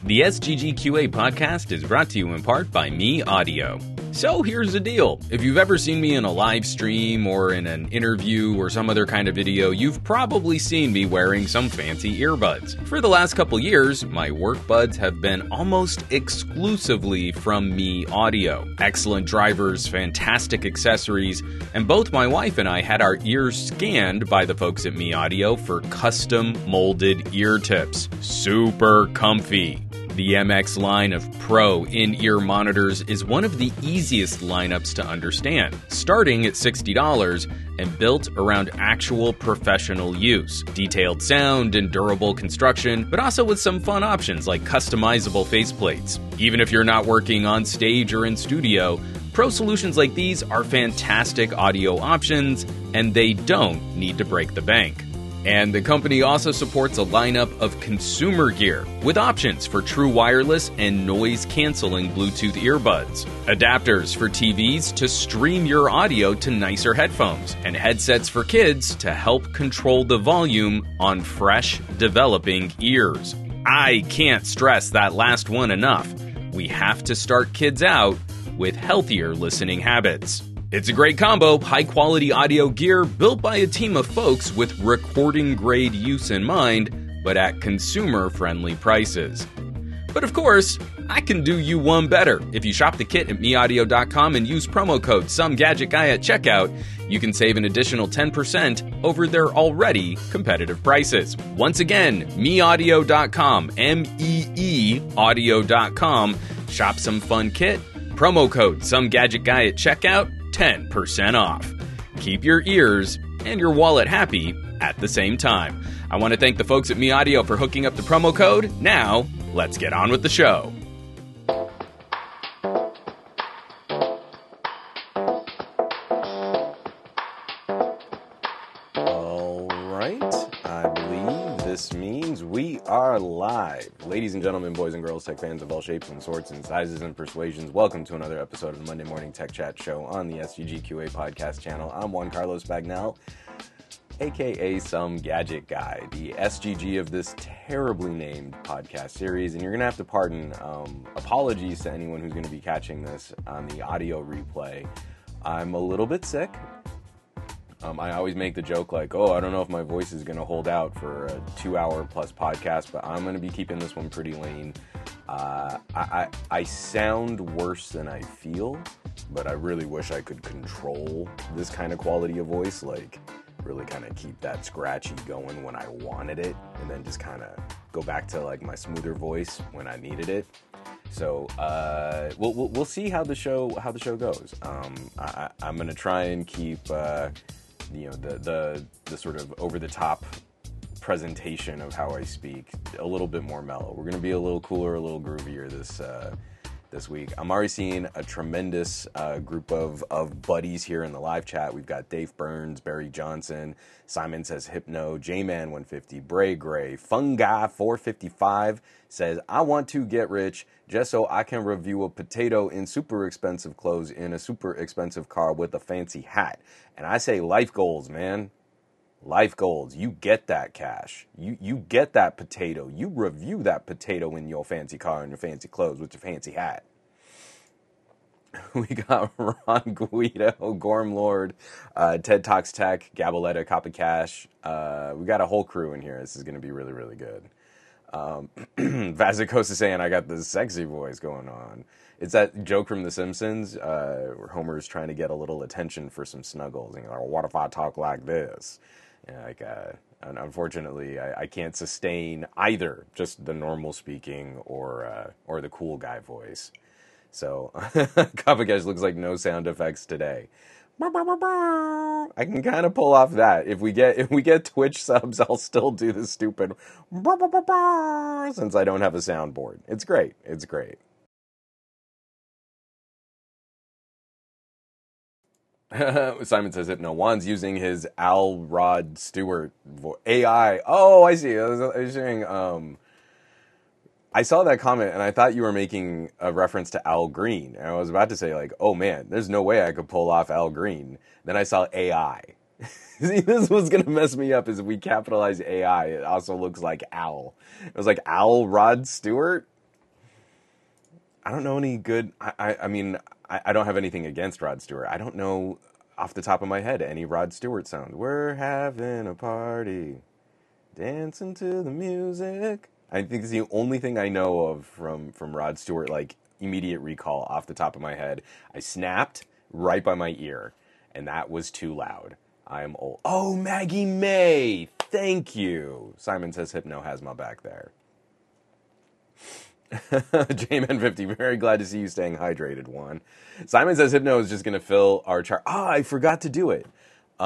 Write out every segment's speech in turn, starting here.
The SGGQA podcast is brought to you in part by Me Audio. So here's the deal. If you've ever seen me in a live stream or in an interview or some other kind of video, you've probably seen me wearing some fancy earbuds. For the last couple years, my work buds have been almost exclusively from Me Audio. Excellent drivers, fantastic accessories, and both my wife and I had our ears scanned by the folks at Me Audio for custom molded ear tips. Super comfy. The MX line of Pro in-ear monitors is one of the easiest lineups to understand, starting at $60 and built around actual professional use. Detailed sound and durable construction, but also with some fun options like customizable faceplates. Even if you're not working on stage or in studio, Pro solutions like these are fantastic audio options, and they don't need to break the bank. And the company also supports a lineup of consumer gear with options for true wireless and noise-canceling Bluetooth earbuds, adapters for TVs to stream your audio to nicer headphones, and headsets for kids to help control the volume on fresh, developing ears. I can't stress that last one enough. We have to start kids out with healthier listening habits. It's a great combo, high-quality audio gear built by a team of folks with recording-grade use in mind, but at consumer-friendly prices. But of course, I can do you one better. If you shop the kit at meaudio.com and use promo code SomeGadgetGuy at checkout, you can save an additional 10% over their already competitive prices. Once again, meaudio.com, M-E-E audio.com. Shop some fun kit, promo code SomeGadgetGuy at checkout, 10% off. Keep your ears and your wallet happy at the same time. I want to thank the folks at Me Audio for hooking up the promo code. Now, let's get on with the show. All right, I believe this means we are live. Ladies and gentlemen, boys and girls, tech fans of all shapes and sorts and sizes and persuasions, welcome to another episode of the Monday Morning Tech Chat Show on the SGGQA podcast channel. I'm Juan Carlos Bagnell, aka Some Gadget Guy, the SGG of this terribly named podcast series, and you're going to have to pardon apologies to anyone who's going to be catching this on the audio replay. I'm a little bit sick. I always make the joke like, oh, I don't know if my voice is going to hold out for a 2-hour plus podcast, but I'm going to be keeping this one pretty lean. I sound worse than I feel, but I really wish I could control this kind of quality of voice, like really kind of keep that scratchy going when I wanted it, and then just kind of go back to like my smoother voice when I needed it. So we'll see how the show goes. I'm going to try and keep the sort of over the top presentation of how I speak a little bit more mellow. We're going to be a little cooler, a little groovier this week. I'm already seeing a tremendous group of buddies here in the live chat. We've got Dave Burns, Barry Johnson, Simon says Hypno, J-Man 150, Bray Gray, Fungi 455 says, I want to get rich just so I can review a potato in super expensive clothes in a super expensive car with a fancy hat. And I say life goals, man. Life goals. You get that cash. You get that potato. You review that potato in your fancy car and your fancy clothes with your fancy hat. We got Ron Guido, Gorm Lord, TED Talks Tech, Gabaletta, Copy Cash. We got a whole crew in here. This is going to be really, really good. Vazikos is saying I got this sexy voice going on. It's that joke from The Simpsons where Homer's trying to get a little attention for some snuggles. And you're like, what if I talk like this? And unfortunately, I can't sustain either just the normal speaking or the cool guy voice. So, Copycash looks like no sound effects today. I can kind of pull off that. If we get Twitch subs, I'll still do the stupid since I don't have a soundboard. It's great. It's great. Simon says it. No, Juan's using his Al Rod Stewart AI. Oh, I see. I was saying, I saw that comment and I thought you were making a reference to Al Green. And I was about to say like, oh man, there's no way I could pull off Al Green. Then I saw AI. See, this was going to mess me up is if we capitalize AI, it also looks like Al. It was like Al Rod Stewart. I don't know any good. I mean, I don't have anything against Rod Stewart. I don't know off the top of my head any Rod Stewart sound. We're having a party, dancing to the music. I think it's the only thing I know of from Rod Stewart, like immediate recall off the top of my head. I snapped right by my ear, and that was too loud. I am old. Oh, Maggie May! Thank you! Simon says Hypno has my back there. JMan50, very glad to see you staying hydrated, Juan. Simon says Hypno is just going to fill our chart. Ah, I forgot to do it.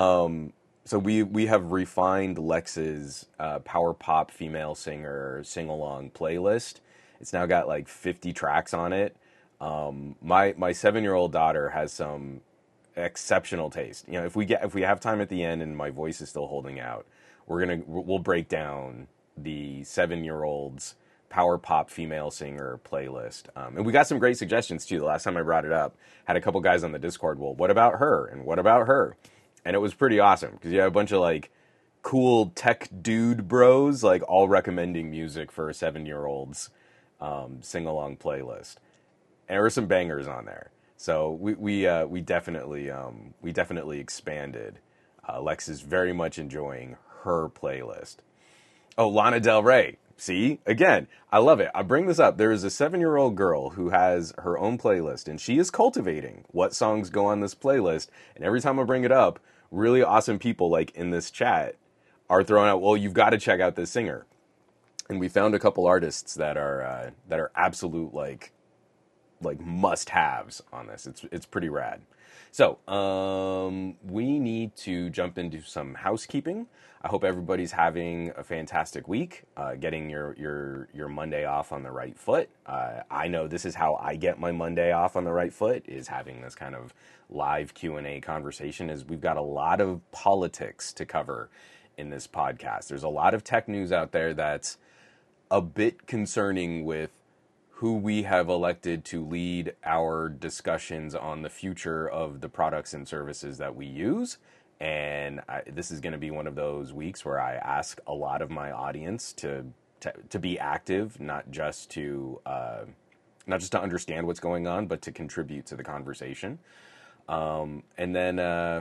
So we have refined Lex's power pop female singer sing-along playlist. It's now got like 50 tracks on it. My 7-year-old daughter has some exceptional taste. You know, if we have time at the end and my voice is still holding out, we'll break down the 7-year-old's power pop female singer playlist. And we got some great suggestions too. The last time I brought it up, had a couple guys on the Discord, well, what about her? And what about her? And it was pretty awesome because you have a bunch of like cool tech dude bros, like all recommending music for a 7-year-old's sing-along playlist. And there were some bangers on there. So we definitely expanded. Lex is very much enjoying her playlist. Oh, Lana Del Rey. See? Again, I love it. I bring this up. There is a 7-year-old girl who has her own playlist, and she is cultivating what songs go on this playlist. And every time I bring it up, really awesome people like in this chat are throwing out, well, you've got to check out this singer. And we found a couple artists that are absolute like must-haves on this. It's pretty rad. So, we need to jump into some housekeeping. I hope everybody's having a fantastic week, getting your Monday off on the right foot. I know this is how I get my Monday off on the right foot, is having this kind of live Q&A conversation, as we've got a lot of politics to cover in this podcast. There's a lot of tech news out there that's a bit concerning with who we have elected to lead our discussions on the future of the products and services that we use. And this is going to be one of those weeks where I ask a lot of my audience to be active, not just to understand what's going on, but to contribute to the conversation. And then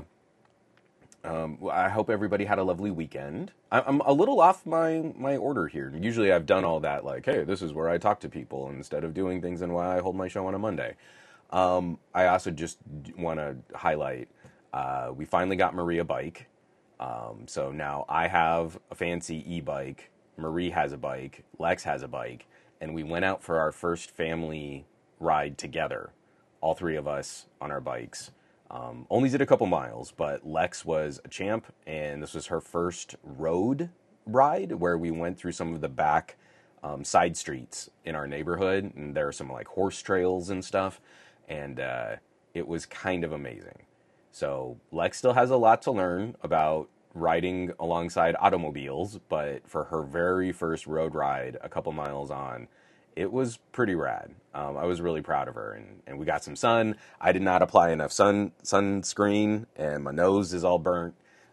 I hope everybody had a lovely weekend. I'm a little off my order here. Usually I've done all that, like, hey, this is where I talk to people instead of doing things and why I hold my show on a Monday. I also just want to highlight, we finally got Marie a bike. So now I have a fancy e-bike, Marie has a bike, Lex has a bike, and we went out for our first family ride together, all three of us on our bikes. Only did a couple miles, but Lex was a champ, and this was her first road ride where we went through some of the back side streets in our neighborhood, and there are some like horse trails and stuff, and it was kind of amazing. So Lex still has a lot to learn about riding alongside automobiles, but for her very first road ride a couple miles on, it was pretty rad. I was really proud of her, and we got some sun. I did not apply enough sunscreen, and my nose is all burnt.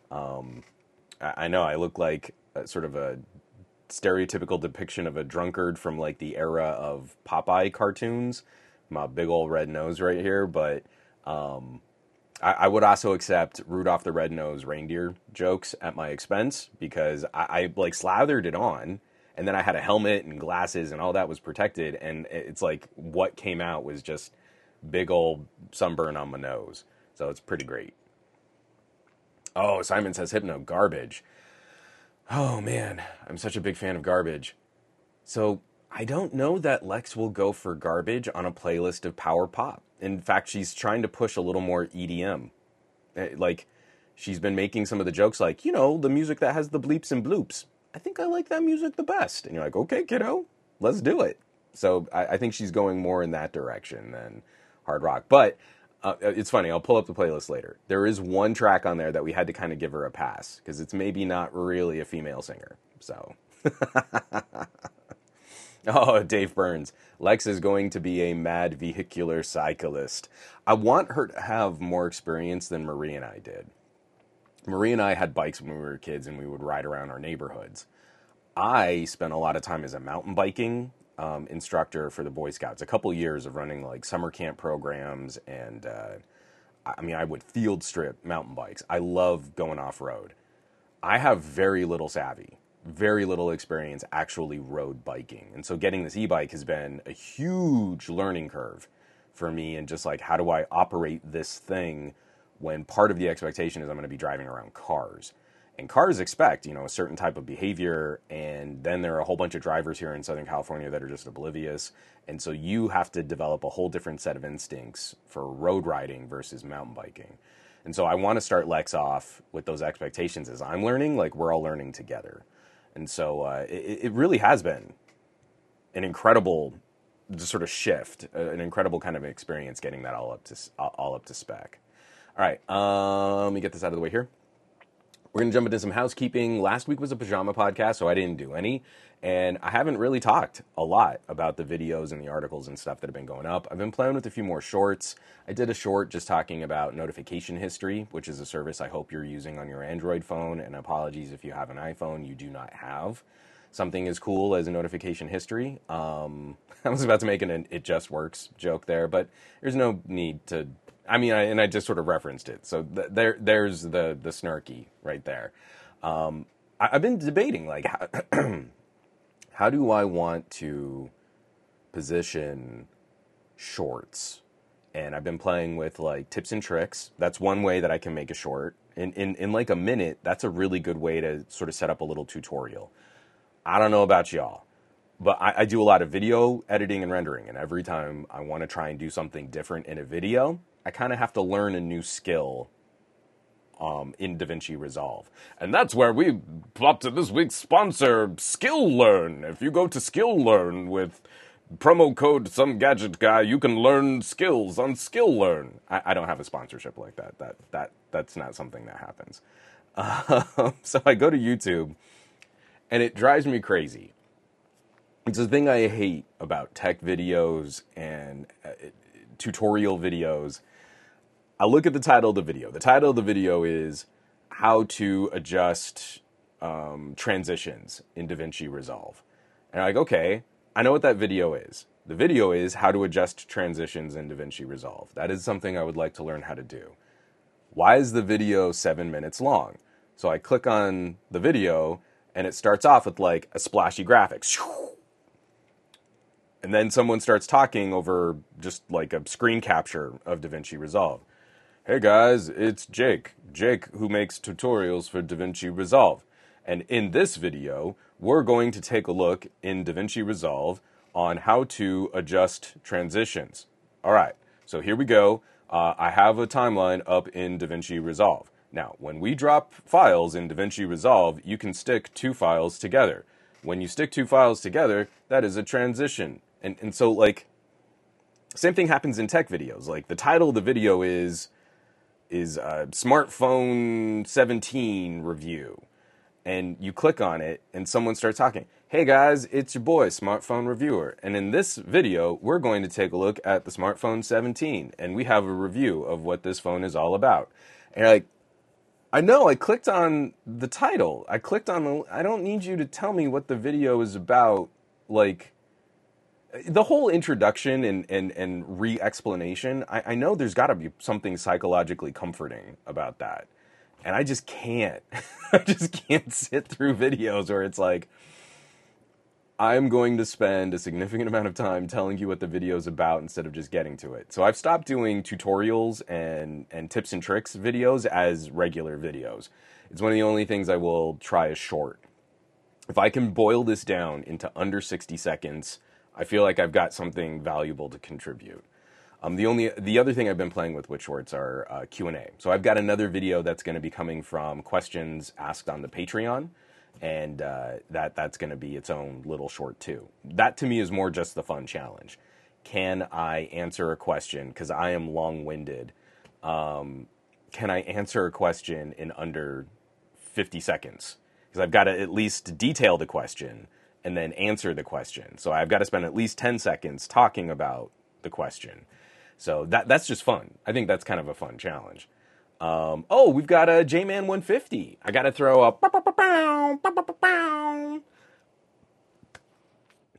I know I look like sort of a stereotypical depiction of a drunkard from like the era of Popeye cartoons. My big old red nose right here, but I would also accept Rudolph the Red-Nosed Reindeer jokes at my expense, because I like slathered it on, and then I had a helmet and glasses and all that was protected, and it's like what came out was just big old sunburn on my nose. So it's pretty great. Oh, Simon says Hypno, Garbage. Oh man, I'm such a big fan of Garbage. So I don't know that Lex will go for Garbage on a playlist of power pop. In fact, she's trying to push a little more EDM. Like, she's been making some of the jokes like, you know, the music that has the bleeps and bloops. I think I like that music the best. And you're like, okay, kiddo, let's do it. So I think she's going more in that direction than hard rock. But it's funny, I'll pull up the playlist later. There is one track on there that we had to kind of give her a pass, because it's maybe not really a female singer. So... Oh, Dave Burns. Lex is going to be a mad vehicular cyclist. I want her to have more experience than Marie and I did. Marie and I had bikes when we were kids, and we would ride around our neighborhoods. I spent a lot of time as a mountain biking instructor for the Boy Scouts, a couple years of running like summer camp programs, and I mean, I would field strip mountain bikes. I love going off road. I have very little savvy, very little experience actually road biking, and so getting this e-bike has been a huge learning curve for me, and just like, how do I operate this thing when part of the expectation is I'm going to be driving around cars. And cars expect, a certain type of behavior, and then there are a whole bunch of drivers here in Southern California that are just oblivious. And so you have to develop a whole different set of instincts for road riding versus mountain biking. And so I want to start Lex off with those expectations as I'm learning, like we're all learning together. And so it really has been an incredible just sort of shift, an incredible kind of experience getting that all up to spec. All right, let me get this out of the way here. We're going to jump into some housekeeping. Last week was a pajama podcast, so I didn't do any. And I haven't really talked a lot about the videos and the articles and stuff that have been going up. I've been playing with a few more shorts. I did a short just talking about notification history, which is a service I hope you're using on your Android phone. And apologies if you have an iPhone, you do not have something as cool as a notification history. I was about to make an "it just works" joke there, but there's no need to. I mean, I just sort of referenced it. So there's the snarky right there. I've been debating, like, how do I want to position shorts? And I've been playing with, like, tips and tricks. That's one way that I can make a short. In like a minute, that's a really good way to sort of set up a little tutorial. I don't know about y'all, but I do a lot of video editing and rendering. And every time I want to try and do something different in a video, I kind of have to learn a new skill in DaVinci Resolve. And that's where we pop to this week's sponsor, SkillLearn. If you go to SkillLearn with promo code some gadget guy, you can learn skills on SkillLearn. I don't have a sponsorship like that. That's not something that happens. So I go to YouTube, and it drives me crazy. It's the thing I hate about tech videos and tutorial videos. I look at the title of the video. The title of the video is how to adjust transitions in DaVinci Resolve. And I'm like, okay, I know what that video is. The video is how to adjust transitions in DaVinci Resolve. That is something I would like to learn how to do. Why is the video 7 minutes long? So I click on the video, and it starts off with like a splashy graphics. And then someone starts talking over just like a screen capture of DaVinci Resolve. Hey guys, it's Jake who makes tutorials for DaVinci Resolve. And in this video, we're going to take a look in DaVinci Resolve on how to adjust transitions. All right, so here we go. I have a timeline up in DaVinci Resolve. Now, when we drop files in DaVinci Resolve, you can stick two files together. When you stick two files together, that is a transition. And so, like, same thing happens in tech videos. Like, the title of the video is Smartphone 17 Review. And you click on it, and someone starts talking. Hey guys, it's your boy, Smartphone Reviewer. And in this video, we're going to take a look at the Smartphone 17. And we have a review of what this phone is all about. And you're like, I know, I clicked on the title. I don't need you to tell me what the video is about. Like, the whole introduction and re-explanation, I know there's got to be something psychologically comforting about that. And I just can't. I just can't sit through videos where it's like, I'm going to spend a significant amount of time telling you what the video is about instead of just getting to it. So I've stopped doing tutorials and tips and tricks videos as regular videos. It's one of the only things I will try as short. If I can boil this down into under 60 seconds, I feel like I've got something valuable to contribute. The other thing I've been playing with shorts are Q&A. So I've got another video that's going to be coming from questions asked on the Patreon, and that's going to be its own little short too. That to me is more just the fun challenge. Can I answer a question? Because I am long-winded. Can I answer a question in under 50 seconds? Because I've got to at least detail the question and then answer the question. So I've got to spend at least 10 seconds talking about the question. So that's just fun. I think that's kind of a fun challenge. We've got a J-Man 150. I got to throw a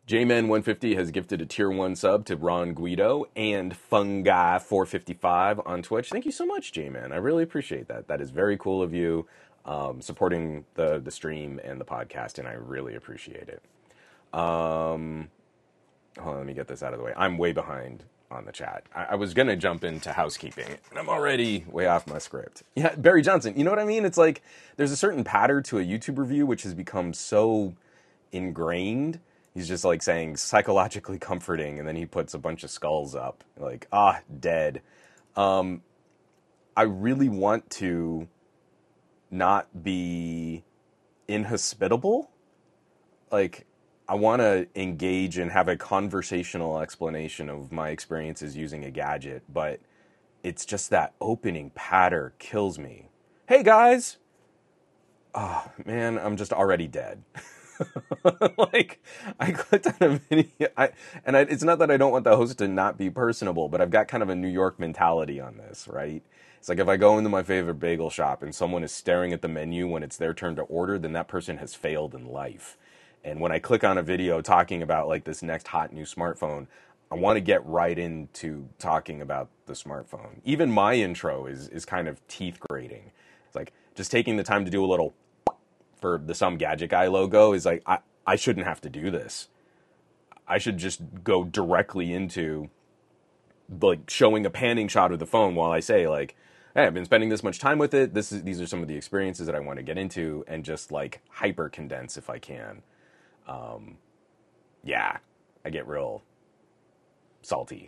JMan150 has gifted a tier 1 sub to Ron Guido and Fungi455 on Twitch. Thank you so much, JMan. I really appreciate that. That is very cool of you, supporting the stream and the podcast, and I really appreciate it. Hold on, let me get this out of the way. I'm way behind on the chat. I was going to jump into housekeeping, and I'm already way off my script. Yeah, Barry Johnson, you know what I mean? It's like there's a certain pattern to a YouTube review which has become so ingrained. He's just like saying psychologically comforting, and then he puts a bunch of skulls up. Like, dead. I really want to not be inhospitable. Like, I want to engage and have a conversational explanation of my experiences using a gadget, but it's just that opening patter kills me. Hey, guys! Oh, man, I'm just already dead. Like, I clicked on a video, it's not that I don't want the host to not be personable, but I've got kind of a New York mentality on this, right? It's like if I go into my favorite bagel shop and someone is staring at the menu when it's their turn to order, then that person has failed in life. And when I click on a video talking about like this next hot new smartphone, I want to get right into talking about the smartphone. Even my intro is kind of teeth grating. It's like just taking the time to do a little for the Some Gadget Guy logo is like, I shouldn't have to do this. I should just go directly into like showing a panning shot of the phone while I say like, hey, I've been spending this much time with it. These are some of the experiences that I want to get into, and just like hyper condense if I can. Yeah, I get real salty.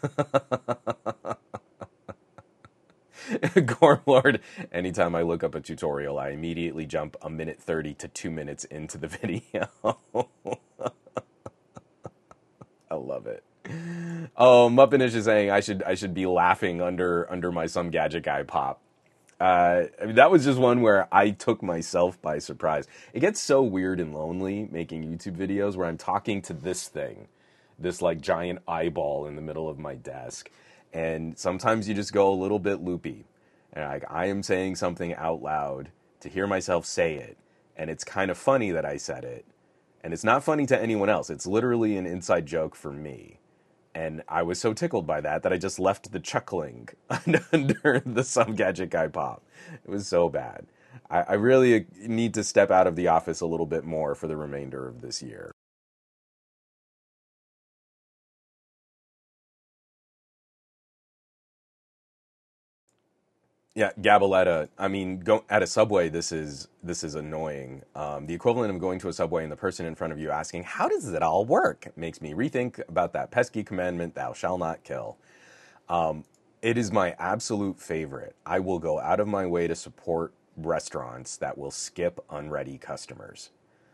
Gormlord, anytime I look up a tutorial, I immediately jump a minute 30 to 2 minutes into the video. I love it. Oh, Muppinish is saying I should be laughing under my Some Gadget Guy pop. I mean, that was just one where I took myself by surprise. It gets so weird and lonely making YouTube videos where I'm talking to this thing, this like giant eyeball in the middle of my desk. And sometimes you just go a little bit loopy. And I am saying something out loud to hear myself say it. And it's kind of funny that I said it. And it's not funny to anyone else. It's literally an inside joke for me. And I was so tickled by that I just left the chuckling under the Some Gadget Guy pop. It was so bad. I really need to step out of the office a little bit more for the remainder of this year. Yeah, Gabaletta. I mean, go at a Subway. This is annoying. The equivalent of going to a Subway and the person in front of you asking, "How does it all work?" makes me rethink about that pesky commandment, "Thou shalt not kill." It is my absolute favorite. I will go out of my way to support restaurants that will skip unready customers.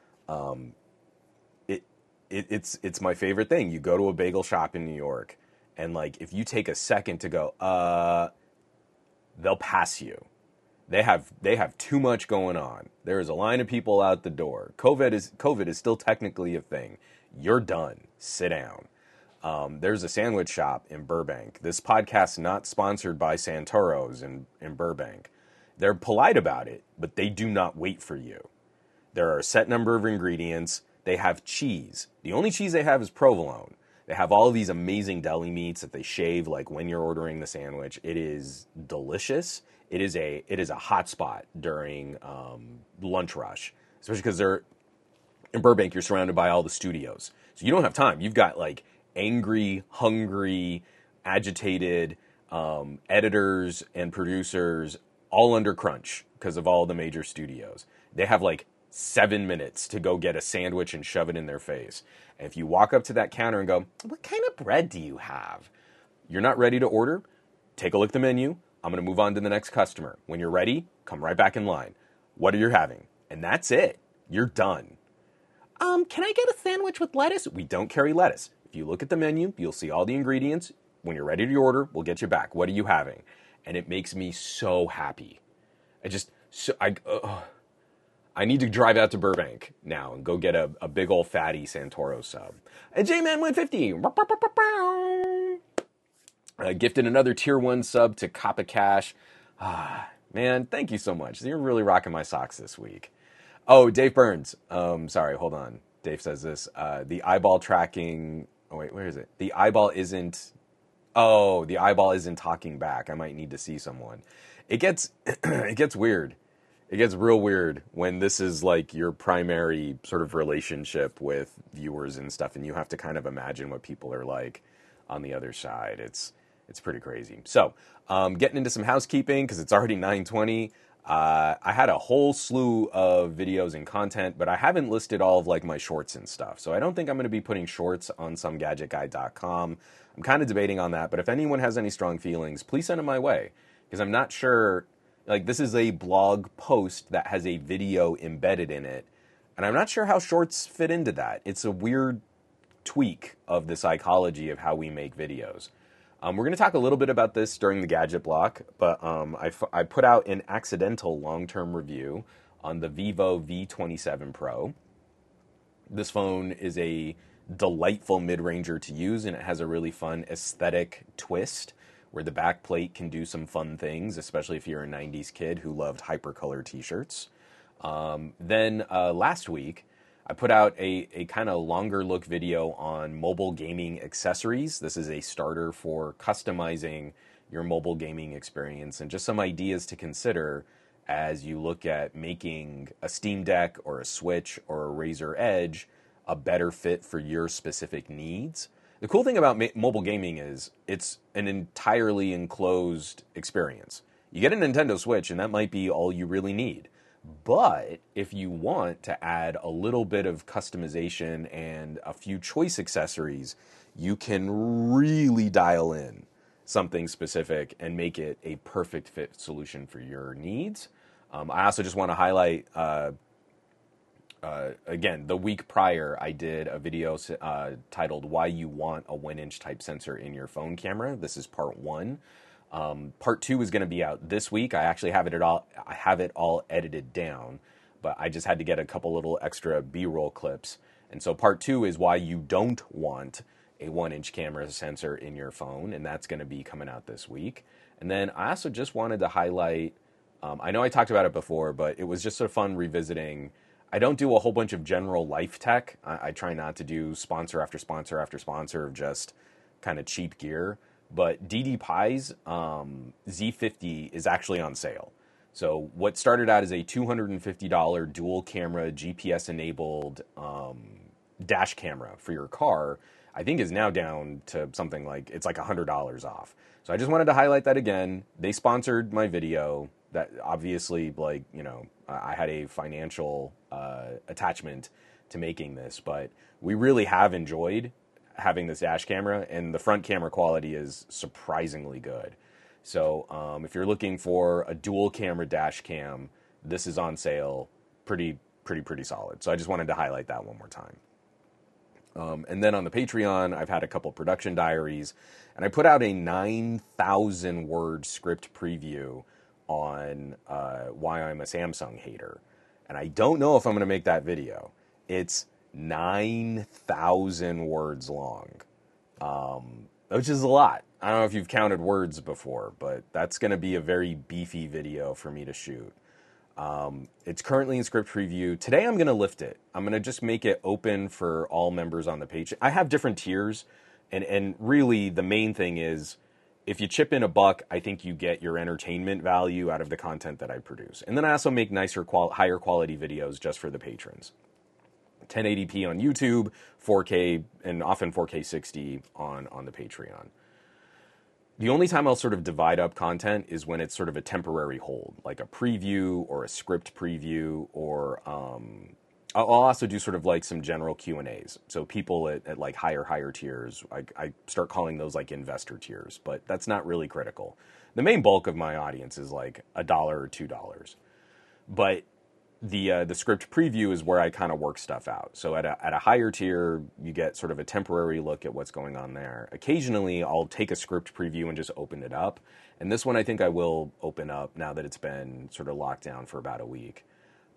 It's my favorite thing. You go to a bagel shop in New York, and like if you take a second to go, they'll pass you. They have too much going on. There is a line of people out the door. COVID is still technically a thing. You're done. Sit down. There's a sandwich shop in Burbank. This podcast not sponsored by Santoro's in Burbank. They're polite about it, but they do not wait for you. There are a set number of ingredients. They have cheese. The only cheese they have is provolone. They have all of these amazing deli meats that they shave like when you're ordering the sandwich. It is delicious. It is a hot spot during lunch rush, especially because they're in Burbank. You're surrounded by all the studios, so you don't have time. You've got like angry, hungry, agitated editors and producers all under crunch because of all the major studios. They have like 7 minutes to go get a sandwich and shove it in their face. And if you walk up to that counter and go, "What kind of bread do you have?" You're not ready to order? Take a look at the menu. I'm going to move on to the next customer. When you're ready, come right back in line. What are you having? And that's it. You're done. Can I get a sandwich with lettuce? We don't carry lettuce. If you look at the menu, you'll see all the ingredients. When you're ready to order, we'll get you back. What are you having? And it makes me so happy. I need to drive out to Burbank now and go get a big old fatty Santoro sub. And JMan150 gifted another tier 1 sub to Kappa Cash. Man, thank you so much. You're really rocking my socks this week. Oh, Dave Burns. Sorry, hold on. Dave says this. The eyeball tracking. Oh wait, where is it? The eyeball isn't. Oh, the eyeball isn't talking back. I might need to see someone. It gets it gets weird. It gets real weird when this is like your primary sort of relationship with viewers and stuff, and you have to kind of imagine what people are like on the other side. It's pretty crazy. So, getting into some housekeeping because it's already 9:20. I had a whole slew of videos and content, but I haven't listed all of like my shorts and stuff. So I don't think I'm going to be putting shorts on somegadgetguy.com. I'm kind of debating on that, but if anyone has any strong feelings, please send them my way because I'm not sure. Like, this is a blog post that has a video embedded in it, and I'm not sure how shorts fit into that. It's a weird tweak of the psychology of how we make videos. We're going to talk a little bit about this during the gadget block, but I put out an accidental long-term review on the Vivo V27 Pro. This phone is a delightful mid-ranger to use, and it has a really fun aesthetic twist where the back plate can do some fun things, especially if you're a 90s kid who loved hypercolor t-shirts. Then last week, I put out a kind of longer look video on mobile gaming accessories. This is a starter for customizing your mobile gaming experience and just some ideas to consider as you look at making a Steam Deck or a Switch or a Razer Edge a better fit for your specific needs. The cool thing about mobile gaming is it's an entirely enclosed experience. You get a Nintendo Switch and that might be all you really need. But if you want to add a little bit of customization and a few choice accessories, you can really dial in something specific and make it a perfect fit solution for your needs. I also just want to highlight, again, the week prior, I did a video titled Why You Want a 1-inch type sensor in Your Phone Camera. This is part 1. Part 2 is going to be out this week. I actually have it all edited down, but I just had to get a couple little extra B-roll clips. And so part 2 is why you don't want a 1-inch camera sensor in your phone, and that's going to be coming out this week. And then I also just wanted to highlight, I know I talked about it before, but it was just sort of fun revisiting. I don't do a whole bunch of general life tech. I try not to do sponsor after sponsor after sponsor of just kind of cheap gear. But DDPie's Z50 is actually on sale. So what started out as a $250 dual camera GPS enabled dash camera for your car, I think is now down to something like, it's like $100 off. So I just wanted to highlight that again. They sponsored my video. That obviously, like, you know, I had a financial attachment to making this, but we really have enjoyed having this dash camera, and the front camera quality is surprisingly good. So if you're looking for a dual camera dash cam, this is on sale, pretty solid. So I just wanted to highlight that one more time. And then on the Patreon, I've had a couple production diaries, and I put out a 9,000 word script preview on why I'm a Samsung hater. And I don't know if I'm going to make that video. It's 9,000 words long, which is a lot. I don't know if you've counted words before, but that's going to be a very beefy video for me to shoot. It's currently in script preview. Today I'm going to lift it. I'm going to just make it open for all members on the page. I have different tiers, and really the main thing is if you chip in $1, I think you get your entertainment value out of the content that I produce. And then I also make higher quality videos just for the patrons. 1080p on YouTube, 4K, and often 4K 60 on the Patreon. The only time I'll sort of divide up content is when it's sort of a temporary hold, like a preview or a script preview, or I'll also do sort of like some general Q&As. So people at like higher tiers, I start calling those like investor tiers, but that's not really critical. The main bulk of my audience is like $1 or $2. But the script preview is where I kind of work stuff out. So at a higher tier, you get sort of a temporary look at what's going on there. Occasionally, I'll take a script preview and just open it up. And this one, I think I will open up now that it's been sort of locked down for about a week.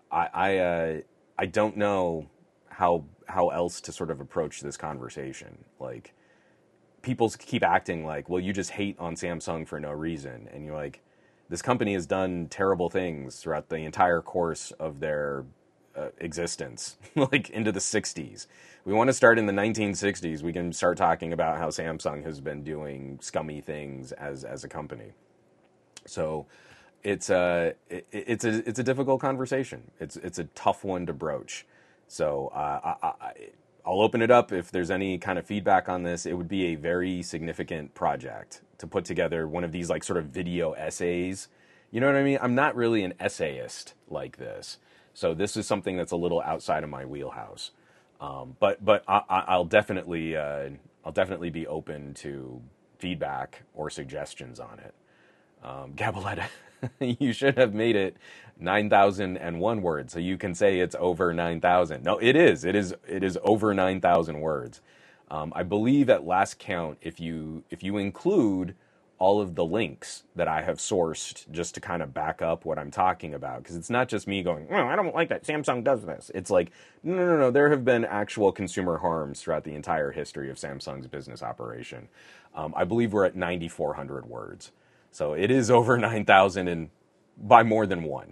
I don't know how else to sort of approach this conversation. Like, people keep acting like, well, you just hate on Samsung for no reason. And you're like, this company has done terrible things throughout the entire course of their existence, like into the 60s. We want to start in the 1960s. We can start talking about how Samsung has been doing scummy things as a company. So it's a difficult conversation. It's a tough one to broach. So I'll open it up. If there's any kind of feedback on this, it would be a very significant project to put together one of these like sort of video essays. You know what I mean? I'm not really an essayist like this. So this is something that's a little outside of my wheelhouse. But I'll definitely be open to feedback or suggestions on it. Gabaletta, you should have made it 9,001 words, so you can say it's over 9,000. No, it is over 9,000 words. I believe at last count, if you include all of the links that I have sourced just to kind of back up what I'm talking about, because it's not just me going, I don't like that Samsung does this. It's like, no, there have been actual consumer harms throughout the entire history of Samsung's business operation. I believe we're at 9,400 words. So it is over 9,000 and by more than one.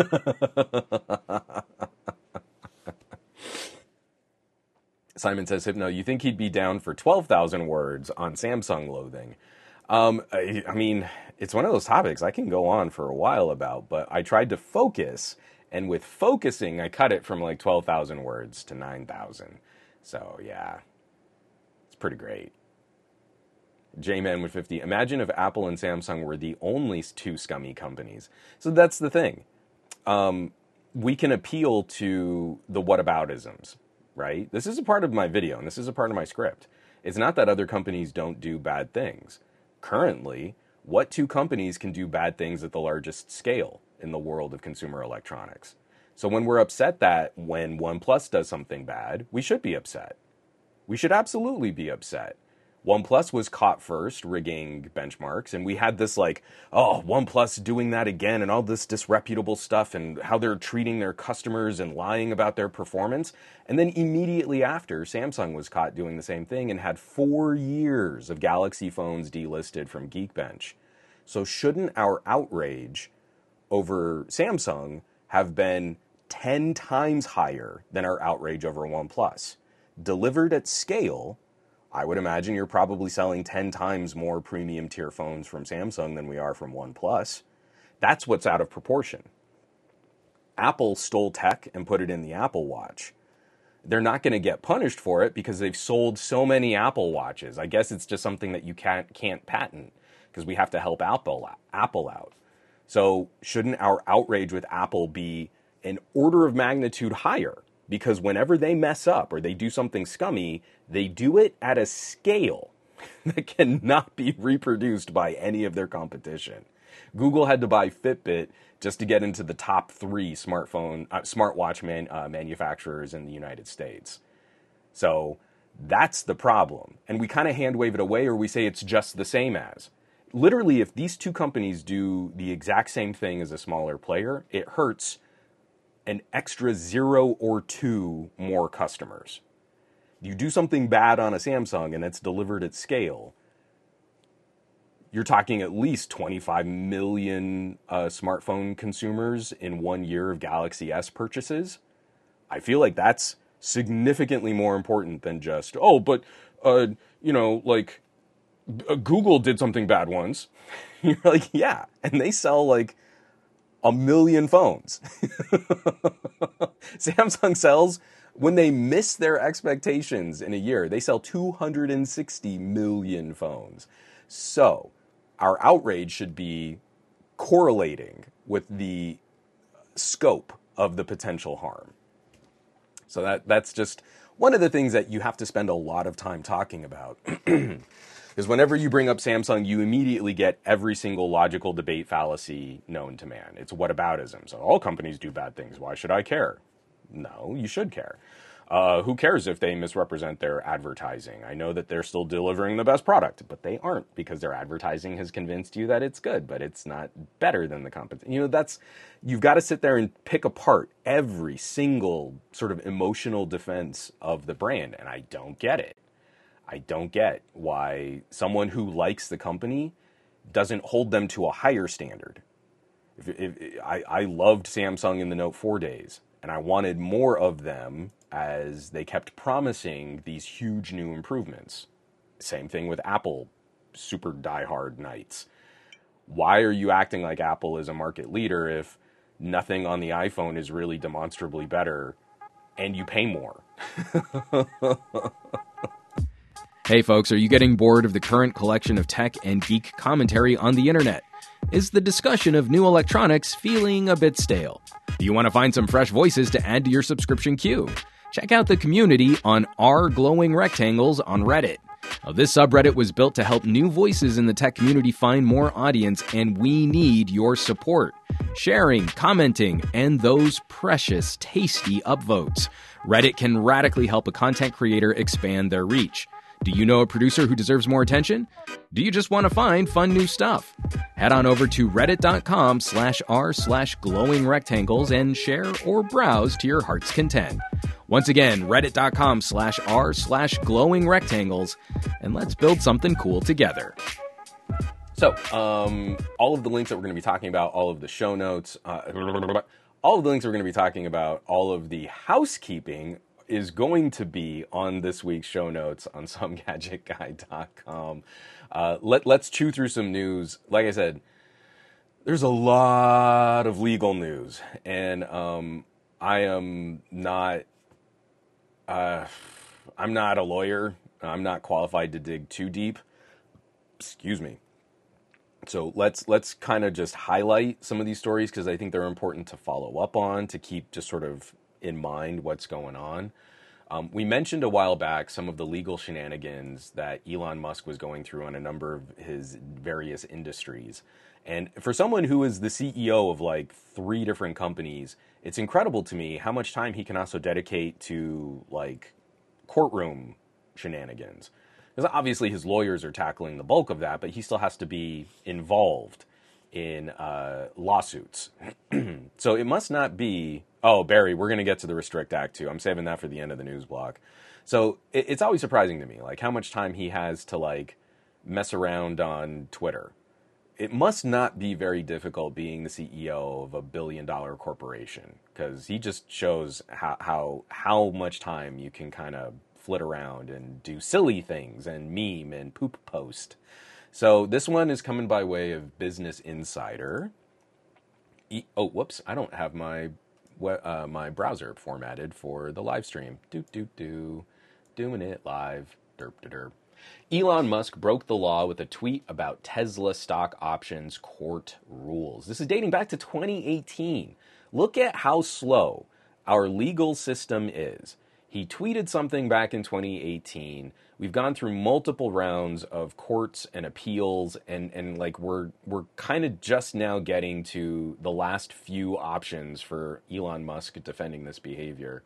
Simon says, Hypno, you think he'd be down for 12,000 words on Samsung loathing? I mean, it's one of those topics I can go on for a while about, but I tried to focus, and with focusing, I cut it from like 12,000 words to 9,000. So yeah, it's pretty great. J-Man with 50. Imagine if Apple and Samsung were the only two scummy companies. So that's the thing. We can appeal to the whataboutisms, right? This is a part of my video, and this is a part of my script. It's not that other companies don't do bad things. Currently, what two companies can do bad things at the largest scale in the world of consumer electronics? So when we're upset that when OnePlus does something bad, we should be upset. We should absolutely be upset. OnePlus was caught first rigging benchmarks, and we had this like, oh, OnePlus doing that again and all this disreputable stuff and how they're treating their customers and lying about their performance. And then immediately after, Samsung was caught doing the same thing and had 4 years of Galaxy phones delisted from Geekbench. So shouldn't our outrage over Samsung have been 10 times higher than our outrage over OnePlus? Delivered at scale, I would imagine you're probably selling 10 times more premium tier phones from Samsung than we are from OnePlus. That's what's out of proportion. Apple stole tech and put it in the Apple Watch. They're not going to get punished for it because they've sold so many Apple Watches. I guess it's just something that you can't patent because we have to help Apple out. So shouldn't our outrage with Apple be an order of magnitude higher? Because whenever they mess up or they do something scummy, they do it at a scale that cannot be reproduced by any of their competition. Google had to buy Fitbit just to get into the top 3 smartwatch manufacturers in the United States. So that's the problem. And we kind of hand wave it away, or we say it's just the same as. Literally, if these two companies do the exact same thing as a smaller player, it hurts an extra 0 or 2 more customers. You do something bad on a Samsung and it's delivered at scale, you're talking at least 25 million smartphone consumers in 1 year of Galaxy S purchases. I feel like that's significantly more important than just, Google did something bad once. You're like, yeah, and they sell like 1 million phones. Samsung sells, when they miss their expectations in a year, they sell 260 million phones. So our outrage should be correlating with the scope of the potential harm. So that's just one of the things that you have to spend a lot of time talking about. Because whenever you bring up Samsung, you immediately get every single logical debate fallacy known to man. It's whataboutism. So all companies do bad things. Why should I care? No, you should care. Who cares if they misrepresent their advertising? I know that they're still delivering the best product, but they aren't because their advertising has convinced you that it's good, but it's not better than the competition. You've got to sit there and pick apart every single sort of emotional defense of the brand, and I don't get it. I don't get why someone who likes the company doesn't hold them to a higher standard. I loved Samsung in the Note 4 days. And I wanted more of them as they kept promising these huge new improvements. Same thing with Apple, super diehard Knights. Why are you acting like Apple is a market leader if nothing on the iPhone is really demonstrably better and you pay more? Hey folks, are you getting bored of the current collection of tech and geek commentary on the internet? Is the discussion of new electronics feeling a bit stale? Do you want to find some fresh voices to add to your subscription queue? Check out the community on r glowing rectangles on Reddit. Now, this subreddit was built to help new voices in the tech community find more audience, and we need your support. Sharing, commenting, and those precious, tasty upvotes. Reddit can radically help a content creator expand their reach. Do you know a producer who deserves more attention? Do you just want to find fun new stuff? Head on over to reddit.com/r/glowing rectangles and share or browse to your heart's content. Once again, reddit.com/r/glowing rectangles, and let's build something cool together. So, all of the links that we're going to be talking about, all of the show notes, all of the links we're going to be talking about, all of the housekeeping is going to be on this week's show notes on somegadgetguy.com. Let's chew through some news. Like I said, there's a lot of legal news, and I am not. I'm not a lawyer. I'm not qualified to dig too deep. Excuse me. So let's kind of just highlight some of these stories because I think they're important to follow up on, to keep just sort of in mind what's going on. We mentioned a while back some of the legal shenanigans that Elon Musk was going through on a number of his various industries. And for someone who is the CEO of like 3 different companies, it's incredible to me how much time he can also dedicate to like courtroom shenanigans. Because obviously his lawyers are tackling the bulk of that, but he still has to be involved in lawsuits. So it must not be, oh, Barry, we're going to get to the Restrict Act too. I'm saving that for the end of the news block. So it's always surprising to me, like how much time he has to like mess around on Twitter. It must not be very difficult being the CEO of a billion-dollar corporation, because he just shows how much time you can kind of flit around and do silly things and meme and poop post. So this one is coming by way of Business Insider. Oh, whoops! I don't have my my browser formatted for the live stream. Doing it live. Derp de derp. Elon Musk broke the law with a tweet about Tesla stock options court rules. This is dating back to 2018. Look at how slow our legal system is. He tweeted something back in 2018. We've gone through multiple rounds of courts and appeals, and like we're kind of just now getting to the last few options for Elon Musk defending this behavior.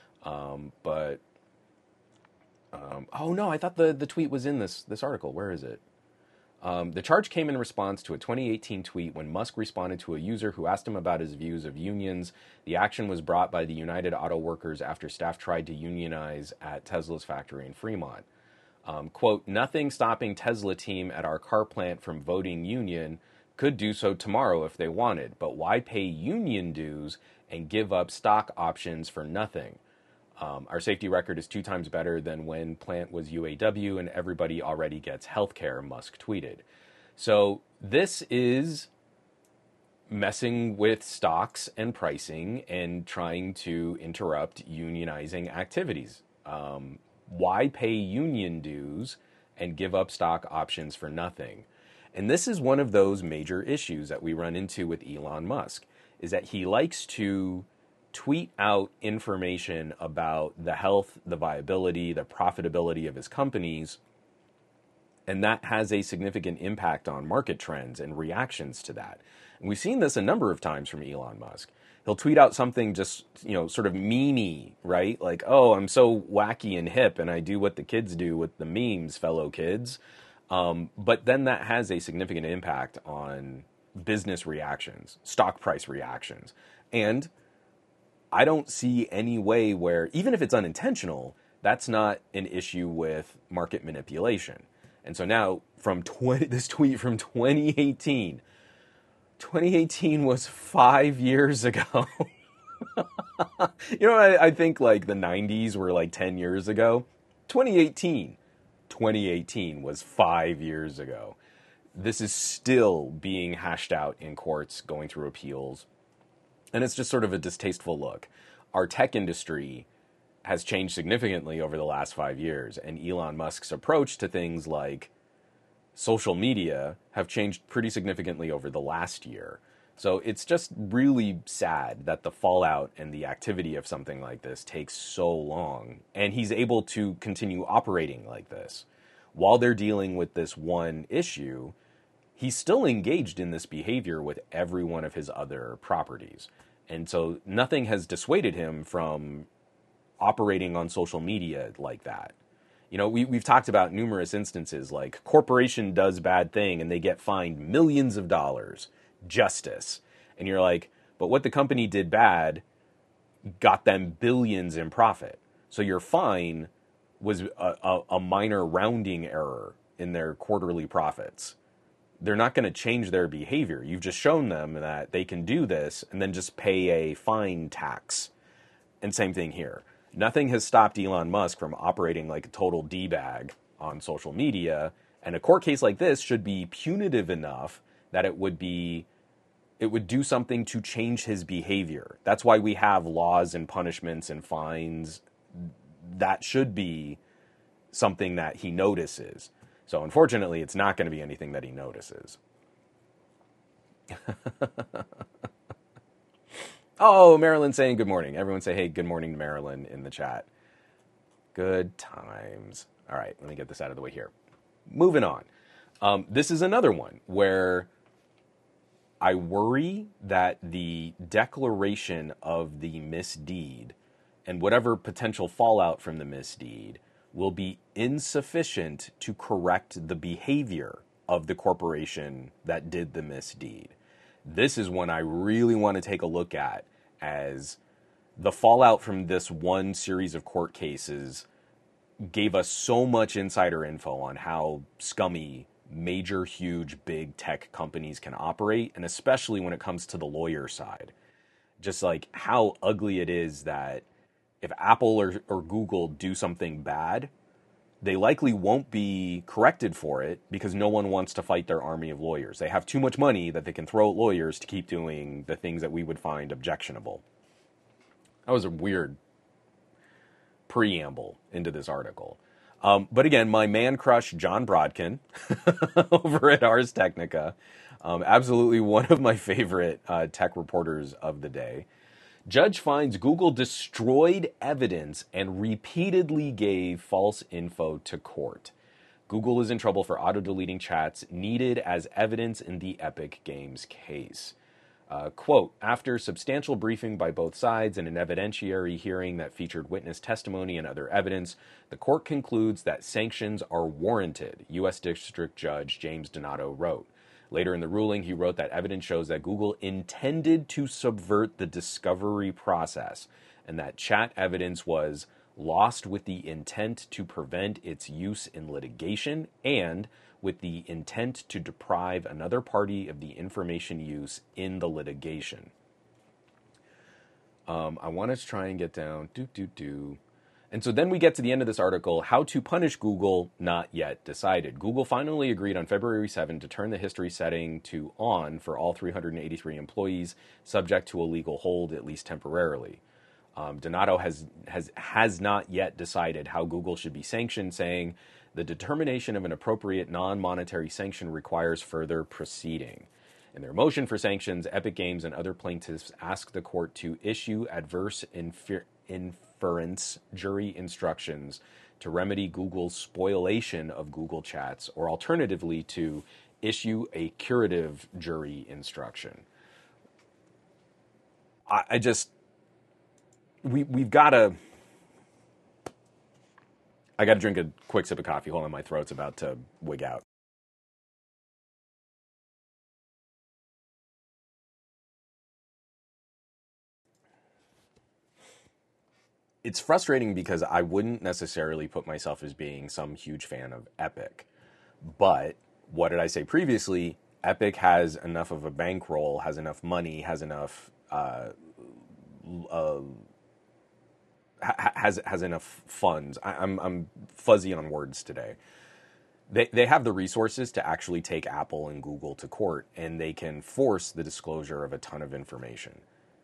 Oh no, I thought the tweet was in this article. Where is it? The charge came in response to a 2018 tweet when Musk responded to a user who asked him about his views of unions. The action was brought by the United Auto Workers after staff tried to unionize at Tesla's factory in Fremont. Quote, nothing stopping Tesla team at our car plant from voting union, could do so tomorrow if they wanted, but why pay union dues and give up stock options for nothing? Our safety record is 2 times better than when plant was UAW and everybody already gets healthcare, Musk tweeted. So this is messing with stocks and pricing and trying to interrupt unionizing activities. Why pay union dues and give up stock options for nothing? And this is one of those major issues that we run into with Elon Musk, is that he likes to tweet out information about the health, the viability, the profitability of his companies, and that has a significant impact on market trends and reactions to that. And we've seen this a number of times from Elon Musk. He'll tweet out something just, sort of meme-y, right? Like, oh, I'm so wacky and hip and I do what the kids do with the memes, fellow kids. But then that has a significant impact on business reactions, stock price reactions. And I don't see any way where, even if it's unintentional, that's not an issue with market manipulation. And so now, from this tweet from 2018 was 5 years ago. You know, I think like the 90s were like 10 years ago. 2018. 2018 was 5 years ago. This is still being hashed out in courts, going through appeals. And it's just sort of a distasteful look. Our tech industry has changed significantly over the last 5 years, and Elon Musk's approach to things like social media have changed pretty significantly over the last year. So it's just really sad that the fallout and the activity of something like this takes so long, and he's able to continue operating like this. While they're dealing with this one issue, he's still engaged in this behavior with every one of his other properties. And so nothing has dissuaded him from operating on social media like that. You know, we've talked about numerous instances like corporation does bad thing and they get fined millions of dollars. Justice. And you're like, but what the company did bad got them billions in profit. So your fine was a minor rounding error in their quarterly profits. They're not going to change their behavior. You've just shown them that they can do this and then just pay a fine tax. And same thing here. Nothing has stopped Elon Musk from operating like a total D-bag on social media. And a court case like this should be punitive enough that it would do something to change his behavior. That's why we have laws and punishments and fines. That should be something that he notices. So unfortunately, it's not going to be anything that he notices. Oh, Marilyn saying good morning. Everyone say, hey, good morning to Marilyn in the chat. Good times. All right, let me get this out of the way here. Moving on. This is another one where I worry that the declaration of the misdeed and whatever potential fallout from the misdeed will be insufficient to correct the behavior of the corporation that did the misdeed. This is one I really want to take a look at, as the fallout from this one series of court cases gave us so much insider info on how scummy major, huge, big tech companies can operate, and especially when it comes to the lawyer side. Just like how ugly it is that if Apple or Google do something bad, they likely won't be corrected for it because no one wants to fight their army of lawyers. They have too much money that they can throw at lawyers to keep doing the things that we would find objectionable. That was a weird preamble into this article. But again, my man crush, John Brodkin, over at Ars Technica, absolutely one of my favorite tech reporters of the day. Judge finds Google destroyed evidence and repeatedly gave false info to court. Google is in trouble for auto-deleting chats needed as evidence in the Epic Games case. Quote, after substantial briefing by both sides and an evidentiary hearing that featured witness testimony and other evidence, the court concludes that sanctions are warranted, U.S. District Judge James Donato wrote. Later in the ruling, he wrote that evidence shows that Google intended to subvert the discovery process and that chat evidence was lost with the intent to prevent its use in litigation and with the intent to deprive another party of the information use in the litigation. I want to try and get down. And so then we get to the end of this article, how to punish Google, not yet decided. Google finally agreed on February 7 to turn the history setting to on for all 383 employees, subject to a legal hold, at least temporarily. Donato has not yet decided how Google should be sanctioned, saying the determination of an appropriate non-monetary sanction requires further proceeding. In their motion for sanctions, Epic Games and other plaintiffs asked the court to issue adverse inference jury instructions to remedy Google's spoliation of Google Chats, or alternatively to issue a curative jury instruction. We've got to... I got to drink a quick sip of coffee. Hold on, my throat's about to wig out. It's frustrating because I wouldn't necessarily put myself as being some huge fan of Epic. But what did I say previously? Epic has enough of a bankroll, has enough money, has enough has enough funds. I'm fuzzy on words today. They have the resources to actually take Apple and Google to court, and they can force the disclosure of a ton of information.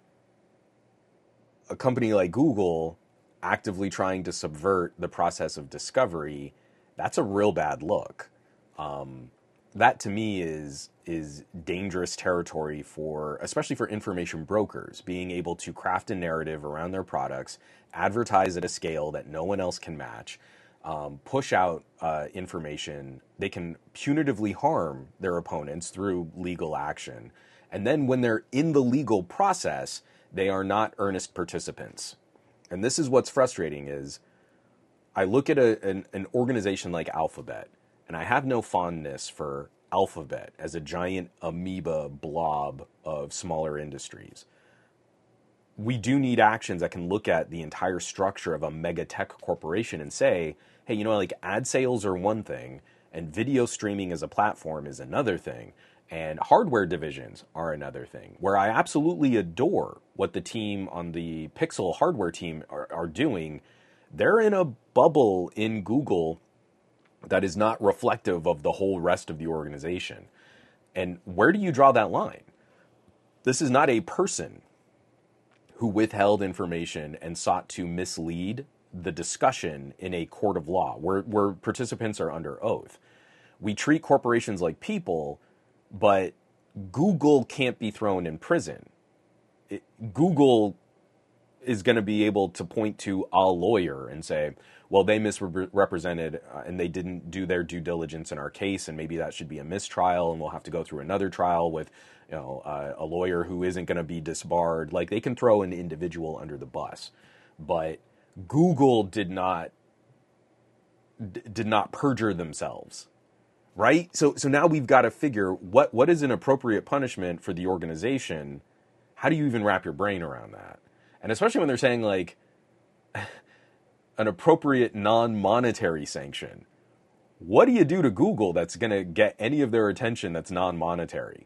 A company like Google actively trying to subvert the process of discovery, that's a real bad look. That to me is dangerous territory for, especially for information brokers, being able to craft a narrative around their products, advertise at a scale that no one else can match, push out information. They can punitively harm their opponents through legal action. And then when they're in the legal process, they are not earnest participants. And this is what's frustrating is I look at an organization like Alphabet, and I have no fondness for Alphabet as a giant amoeba blob of smaller industries. We do need actions that can look at the entire structure of a mega tech corporation and say, hey, you know, like ad sales are one thing, and video streaming as a platform is another thing, and hardware divisions are another thing. Where I absolutely adore what the team on the Pixel hardware team are doing, they're in a bubble in Google that is not reflective of the whole rest of the organization. And where do you draw that line? This is not a person who withheld information and sought to mislead the discussion in a court of law where participants are under oath. We treat corporations like people, but Google can't be thrown in prison. Google is going to be able to point to a lawyer and say, well, they misrepresented and they didn't do their due diligence in our case, and maybe that should be a mistrial, and we'll have to go through another trial with, you know, a lawyer who isn't going to be disbarred. Like, they can throw an individual under the bus, but Google did not perjure themselves, right? So now we've got to figure what is an appropriate punishment for the organization. How do you even wrap your brain around that? And especially when they're saying, like, an appropriate non-monetary sanction. What do you do to Google that's going to get any of their attention that's non-monetary?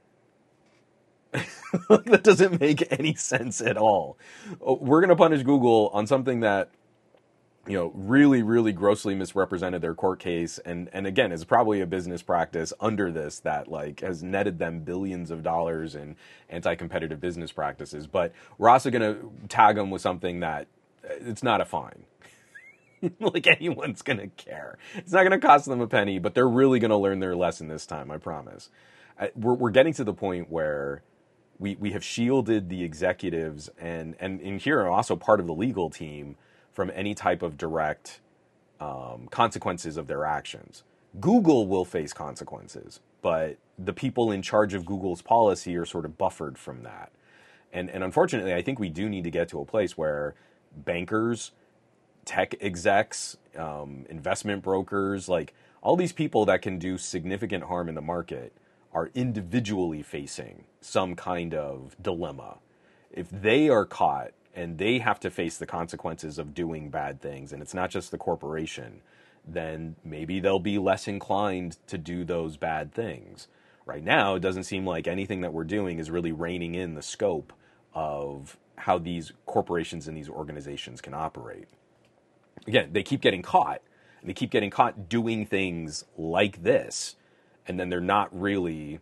That doesn't make any sense at all. We're going to punish Google on something that, you know, really, really grossly misrepresented their court case, and again, is probably a business practice under this that, like, has netted them billions of dollars in anti-competitive business practices. But we're also going to tag them with something that it's not a fine. Like, anyone's going to care. It's not going to cost them a penny, but they're really going to learn their lesson this time, I promise. We're getting to the point where we have shielded the executives and in here are also part of the legal team from any type of direct consequences of their actions. Google will face consequences, but the people in charge of Google's policy are sort of buffered from that. And unfortunately, I think we do need to get to a place where bankers, tech execs, investment brokers, like all these people that can do significant harm in the market are individually facing some kind of dilemma. If they are caught and they have to face the consequences of doing bad things, and it's not just the corporation, then maybe they'll be less inclined to do those bad things. Right now, it doesn't seem like anything that we're doing is really reining in the scope of how these corporations and these organizations can operate. Again, they keep getting caught, and they keep getting caught doing things like this, and then they're not really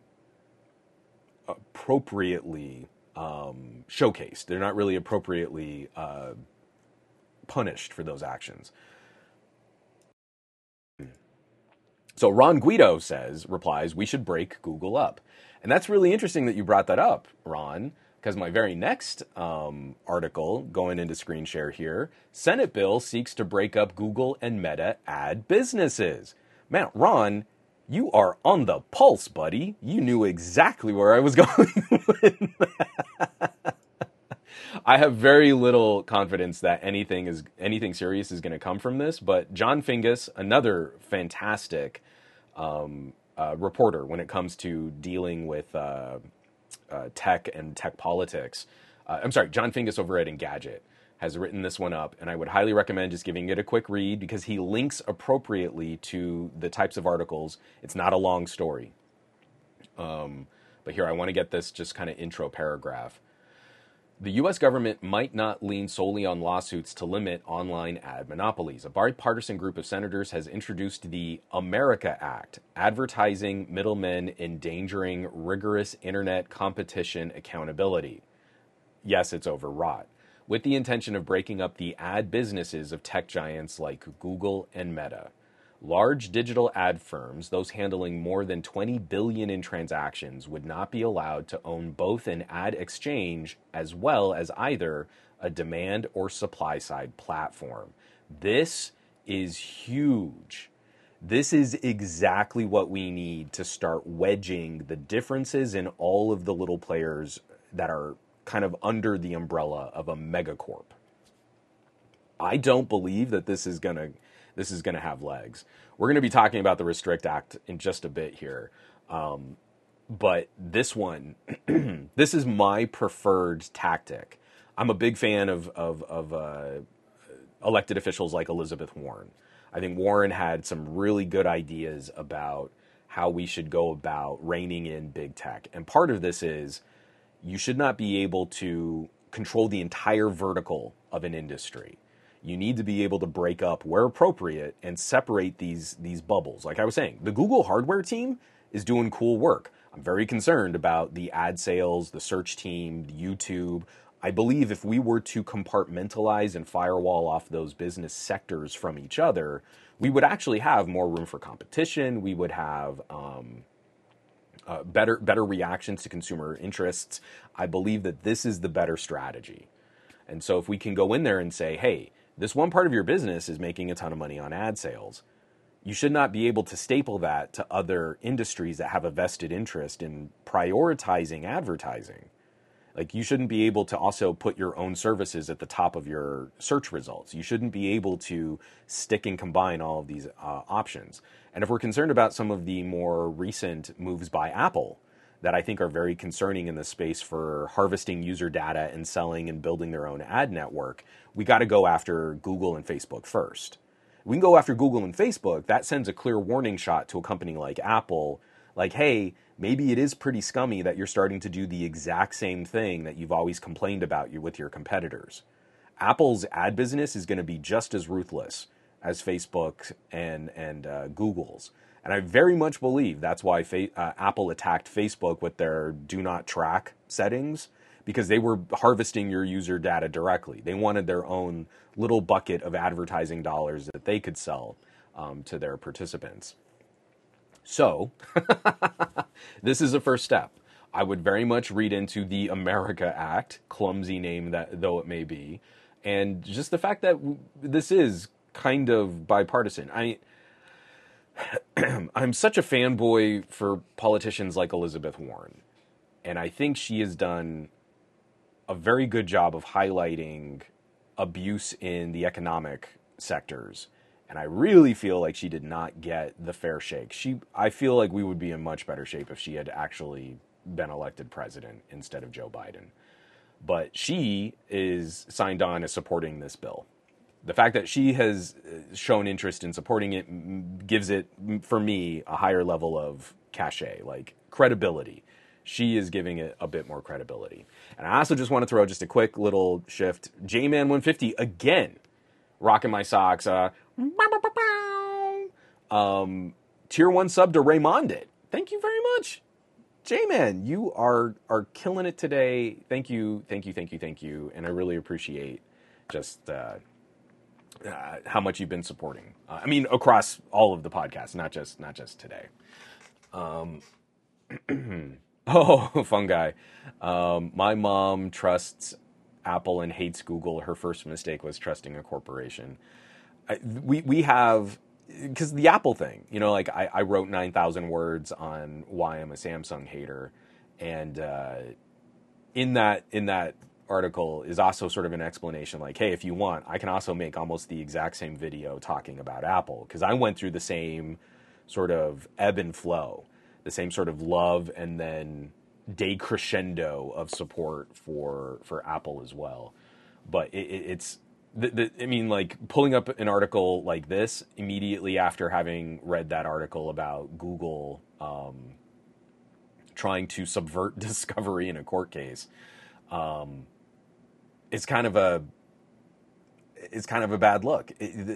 appropriately showcased. They're not really appropriately punished for those actions. So Ron Guido replies, we should break Google up. And that's really interesting that you brought that up, Ron, because my very next article, going into screen share here, Senate bill seeks to break up Google and Meta ad businesses. Man, Ron, you are on the pulse, buddy. You knew exactly where I was going with that. I have very little confidence that anything serious is going to come from this, but John Fingus, another fantastic reporter when it comes to dealing with tech and tech politics. John Fingus over at Engadget has written this one up, and I would highly recommend just giving it a quick read because he links appropriately to the types of articles. It's not a long story. But here, I want to get this just kind of intro paragraph. The U.S. government might not lean solely on lawsuits to limit online ad monopolies. A bipartisan group of senators has introduced the America Act, advertising middlemen endangering rigorous internet competition accountability. Yes, it's overwrought, with the intention of breaking up the ad businesses of tech giants like Google and Meta. Large digital ad firms, those handling more than 20 billion in transactions, would not be allowed to own both an ad exchange as well as either a demand or supply side platform. This is huge. This is exactly what we need to start wedging the differences in all of the little players that are kind of under the umbrella of a megacorp. I don't believe that this is going to have legs. We're going to be talking about the Restrict Act in just a bit here. But this one, this is my preferred tactic. I'm a big fan of elected officials like Elizabeth Warren. I think Warren had some really good ideas about how we should go about reining in big tech. And part of this is you should not be able to control the entire vertical of an industry. You need to be able to break up where appropriate and separate these bubbles. Like I was saying, the Google hardware team is doing cool work. I'm very concerned about the ad sales, the search team, YouTube. I believe if we were to compartmentalize and firewall off those business sectors from each other, we would actually have more room for competition. We would have better reactions to consumer interests. I believe that this is the better strategy. And so if we can go in there and say, hey, this one part of your business is making a ton of money on ad sales, you should not be able to staple that to other industries that have a vested interest in prioritizing advertising. Like, you shouldn't be able to also put your own services at the top of your search results. You shouldn't be able to stick and combine all of these options. And if we're concerned about some of the more recent moves by Apple that I think are very concerning in the space for harvesting user data and selling and building their own ad network, we got to go after Google and Facebook first. We can go after Google and Facebook. That sends a clear warning shot to a company like Apple, like, hey, maybe it is pretty scummy that you're starting to do the exact same thing that you've always complained about with your competitors. Apple's ad business is going to be just as ruthless as Facebook and Google's. And I very much believe that's why Apple attacked Facebook with their do not track settings, because they were harvesting your user data directly. They wanted their own little bucket of advertising dollars that they could sell to their participants. So this is a first step. I would very much read into the America Act, clumsy name that though it may be, and just the fact that this is kind of bipartisan. I'm such a fanboy for politicians like Elizabeth Warren, and I think she has done a very good job of highlighting abuse in the economic sectors, and I really feel like she did not get the fair shake. I feel like we would be in much better shape if she had actually been elected president instead of Joe Biden. But she is signed on as supporting this bill. The fact that she has shown interest in supporting it gives it, for me, a higher level of cachet, like credibility. She is giving it a bit more credibility. And I also just want to throw just a quick little shift. J-Man 150, again, rocking my socks. Tier 1 sub to Raymondit. Thank you very much. J-Man, you are killing it today. Thank you. And I really appreciate just how much you've been supporting. Across all of the podcasts, not just today. Oh, fun guy. My mom trusts Apple and hates Google. Her first mistake was trusting a corporation. We have, because the Apple thing, I wrote 9,000 words on why I'm a Samsung hater, and in that article is also sort of an explanation like, hey, if you want, I can also make almost the exact same video talking about Apple, because I went through the same sort of ebb and flow, the same sort of love and then decrescendo of support for Apple as well. But it's pulling up an article like this immediately after having read that article about Google trying to subvert discovery in a court case. it's kind of a bad look.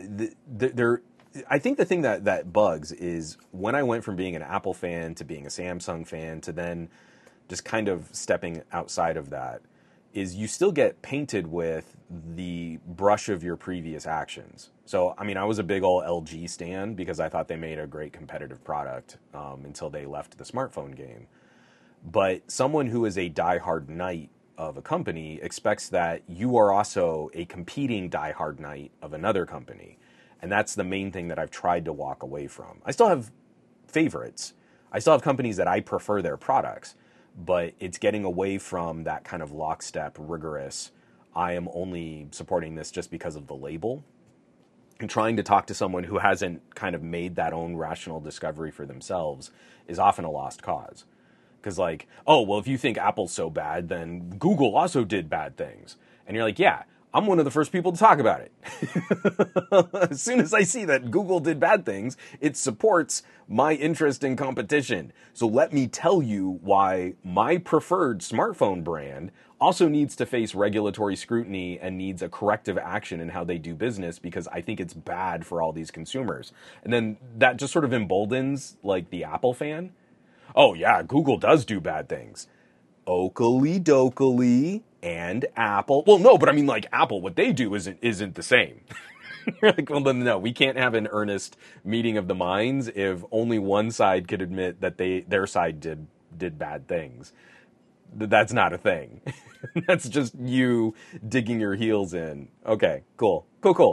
I think the thing that bugs is when I went from being an Apple fan to being a Samsung fan to then just kind of stepping outside of that, is you still get painted with the brush of your previous actions. So, I mean, I was a big old LG stan because I thought they made a great competitive product until they left the smartphone game. But someone who is a diehard knight of a company expects that you are also a competing diehard knight of another company. And that's the main thing that I've tried to walk away from. I still have favorites. I still have companies that I prefer their products, but it's getting away from that kind of lockstep, rigorous, I am only supporting this just because of the label, and trying to talk to someone who hasn't kind of made that own rational discovery for themselves is often a lost cause. Because like, oh, well, if you think Apple's so bad, then Google also did bad things. And you're like, yeah, I'm one of the first people to talk about it. As soon as I see that Google did bad things, it supports my interest in competition. So let me tell you why my preferred smartphone brand also needs to face regulatory scrutiny and needs a corrective action in how they do business, because I think it's bad for all these consumers. And then that just sort of emboldens like the Apple fan. Oh yeah, Google does do bad things. Oakley dokley and Apple. Well, no, but I mean, like, Apple, what they do isn't the same. You're like, well, then no, we can't have an earnest meeting of the minds if only one side could admit that their side did bad things. That's not a thing. That's just you digging your heels in. Okay, cool.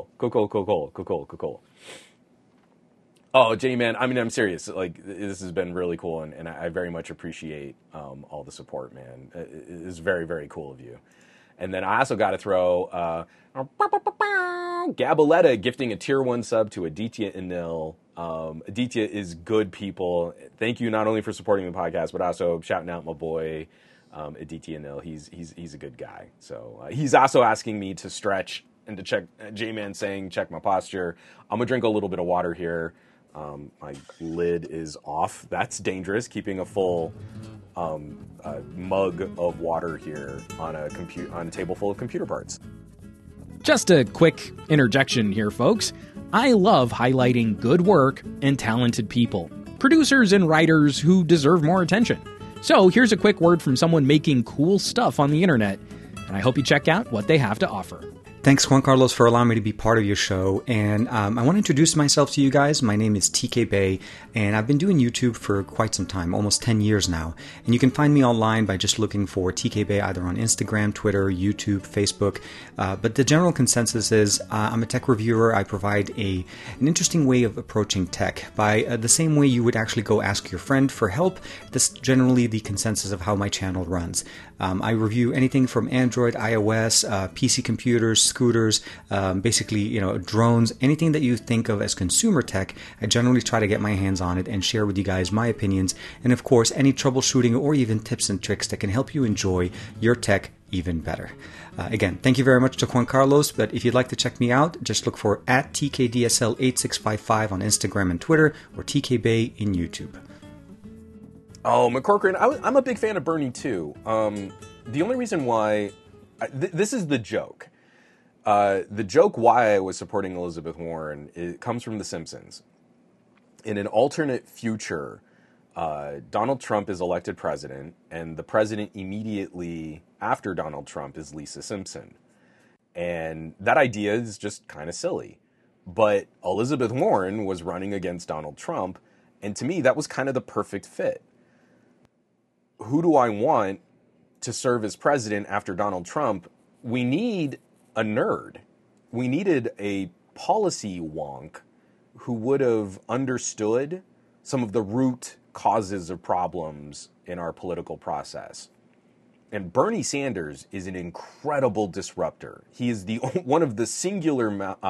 Oh, J-Man, I mean, I'm serious. Like, this has been really cool, and I very much appreciate all the support, man. It's very, very cool of you. And then I also got to throw Gabaletta gifting a tier 1 sub to Aditya Anil. Aditya is good people. Thank you not only for supporting the podcast, but also shouting out my boy Aditya Anil. He's a good guy. So he's also asking me to stretch and to check. J-Man saying check my posture. I'm gonna drink a little bit of water here. My lid is off. That's dangerous. Keeping a full mug of water here on a table full of computer parts. Just a quick interjection here, folks. I love highlighting good work and talented people, producers and writers who deserve more attention. So here's a quick word from someone making cool stuff on the internet, and I hope you check out what they have to offer. Thanks, Juan Carlos, for allowing me to be part of your show. And I want to introduce myself to you guys. My name is TK Bay, and I've been doing YouTube for quite some time, almost 10 years now. And you can find me online by just looking for TK Bay either on Instagram, Twitter, YouTube, Facebook. But the general consensus is I'm a tech reviewer. I provide an interesting way of approaching tech by the same way you would actually go ask your friend for help. That's generally the consensus of how my channel runs. I review anything from Android, iOS, PC computers, scooters, basically, drones, anything that you think of as consumer tech. I generally try to get my hands on it and share with you guys my opinions, and of course, any troubleshooting or even tips and tricks that can help you enjoy your tech even better. Again, thank you very much to Juan Carlos, but if you'd like to check me out, just look for @TKDSL8655 on Instagram and Twitter, or TK Bay in YouTube. Oh, McCorcoran, I'm a big fan of Bernie too. The only reason why, this is the joke. The joke why I was supporting Elizabeth Warren, it comes from The Simpsons. In an alternate future, Donald Trump is elected president, and the president immediately after Donald Trump is Lisa Simpson. And that idea is just kind of silly. But Elizabeth Warren was running against Donald Trump, and to me, that was kind of the perfect fit. Who do I want to serve as president after Donald Trump? We need a nerd. We needed a policy wonk who would have understood some of the root causes of problems in our political process. And Bernie Sanders is an incredible disruptor. He is one of the singular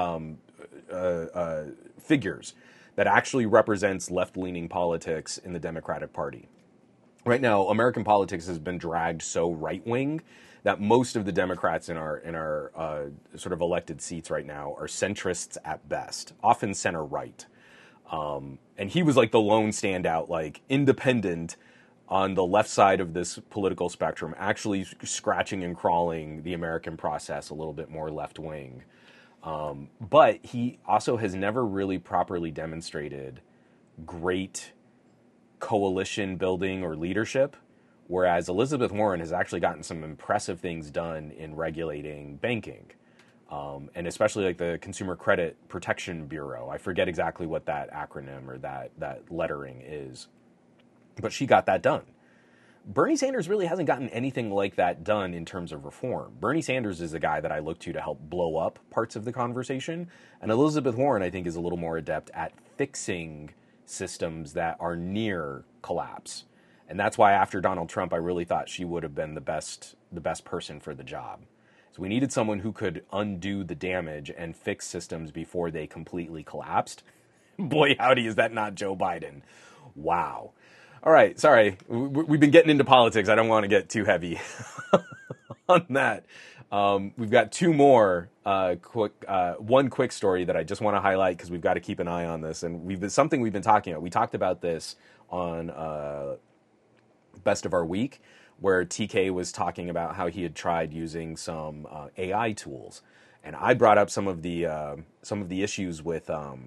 figures that actually represents left-leaning politics in the Democratic Party. Right now, American politics has been dragged so right-wing that most of the Democrats in our sort of elected seats right now are centrists at best, often center-right. And he was like the lone standout, like independent, on the left side of this political spectrum, actually scratching and crawling the American process a little bit more left wing. But he also has never really properly demonstrated great coalition building or leadership, whereas Elizabeth Warren has actually gotten some impressive things done in regulating banking. And especially like the Consumer Credit Protection Bureau. I forget exactly what that acronym or that lettering is, but she got that done. Bernie Sanders really hasn't gotten anything like that done in terms of reform. Bernie Sanders is the guy that I look to help blow up parts of the conversation, and Elizabeth Warren, I think, is a little more adept at fixing systems that are near collapse. And that's why after Donald Trump, I really thought she would have been the best person for the job. So we needed someone who could undo the damage and fix systems before they completely collapsed. Boy, howdy, is that not Joe Biden. Wow. All right, sorry. We've been getting into politics. I don't want to get too heavy on that. We've got two more one quick story that I just want to highlight because we've got to keep an eye on this. And something we've been talking about. We talked about this on Best of Our Week, where TK was talking about how he had tried using some AI tools, and I brought up some of the issues with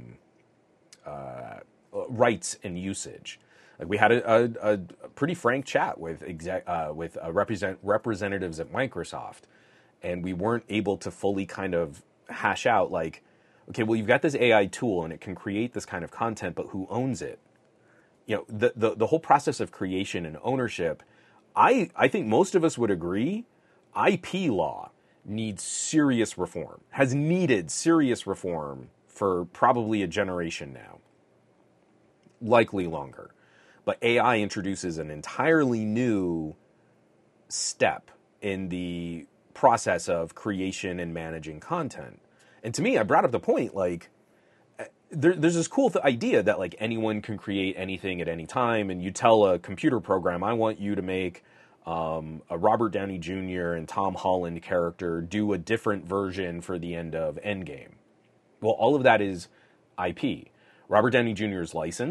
rights and usage. Like we had a pretty frank chat with representatives at Microsoft, and we weren't able to fully kind of hash out like, okay, well, you've got this AI tool and it can create this kind of content, but who owns it? You know, the whole process of creation and ownership. I think most of us would agree IP law needs serious reform, has needed serious reform for probably a generation now, likely longer. But AI introduces an entirely new step in the process of creation and managing content. And to me, I brought up the point, like, there's this cool idea that like anyone can create anything at any time, and you tell a computer program, I want you to make a Robert Downey Jr. and Tom Holland character do a different version for the end of Endgame. Well, all of that is IP. Robert Downey Jr.'s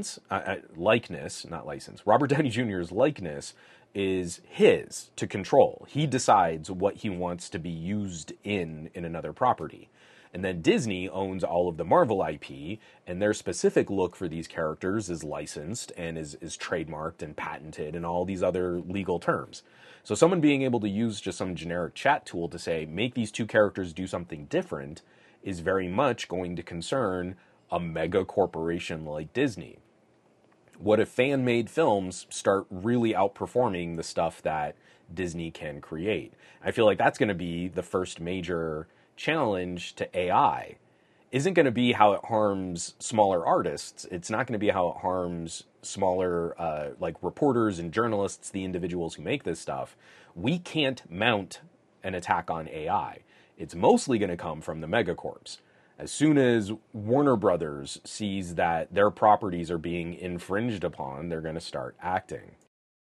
Robert Downey Jr.'s likeness is his to control. He decides what he wants to be used in another property. And then Disney owns all of the Marvel IP, and their specific look for these characters is licensed and is trademarked and patented and all these other legal terms. So someone being able to use just some generic chat tool to say, make these two characters do something different is very much going to concern a mega corporation like Disney. What if fan-made films start really outperforming the stuff that Disney can create? I feel like that's going to be the first major challenge to AI. Isn't going to be how it harms smaller artists. It's not going to be how it harms smaller like reporters and journalists, the individuals who make this stuff. We can't mount an attack on AI. It's mostly going to come from the megacorps. As soon as Warner Brothers sees that their properties are being infringed upon, they're going to start acting.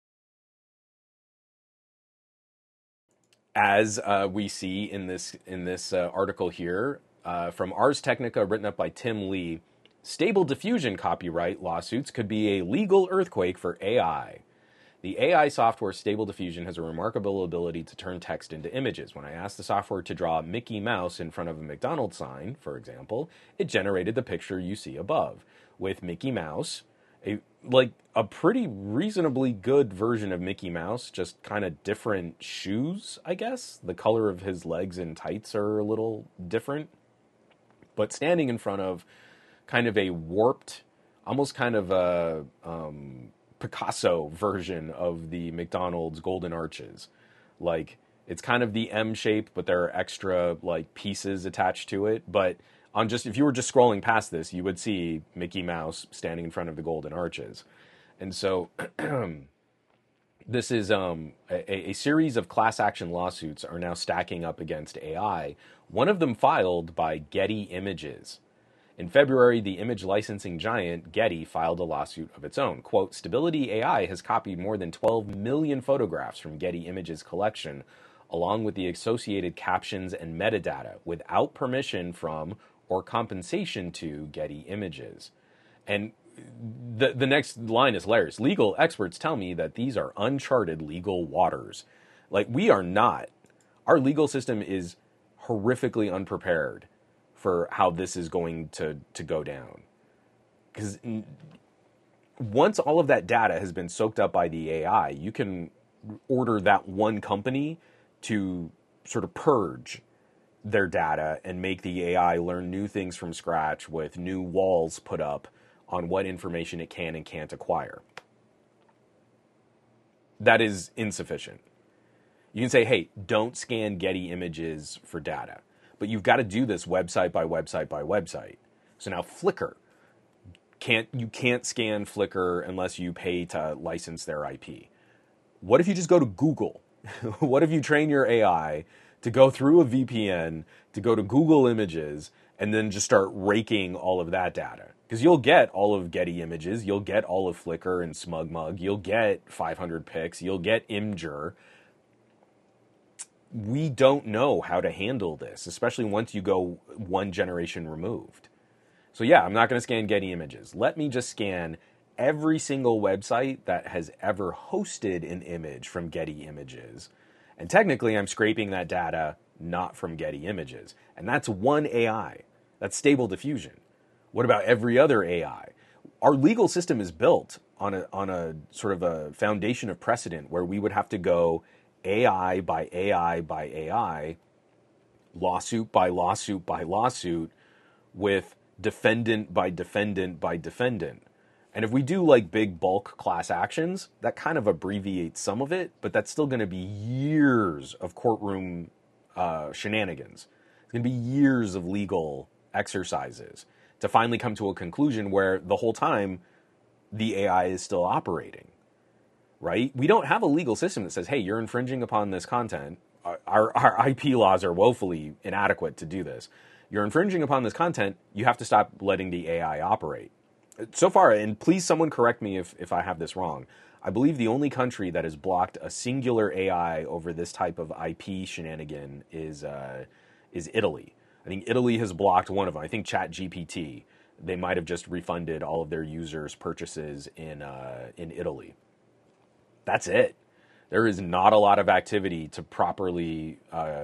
As we see in this article here from Ars Technica, written up by Tim Lee, Stable Diffusion copyright lawsuits could be a legal earthquake for AI. The AI software Stable Diffusion has a remarkable ability to turn text into images. When I asked the software to draw Mickey Mouse in front of a McDonald's sign, for example, it generated the picture you see above, with Mickey Mouse, a pretty reasonably good version of Mickey Mouse, just kind of different shoes, I guess. The color of his legs and tights are a little different. But standing in front of kind of a warped, almost kind of a Picasso version of the McDonald's Golden Arches. Like, it's kind of the M shape, but there are extra like pieces attached to it. But if you were just scrolling past this, you would see Mickey Mouse standing in front of the Golden Arches. And so this is a series of class action lawsuits are now stacking up against AI. One of them filed by Getty Images. In February, the image licensing giant Getty filed a lawsuit of its own. Quote, Stability AI has copied more than 12 million photographs from Getty Images collection, along with the associated captions and metadata, without permission from or compensation to Getty Images. And the next line is hilarious. Legal experts tell me that these are uncharted legal waters. Like, we are not. Our legal system is horrifically unprepared for how this is going to go down. Because once all of that data has been soaked up by the AI, you can order that one company to sort of purge their data and make the AI learn new things from scratch with new walls put up on what information it can and can't acquire. That is insufficient. You can say, hey, don't scan Getty Images for data, but you've got to do this website by website by website. So now Flickr, you can't scan Flickr unless you pay to license their IP. What if you just go to Google? What if you train your AI to go through a VPN, to go to Google Images, and then just start raking all of that data? Because you'll get all of Getty Images, you'll get all of Flickr and SmugMug, you'll get 500 pics, you'll get Imgur. We don't know how to handle this, especially once you go one generation removed. So yeah, I'm not going to scan Getty Images. Let me just scan every single website that has ever hosted an image from Getty Images. And technically, I'm scraping that data not from Getty Images. And that's one AI. That's Stable Diffusion. What about every other AI? Our legal system is built on a sort of a foundation of precedent where we would have to go AI by AI by AI, lawsuit by lawsuit by lawsuit, with defendant by defendant by defendant. And if we do like big bulk class actions, that kind of abbreviates some of it, but that's still going to be years of courtroom shenanigans. It's going to be years of legal exercises to finally come to a conclusion where the whole time the AI is still operating, right? We don't have a legal system that says, hey, you're infringing upon this content. Our IP laws are woefully inadequate to do this. You're infringing upon this content. You have to stop letting the AI operate. So far, and please someone correct me if I have this wrong, I believe the only country that has blocked a singular AI over this type of IP shenanigan is Italy. I think Italy has blocked one of them. I think ChatGPT. They might have just refunded all of their users' purchases in Italy. That's it. There is not a lot of activity to properly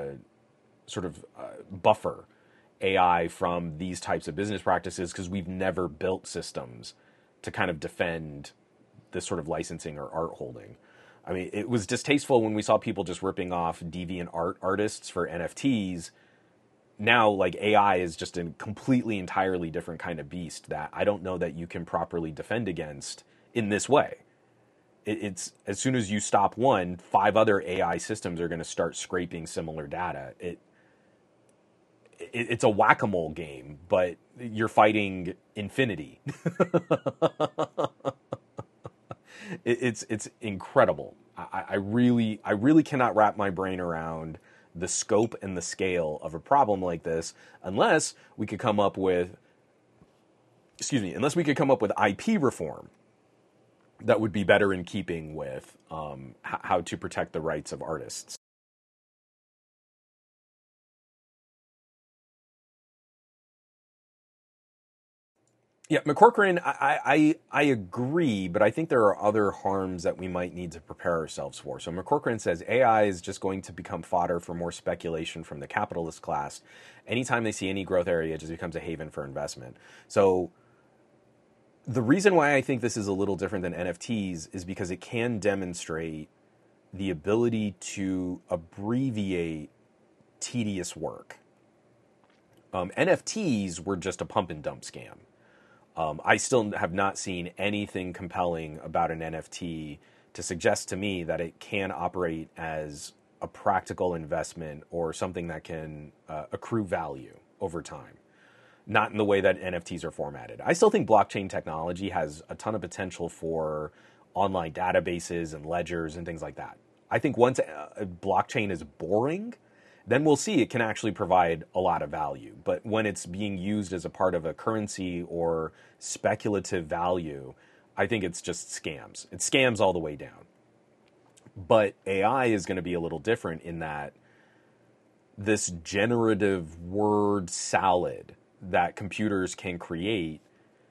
buffer AI from these types of business practices because we've never built systems to kind of defend this sort of licensing or art holding. I mean, it was distasteful when we saw people just ripping off deviant art artists for NFTs. Now, like, AI is just a completely, entirely different kind of beast that I don't know that you can properly defend against in this way. It's as soon as you stop one, 5 other AI systems are going to start scraping similar data. It's a whack-a-mole game, but you're fighting infinity. It's incredible. I really cannot wrap my brain around the scope and the scale of a problem like this unless we could come up with IP reform that would be better in keeping with how to protect the rights of artists. Yeah, McCorcoran, I agree, but I think there are other harms that we might need to prepare ourselves for. So McCorcoran says AI is just going to become fodder for more speculation from the capitalist class. Anytime they see any growth area, it just becomes a haven for investment. So the reason why I think this is a little different than NFTs is because it can demonstrate the ability to abbreviate tedious work. NFTs were just a pump and dump scam. I still have not seen anything compelling about an NFT to suggest to me that it can operate as a practical investment or something that can accrue value over time. Not in the way that NFTs are formatted. I still think blockchain technology has a ton of potential for online databases and ledgers and things like that. I think once a blockchain is boring, then we'll see it can actually provide a lot of value. But when it's being used as a part of a currency or speculative value, I think it's just scams. It's scams all the way down. But AI is going to be a little different in that this generative word salad that computers can create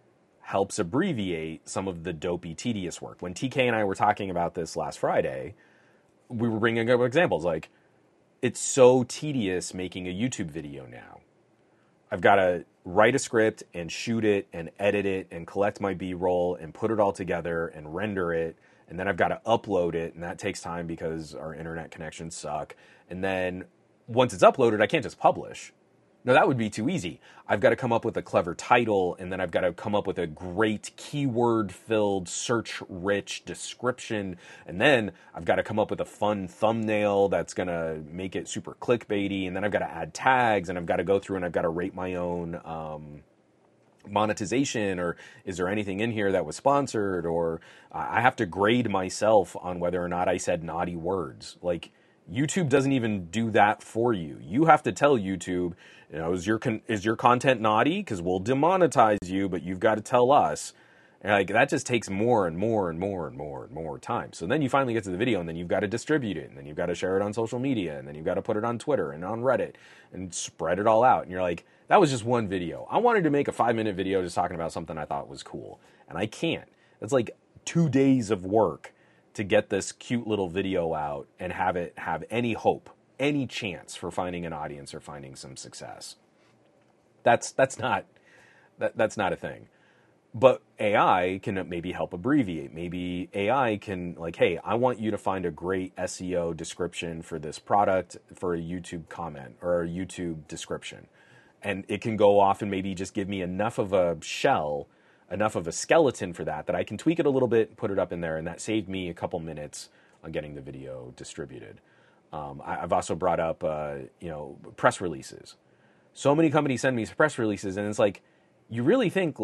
helps abbreviate some of the dopey, tedious work. When TK and I were talking about this last Friday, we were bringing up examples like, it's so tedious making a YouTube video now. I've got to write a script and shoot it and edit it and collect my B-roll and put it all together and render it. And then I've got to upload it, and that takes time because our internet connections suck. And then once it's uploaded, I can't just publish. No, that would be too easy. I've got to come up with a clever title, and then I've got to come up with a great keyword-filled, search-rich description, and then I've got to come up with a fun thumbnail that's going to make it super clickbaity, and then I've got to add tags, and I've got to go through and I've got to rate my own monetization, or is there anything in here that was sponsored, or I have to grade myself on whether or not I said naughty words. Like, YouTube doesn't even do that for you. You have to tell YouTube, you know, is your content naughty? Because we'll demonetize you, but you've got to tell us. And like, that just takes more and more and more and more and more time. So then you finally get to the video, and then you've got to distribute it, and then you've got to share it on social media, and then you've got to put it on Twitter and on Reddit and spread it all out. And you're like, that was just one video. I wanted to make a 5-minute video just talking about something I thought was cool, and I can't. It's like 2 days of work to get this cute little video out and have it have any hope, any chance for finding an audience or finding some success. That's not a thing. But AI can maybe help abbreviate. Maybe AI can, like, hey, I want you to find a great SEO description for this product for a YouTube comment or a YouTube description. And it can go off and maybe just give me enough of a shell, enough of a skeleton for that I can tweak it a little bit, put it up in there, and that saved me a couple minutes on getting the video distributed. I've also brought up, press releases. So many companies send me press releases, and it's like, you really think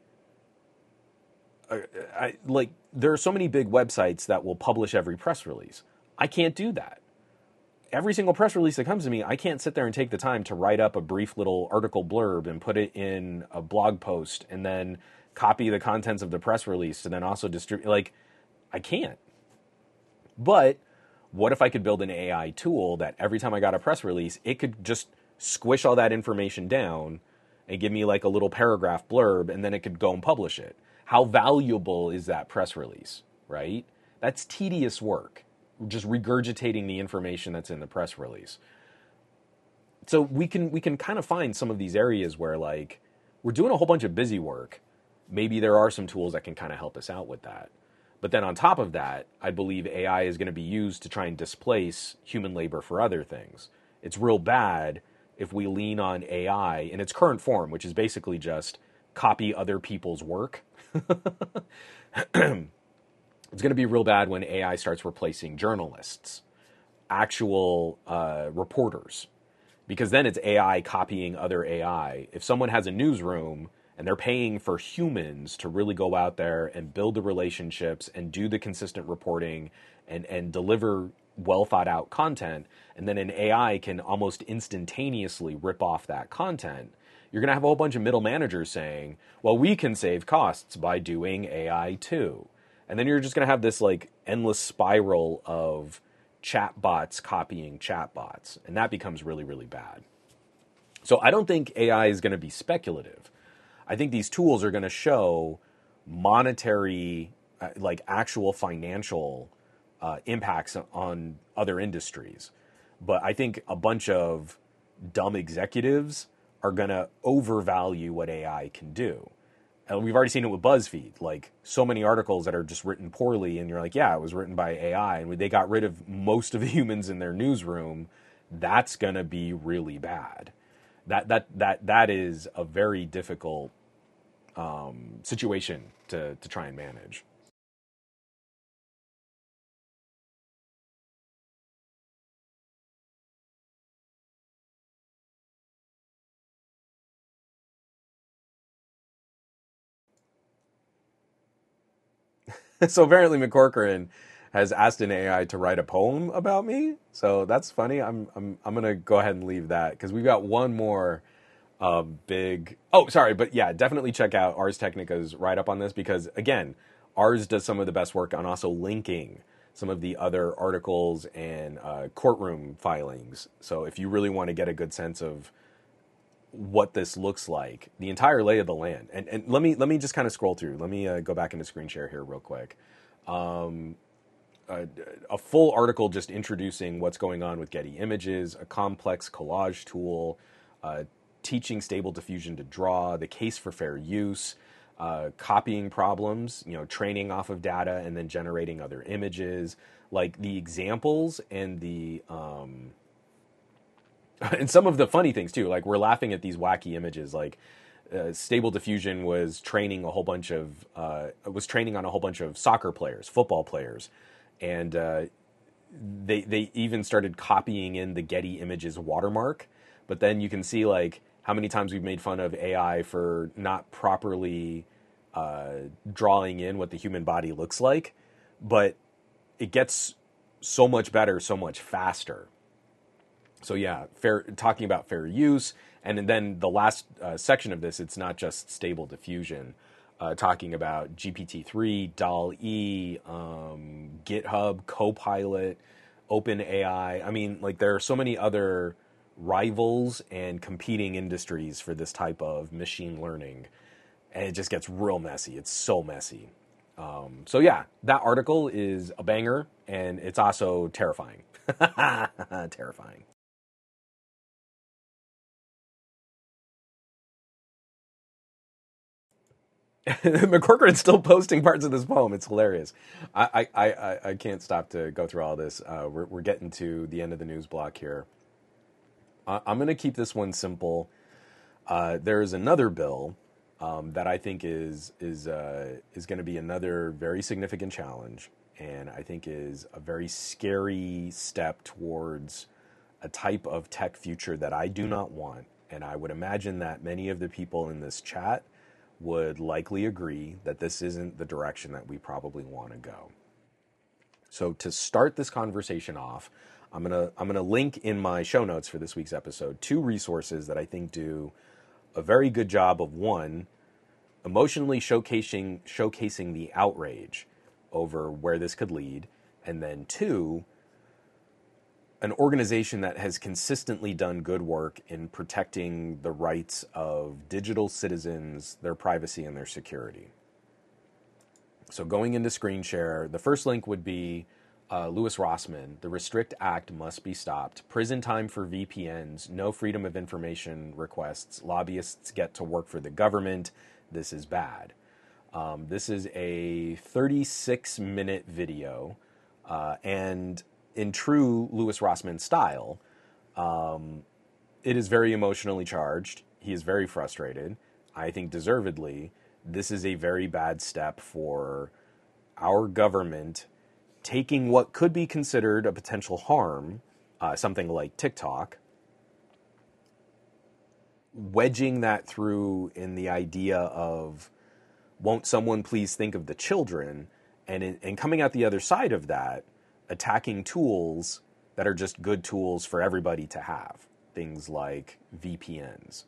there are so many big websites that will publish every press release. I can't do that. Every single press release that comes to me, I can't sit there and take the time to write up a brief little article blurb and put it in a blog post and then copy the contents of the press release and then also distribute. Like, I can't. But what if I could build an AI tool that every time I got a press release, it could just squish all that information down and give me like a little paragraph blurb, and then it could go and publish it? How valuable is that press release, right? That's tedious work, just regurgitating the information that's in the press release. So we can kind of find some of these areas where, like, we're doing a whole bunch of busy work. Maybe there are some tools that can kind of help us out with that. But then on top of that, I believe AI is going to be used to try and displace human labor for other things. It's real bad if we lean on AI in its current form, which is basically just copy other people's work. It's going to be real bad when AI starts replacing journalists, actual reporters, because then it's AI copying other AI. If someone has a newsroom and they're paying for humans to really go out there and build the relationships and do the consistent reporting and deliver well thought out content, and then an AI can almost instantaneously rip off that content, you're going to have a whole bunch of middle managers saying, well, we can save costs by doing AI too. And then you're just going to have this like endless spiral of chatbots copying chatbots. And that becomes really, really bad. So I don't think AI is going to be speculative. I think these tools are going to show monetary, like actual financial impacts on other industries. But I think a bunch of dumb executives are going to overvalue what AI can do. And we've already seen it with BuzzFeed, like so many articles that are just written poorly, and you're like, yeah, it was written by AI, and they got rid of most of the humans in their newsroom. That's going to be really bad. That is a very difficult situation to try and manage. So apparently McCorcoran has asked an AI to write a poem about me. So that's funny. I'm gonna go ahead and leave that because we've got one more big. Oh, sorry, but yeah, definitely check out Ars Technica's write up on this because again, Ars does some of the best work on also linking some of the other articles and courtroom filings. So if you really want to get a good sense of what this looks like, the entire lay of the land. And let me just kind of scroll through. Let me go back into screen share here real quick. A full article just introducing what's going on with Getty Images, a complex collage tool, teaching Stable Diffusion to draw, the case for fair use, copying problems, training off of data and then generating other images. Like the examples and the and some of the funny things too. Like we're laughing at these wacky images. Like Stable Diffusion was training on a whole bunch of soccer players, football players, and they even started copying in the Getty Images watermark. But then you can see like how many times we've made fun of AI for not properly drawing in what the human body looks like, but it gets so much better, so much faster. So yeah, talking about fair use, and then the last section of this, it's not just Stable Diffusion, talking about GPT-3, DALL-E, GitHub, Copilot, OpenAI. I mean, like there are so many other rivals and competing industries for this type of machine learning, and it just gets real messy. It's so messy. So yeah, that article is a banger, and it's also terrifying. Terrifying. McCorcoran's still posting parts of this poem. It's hilarious. I can't stop to go through all this. We're getting to the end of the news block here. I'm going to keep this one simple. There is another bill that I think is going to be another very significant challenge, and I think is a very scary step towards a type of tech future that I do not want. And I would imagine that many of the people in this chat would likely agree that this isn't the direction that we probably want to go. So to start this conversation off, I'm gonna link in my show notes for this week's episode 2 resources that I think do a very good job of, one, emotionally showcasing the outrage over where this could lead, and then 2, an organization that has consistently done good work in protecting the rights of digital citizens, their privacy, and their security. So going into screen share, the first link would be Louis Rossmann. The Restrict Act must be stopped. Prison time for VPNs. No freedom of information requests. Lobbyists get to work for the government. This is bad. This is a 36-minute video, and in true Louis Rossmann style, it is very emotionally charged. He is very frustrated. I think deservedly. This is a very bad step for our government taking what could be considered a potential harm, something like TikTok, wedging that through in the idea of, won't someone please think of the children, and coming out the other side of that, attacking tools that are just good tools for everybody to have, things like VPNs.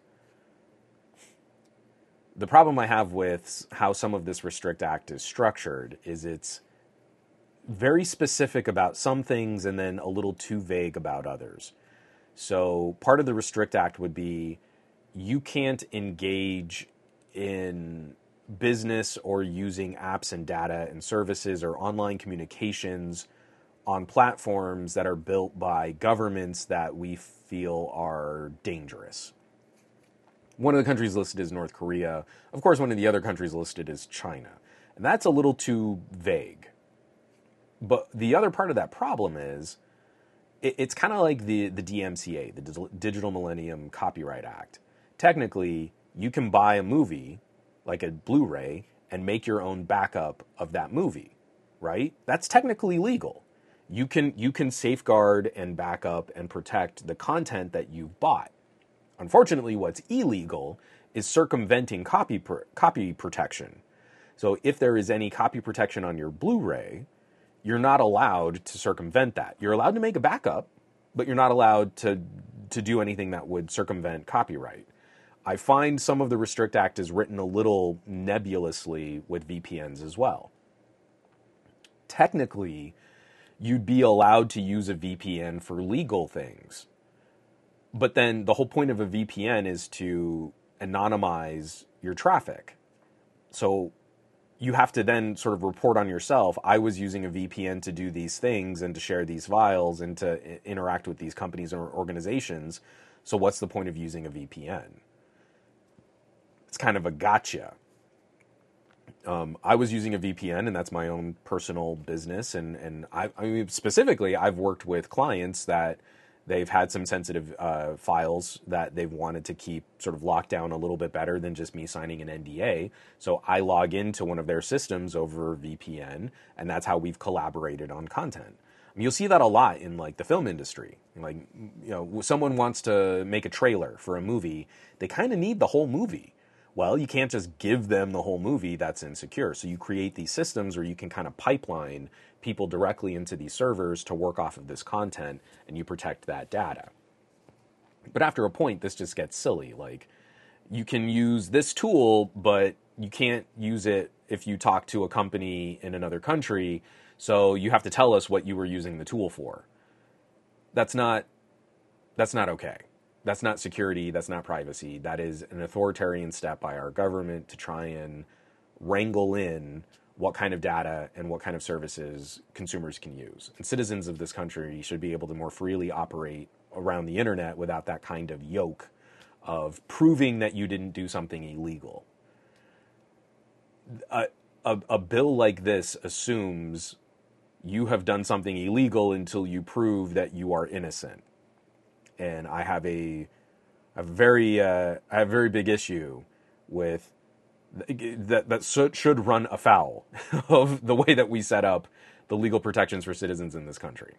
The problem I have with how some of this Restrict Act is structured is it's very specific about some things and then a little too vague about others. So part of the Restrict Act would be you can't engage in business or using apps and data and services or online communications on platforms that are built by governments that we feel are dangerous. One of the countries listed is North Korea. Of course, one of the other countries listed is China. And that's a little too vague. But the other part of that problem is, it's kind of like the DMCA, the Digital Millennium Copyright Act. Technically, you can buy a movie, like a Blu-ray, and make your own backup of that movie, right? That's technically legal. You can safeguard and back up and protect the content that you've bought. Unfortunately, what's illegal is circumventing copy protection. So if there is any copy protection on your Blu-ray, you're not allowed to circumvent that. You're allowed to make a backup, but you're not allowed to do anything that would circumvent copyright. I find some of the Restrict Act is written a little nebulously with VPNs as well. Technically, you'd be allowed to use a VPN for legal things. But then the whole point of a VPN is to anonymize your traffic. So you have to then sort of report on yourself. I was using a VPN to do these things and to share these files and to interact with these companies or organizations. So what's the point of using a VPN? It's kind of a gotcha. I was using a VPN, and that's my own personal business. And I mean, specifically, I've worked with clients that they've had some sensitive files that they've wanted to keep sort of locked down a little bit better than just me signing an NDA. So I log into one of their systems over VPN, and that's how we've collaborated on content. I mean, you'll see that a lot in like the film industry. Like, you know, someone wants to make a trailer for a movie, they kind of need the whole movie. Well, you can't just give them the whole movie. That's insecure. So you create these systems where you can kind of pipeline people directly into these servers to work off of this content, and you protect that data. But after a point, this just gets silly. Like, you can use this tool, but you can't use it if you talk to a company in another country, so you have to tell us what you were using the tool for. That's not okay. That's not security, that's not privacy. That is an authoritarian step by our government to try and wrangle in what kind of data and what kind of services consumers can use. And citizens of this country should be able to more freely operate around the internet without that kind of yoke of proving that you didn't do something illegal. A bill like this assumes you have done something illegal until you prove that you are innocent. And I have a very big issue with that should run afoul of the way that we set up the legal protections for citizens in this country.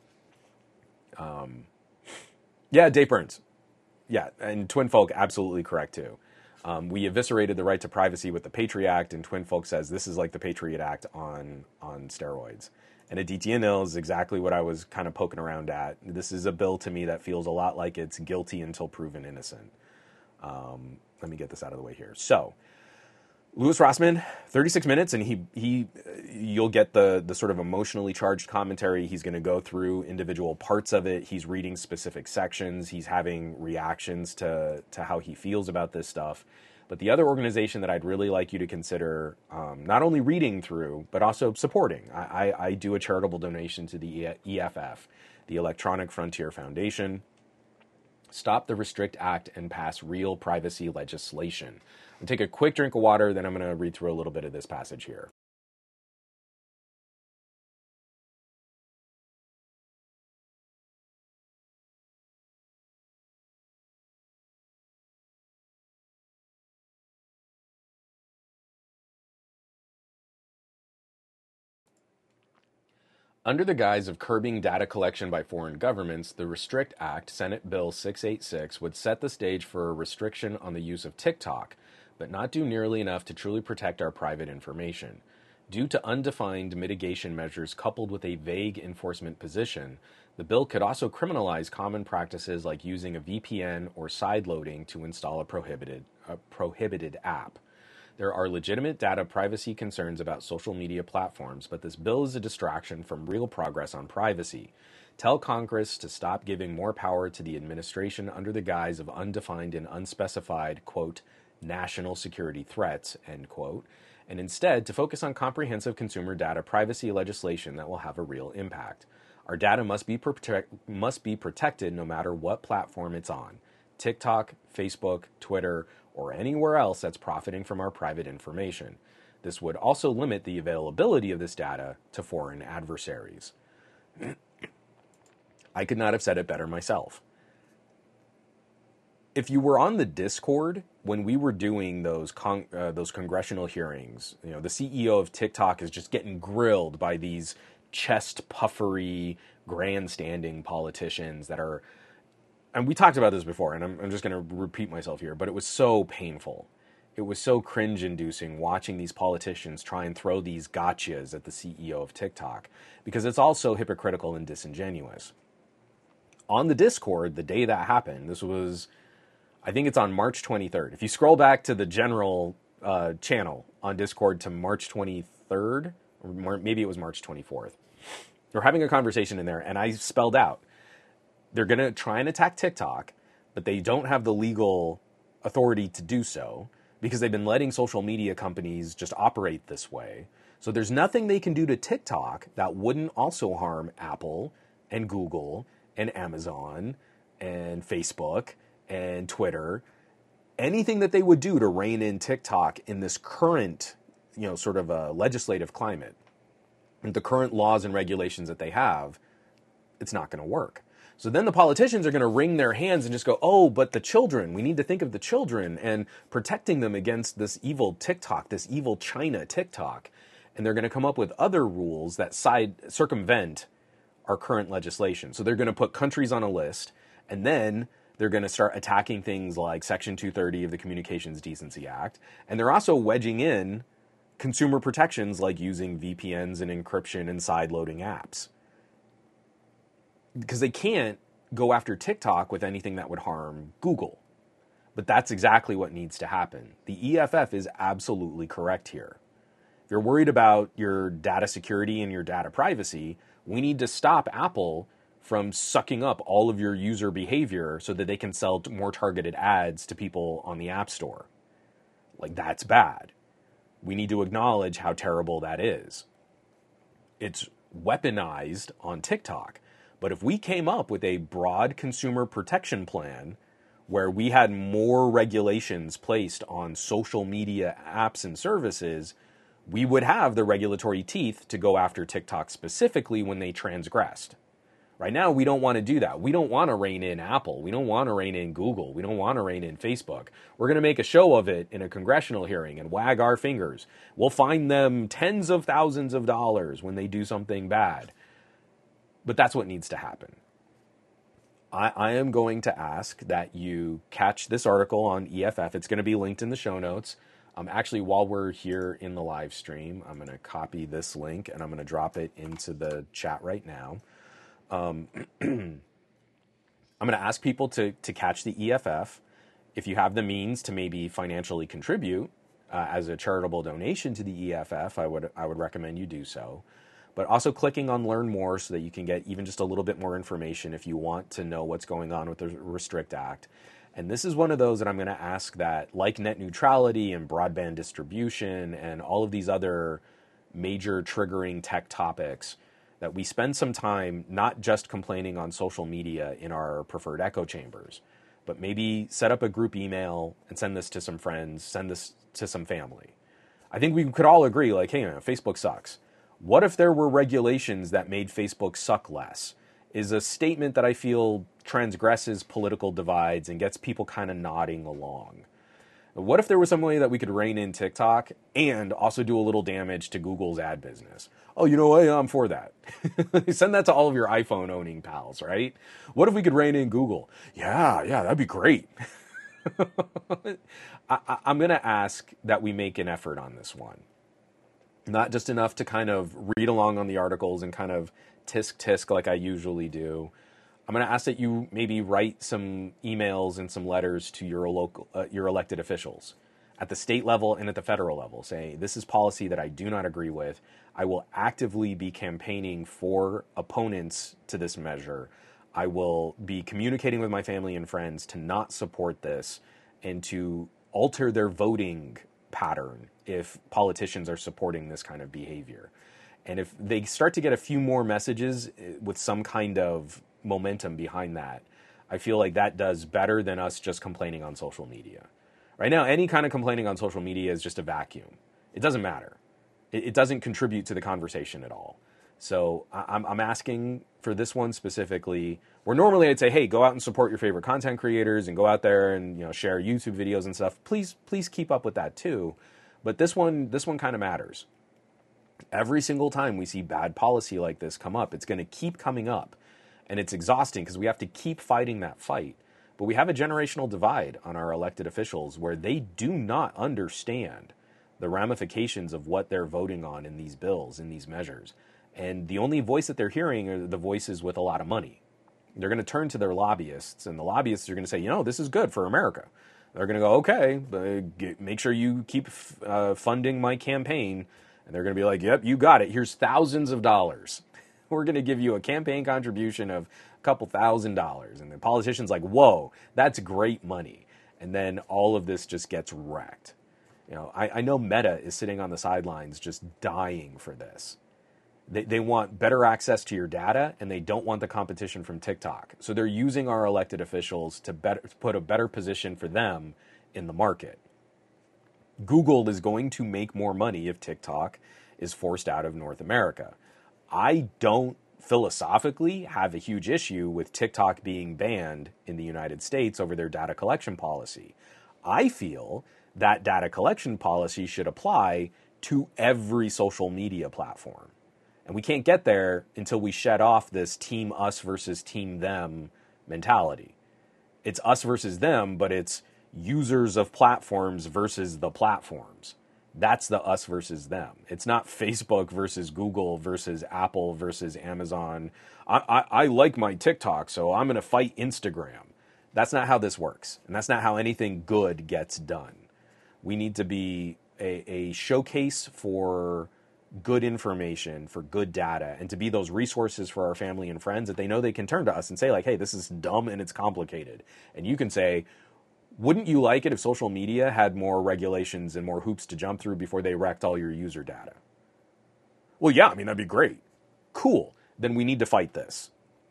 Yeah, Dave Burns. Yeah, and Twin Folk, absolutely correct too. We eviscerated the right to privacy with the Patriot Act, and Twin Folk says this is like the Patriot Act on steroids. And a DTNL is exactly what I was kind of poking around at. This is a bill to me that feels a lot like it's guilty until proven innocent. Let me get this out of the way here. So, Louis Rossmann, 36 minutes, and you'll get the sort of emotionally charged commentary. He's going to go through individual parts of it. He's reading specific sections. He's having reactions to how he feels about this stuff. But the other organization that I'd really like you to consider not only reading through, but also supporting. I do a charitable donation to the EFF, the Electronic Frontier Foundation. Stop the Restrict Act and pass real privacy legislation. I'll take a quick drink of water, then I'm going to read through a little bit of this passage here. Under the guise of curbing data collection by foreign governments, the Restrict Act, Senate Bill 686, would set the stage for a restriction on the use of TikTok, but not do nearly enough to truly protect our private information. Due to undefined mitigation measures coupled with a vague enforcement position, the bill could also criminalize common practices like using a VPN or sideloading to install a prohibited app. There are legitimate data privacy concerns about social media platforms, but this bill is a distraction from real progress on privacy. Tell Congress to stop giving more power to the administration under the guise of undefined and unspecified, quote, national security threats, end quote, and instead to focus on comprehensive consumer data privacy legislation that will have a real impact. Our data must be protected no matter what platform it's on. TikTok, Facebook, Twitter, or anywhere else that's profiting from our private information. This would also limit the availability of this data to foreign adversaries. I could not have said it better myself. If you were on the Discord when we were doing those congressional hearings, you know, the CEO of TikTok is just getting grilled by these chest puffery, grandstanding politicians that are. And we talked about this before, and I'm just going to repeat myself here, but it was so painful. It was so cringe-inducing watching these politicians try and throw these gotchas at the CEO of TikTok, because it's all so hypocritical and disingenuous. On the Discord, the day that happened, this was, I think it's on March 23rd. If you scroll back to the general channel on Discord to March 23rd, or maybe it was March 24th, they're having a conversation in there, and I spelled out, they're going to try and attack TikTok, but they don't have the legal authority to do so because they've been letting social media companies just operate this way. So there's nothing they can do to TikTok that wouldn't also harm Apple and Google and Amazon and Facebook and Twitter. Anything that they would do to rein in TikTok in this current, sort of a legislative climate, the current laws and regulations that they have, it's not going to work. So then the politicians are going to wring their hands and just go, oh, but the children, we need to think of the children and protecting them against this evil TikTok, this evil China TikTok. And they're going to come up with other rules that circumvent our current legislation. So they're going to put countries on a list, and then they're going to start attacking things like Section 230 of the Communications Decency Act. And they're also wedging in consumer protections like using VPNs and encryption and sideloading apps. Because they can't go after TikTok with anything that would harm Google. But that's exactly what needs to happen. The EFF is absolutely correct here. If you're worried about your data security and your data privacy, we need to stop Apple from sucking up all of your user behavior so that they can sell more targeted ads to people on the App Store. Like, that's bad. We need to acknowledge how terrible that is. It's weaponized on TikTok. But if we came up with a broad consumer protection plan where we had more regulations placed on social media apps and services, we would have the regulatory teeth to go after TikTok specifically when they transgressed. Right now, we don't want to do that. We don't want to rein in Apple. We don't want to rein in Google. We don't want to rein in Facebook. We're going to make a show of it in a congressional hearing and wag our fingers. We'll fine them tens of thousands of dollars when they do something bad. But that's what needs to happen. I am going to ask that you catch this article on EFF. It's going to be linked in the show notes. Actually, while we're here in the live stream, I'm going to copy this link and I'm going to drop it into the chat right now. I'm going to ask people to catch the EFF. If you have the means to maybe financially contribute as a charitable donation to the EFF, I would recommend you do so. But also clicking on Learn More so that you can get even just a little bit more information if you want to know what's going on with the Restrict Act. And this is one of those that I'm going to ask that, like net neutrality and broadband distribution and all of these other major triggering tech topics, that we spend some time not just complaining on social media in our preferred echo chambers, but maybe set up a group email and send this to some friends, send this to some family. I think we could all agree, like, hey, man, Facebook sucks. What if there were regulations that made Facebook suck less? Is a statement that I feel transgresses political divides and gets people kind of nodding along. What if there was some way that we could rein in TikTok and also do a little damage to Google's ad business? Oh, you know what? I'm for that. Send that to all of your iPhone owning pals, right? What if we could rein in Google? Yeah, that'd be great. I'm going to ask that we make an effort on this one. Not just enough to kind of read along on the articles and kind of tisk like I usually do. I'm going to ask that you maybe write some emails and some letters to your elected officials at the state level and at the federal level. Say, this is policy that I do not agree with. I will actively be campaigning for opponents to this measure. I will be communicating with my family and friends to not support this and to alter their voting pattern if politicians are supporting this kind of behavior. And if they start to get a few more messages with some kind of momentum behind that, I feel like that does better than us just complaining on social media. Right now, any kind of complaining on social media is just a vacuum. It doesn't matter. It doesn't contribute to the conversation at all. So I'm asking for this one specifically, where normally I'd say, hey, go out and support your favorite content creators and go out there and share YouTube videos and stuff. Please keep up with that too. But this one kind of matters. Every single time we see bad policy like this come up, it's going to keep coming up. And it's exhausting because we have to keep fighting that fight. But we have a generational divide on our elected officials where they do not understand the ramifications of what they're voting on in these bills, in these measures. And the only voice that they're hearing are the voices with a lot of money. They're going to turn to their lobbyists, and the lobbyists are going to say, this is good for America. They're going to go, okay, but make sure you keep funding my campaign. And they're going to be like, yep, you got it. Here's thousands of dollars. We're going to give you a campaign contribution of couple $1,000. And the politician's like, whoa, that's great money. And then all of this just gets wrecked. You know, I know Meta is sitting on the sidelines just dying for this. They want better access to your data, and they don't want the competition from TikTok. So they're using our elected officials to put a better position for them in the market. Google is going to make more money if TikTok is forced out of North America. I don't philosophically have a huge issue with TikTok being banned in the United States over their data collection policy. I feel that data collection policy should apply to every social media platform. And we can't get there until we shed off this team us versus team them mentality. It's us versus them, but it's users of platforms versus the platforms. That's the us versus them. It's not Facebook versus Google versus Apple versus Amazon. I like my TikTok, so I'm going to fight Instagram. That's not how this works. And that's not how anything good gets done. We need to be a showcase for good information, for good data, and to be those resources for our family and friends that they know they can turn to us and say, like, hey, this is dumb and it's complicated. And you can say, wouldn't you like it if social media had more regulations and more hoops to jump through before they wrecked all your user data? Well, yeah, I mean, that'd be great. Cool. Then we need to fight this.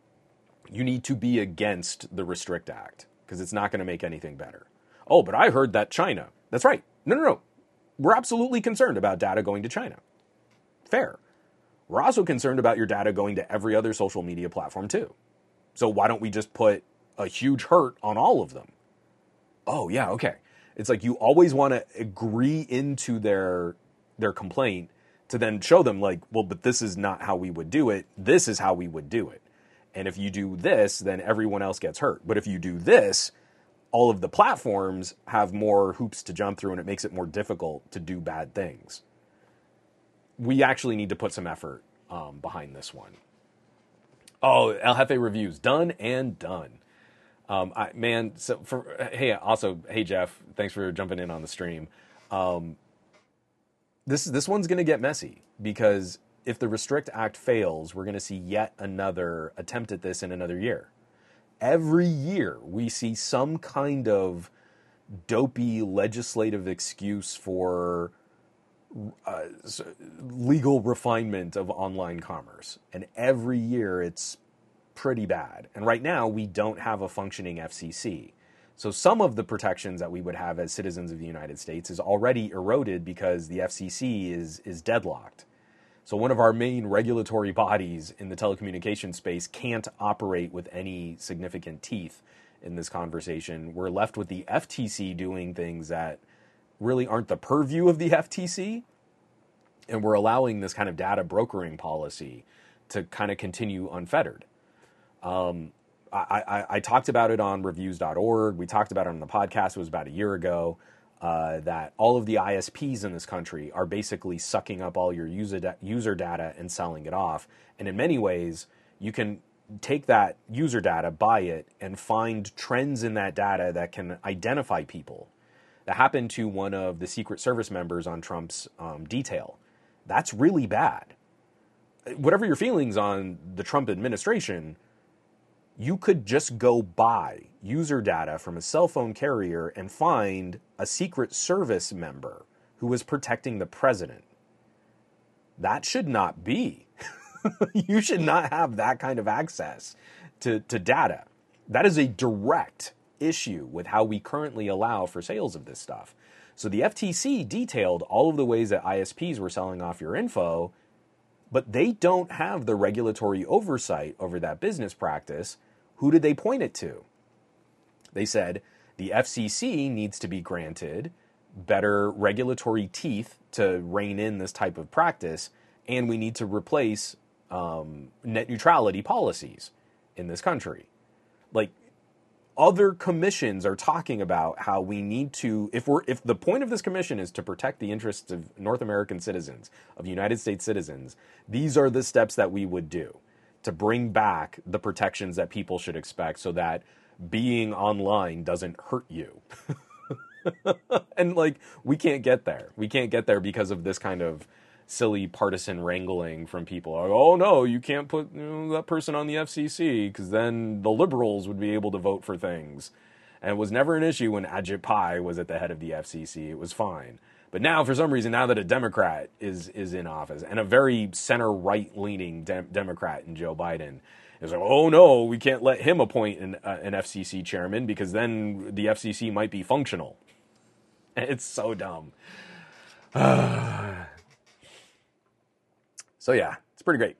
You need to be against the Restrict Act because it's not going to make anything better. Oh, but I heard that China. That's right. No. We're absolutely concerned about data going to China. Fair. We're also concerned about your data going to every other social media platform too. So why don't we just put a huge hurt on all of them? Oh, yeah, okay. It's like you always want to agree into their complaint to then show them like, well, but this is not how we would do it. This is how we would do it. And if you do this, then everyone else gets hurt. But if you do this, all of the platforms have more hoops to jump through and it makes it more difficult to do bad things. We actually need to put some effort behind this one. Oh, El Jefe reviews, done and done. Hey Jeff, thanks for jumping in on the stream. This one's going to get messy because if the Restrict Act fails, we're going to see yet another attempt at this in another year. Every year we see some kind of dopey legislative excuse for legal refinement of online commerce. And every year it's pretty bad. And right now we don't have a functioning FCC. So some of the protections that we would have as citizens of the United States is already eroded because the FCC is deadlocked. So one of our main regulatory bodies in the telecommunications space can't operate with any significant teeth in this conversation. We're left with the FTC doing things that really aren't the purview of the FTC. And we're allowing this kind of data brokering policy to kind of continue unfettered. I talked about it on reviews.org. We talked about it on the podcast. It was about a year ago. That all of the ISPs in this country are basically sucking up all your user data and selling it off. And in many ways, you can take that user data, buy it, and find trends in that data that can identify people. That happened to one of the Secret Service members on Trump's detail. That's really bad. Whatever your feelings on the Trump administration, you could just go buy user data from a cell phone carrier and find a Secret Service member who was protecting the president. That should not be. You should not have that kind of access to data. That is a direct issue with how we currently allow for sales of this stuff. So the FTC detailed all of the ways that ISPs were selling off your info, but they don't have the regulatory oversight over that business practice. Who did they point it to? They said the FCC needs to be granted better regulatory teeth to rein in this type of practice, and we need to replace net neutrality policies in this country. Like, other commissions are talking about how we need to, if the point of this commission is to protect the interests of North American citizens, of United States citizens, these are the steps that we would do to bring back the protections that people should expect so that being online doesn't hurt you. And like, we can't get there. We can't get there because of this kind of silly partisan wrangling from people. Like, oh no, you can't put that person on the FCC because then the liberals would be able to vote for things. And it was never an issue when Ajit Pai was at the head of the FCC. It was fine. But now, for some reason, now that a Democrat is in office, and a very center-right-leaning Democrat in Joe Biden, it's like, oh no, we can't let him appoint an FCC chairman because then the FCC might be functional. It's so dumb. So yeah, it's pretty great.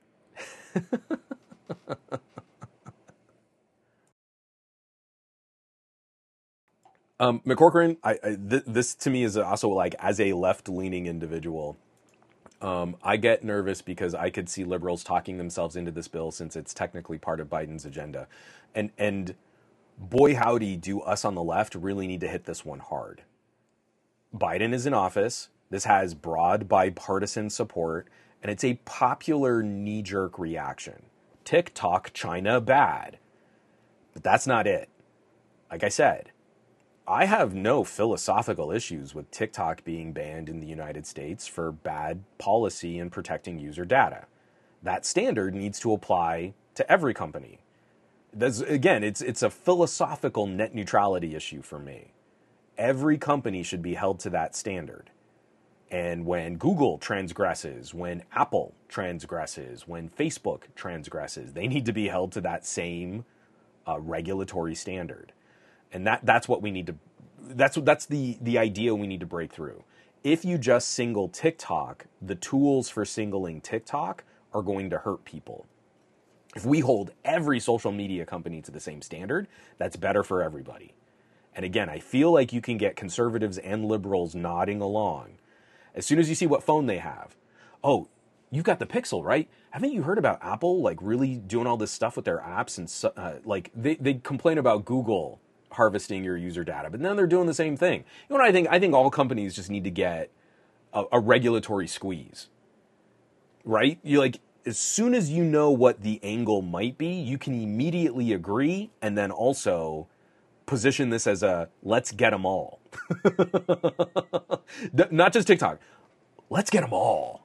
McCorcoran, this to me is also like, as a left-leaning individual, I get nervous because I could see liberals talking themselves into this bill since it's technically part of Biden's agenda. And boy howdy, do us on the left really need to hit this one hard. Biden is in office. This has broad bipartisan support, and it's a popular knee-jerk reaction. TikTok, China, bad. But that's not it. Like I said, I have no philosophical issues with TikTok being banned in the United States for bad policy in protecting user data. That standard needs to apply to every company. Again, it's a philosophical net neutrality issue for me. Every company should be held to that standard. And when Google transgresses, when Apple transgresses, when Facebook transgresses, they need to be held to that same regulatory standard. And that's what we need to, that's the idea we need to break through. If you just single TikTok, the tools for singling TikTok are going to hurt people. If we hold every social media company to the same standard, that's better for everybody. And again, I feel like you can get conservatives and liberals nodding along. As soon as you see what phone they have. Oh, you've got the Pixel, right? Haven't you heard about Apple like really doing all this stuff with their apps? And like they complain about Google harvesting your user data, but then they're doing the same thing. You know what I think? I think all companies just need to get a regulatory squeeze, right? You like, as soon as you know what the angle might be, you can immediately agree and then also position this as a let's get them all. Not just TikTok. Let's get them all.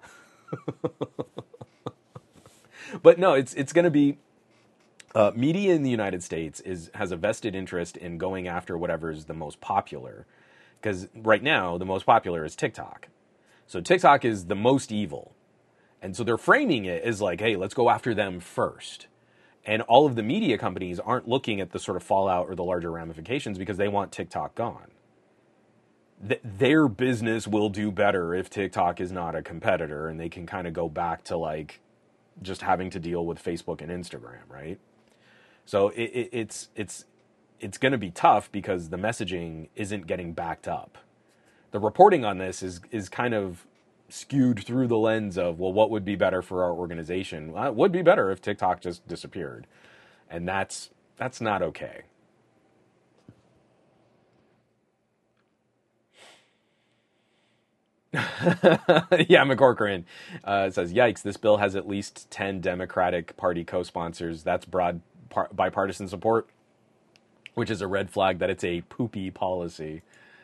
But no, it's going to be media in the United States has a vested interest in going after whatever is the most popular, because right now the most popular is TikTok. So TikTok is the most evil. And so they're framing it as like, hey, let's go after them first. And all of the media companies aren't looking at the sort of fallout or the larger ramifications because they want TikTok gone. Their business will do better if TikTok is not a competitor and they can kind of go back to like just having to deal with Facebook and Instagram, right? So it's going to be tough because the messaging isn't getting backed up. The reporting on this is kind of skewed through the lens of, well, what would be better for our organization? Well, it would be better if TikTok just disappeared. And that's not okay. Yeah, McCorcoran says, yikes, this bill has at least 10 Democratic Party co-sponsors. That's broad bipartisan support, which is a red flag that it's a poopy policy.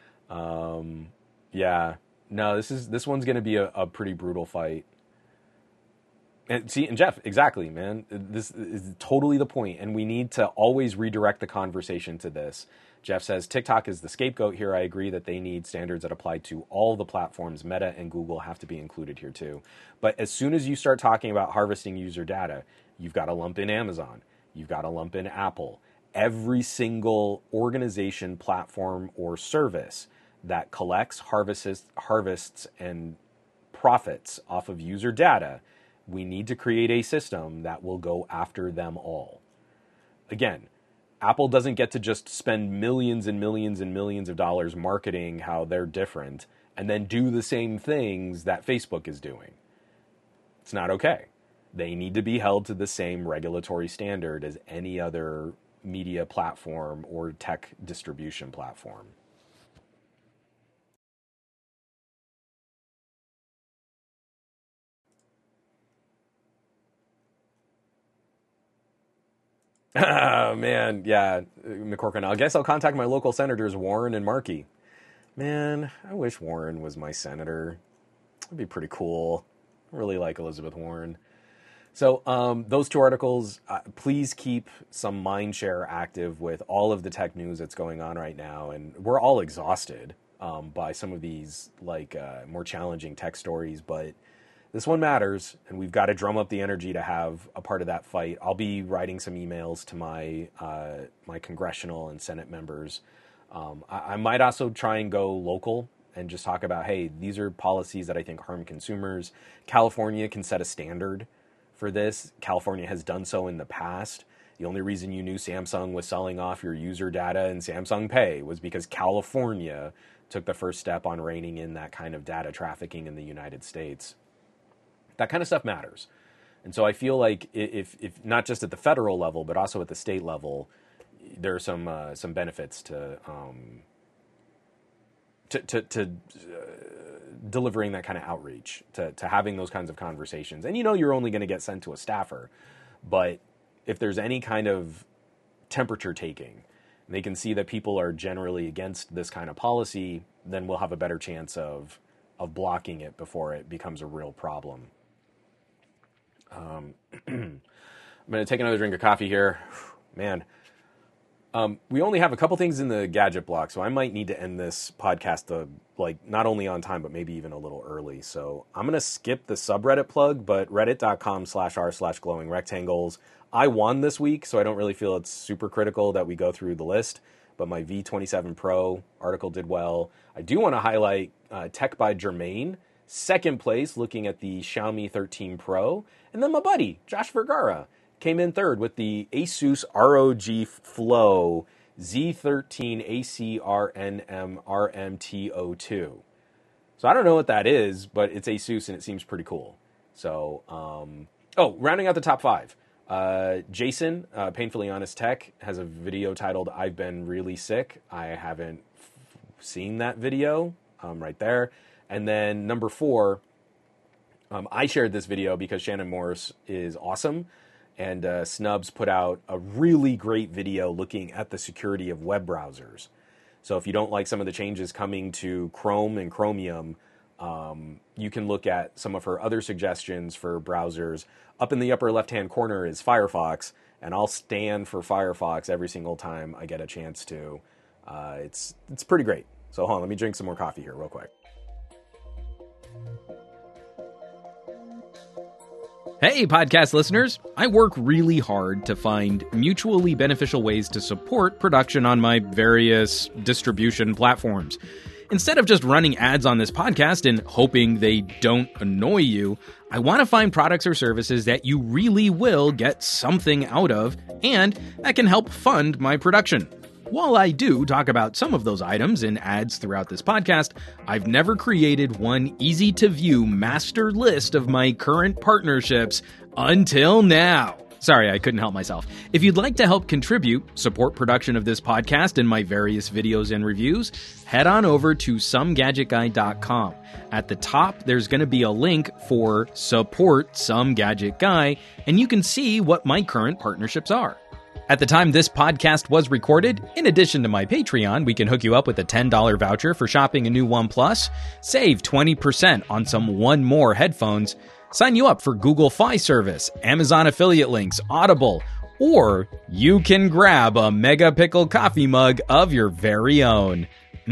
Yeah. No, this one's going to be a pretty brutal fight. And see, and Jeff, exactly, man. This is totally the point, and we need to always redirect the conversation to this. Jeff says, TikTok is the scapegoat here. I agree that they need standards that apply to all the platforms. Meta and Google have to be included here too. But as soon as you start talking about harvesting user data, you've got to lump in Amazon. You've got to lump in Apple. Every single organization, platform, or service that collects, harvests, and profits off of user data, we need to create a system that will go after them all. Again, Apple doesn't get to just spend millions and millions and millions of dollars marketing how they're different and then do the same things that Facebook is doing. It's not okay. They need to be held to the same regulatory standard as any other media platform or tech distribution platform. Oh, man, yeah, McCorkin. I guess I'll contact my local senators, Warren and Markey. Man, I wish Warren was my senator. That'd be pretty cool. really like Elizabeth Warren. So those two articles, please keep some mind share active with all of the tech news that's going on right now. And we're all exhausted by some of these more challenging tech stories, but this one matters, and we've got to drum up the energy to have a part of that fight. I'll be writing some emails to my my congressional and Senate members. I might also try and go local and just talk about, hey, these are policies that I think harm consumers. California can set a standard for this. California has done so in the past. The only reason you knew Samsung was selling off your user data in Samsung Pay was because California took the first step on reining in that kind of data trafficking in the United States. That kind of stuff matters. And so I feel like if not just at the federal level, but also at the state level, there are some benefits to delivering that kind of outreach, to having those kinds of conversations. And you're only going to get sent to a staffer, but if there's any kind of temperature taking, they can see that people are generally against this kind of policy, then we'll have a better chance of blocking it before it becomes a real problem. I'm going to take another drink of coffee here. Man. We only have a couple things in the gadget block, so I might need to end this podcast not only on time, but maybe even a little early. So I'm going to skip the subreddit plug, but reddit.com/r/glowing rectangles. I won this week, so I don't really feel it's super critical that we go through the list, but my V27 Pro article did well. I do want to highlight Tech by Germain, second place looking at the Xiaomi 13 Pro, and then my buddy, Josh Vergara, came in third with the Asus ROG Flow Z13 ACRNM RMT02. So I don't know what that is, but it's Asus and it seems pretty cool. So, rounding out the top 5. Jason, Painfully Honest Tech, has a video titled I've Been Really Sick. I haven't seen that video right there. And then number 4, I shared this video because Shannon Morse is awesome. And Snubs put out a really great video looking at the security of web browsers. So if you don't like some of the changes coming to Chrome and Chromium, you can look at some of her other suggestions for browsers. Up in the upper left-hand corner is Firefox, and I'll stand for Firefox every single time I get a chance to. It's pretty great. So hold on, let me drink some more coffee here real quick. Hey, podcast listeners. I work really hard to find mutually beneficial ways to support production on my various distribution platforms. Instead of just running ads on this podcast and hoping they don't annoy you, I want to find products or services that you really will get something out of and that can help fund my production. While I do talk about some of those items in ads throughout this podcast, I've never created one easy-to-view master list of my current partnerships until now. Sorry, I couldn't help myself. If you'd like to help contribute, support production of this podcast and my various videos and reviews, head on over to somegadgetguy.com. At the top, there's going to be a link for Support Some Gadget Guy, and you can see what my current partnerships are. At the time this podcast was recorded, in addition to my Patreon, we can hook you up with a $10 voucher for shopping a new OnePlus, save 20% on some One More headphones, sign you up for Google Fi service, Amazon affiliate links, Audible, or you can grab a Mega Pickle coffee mug of your very own.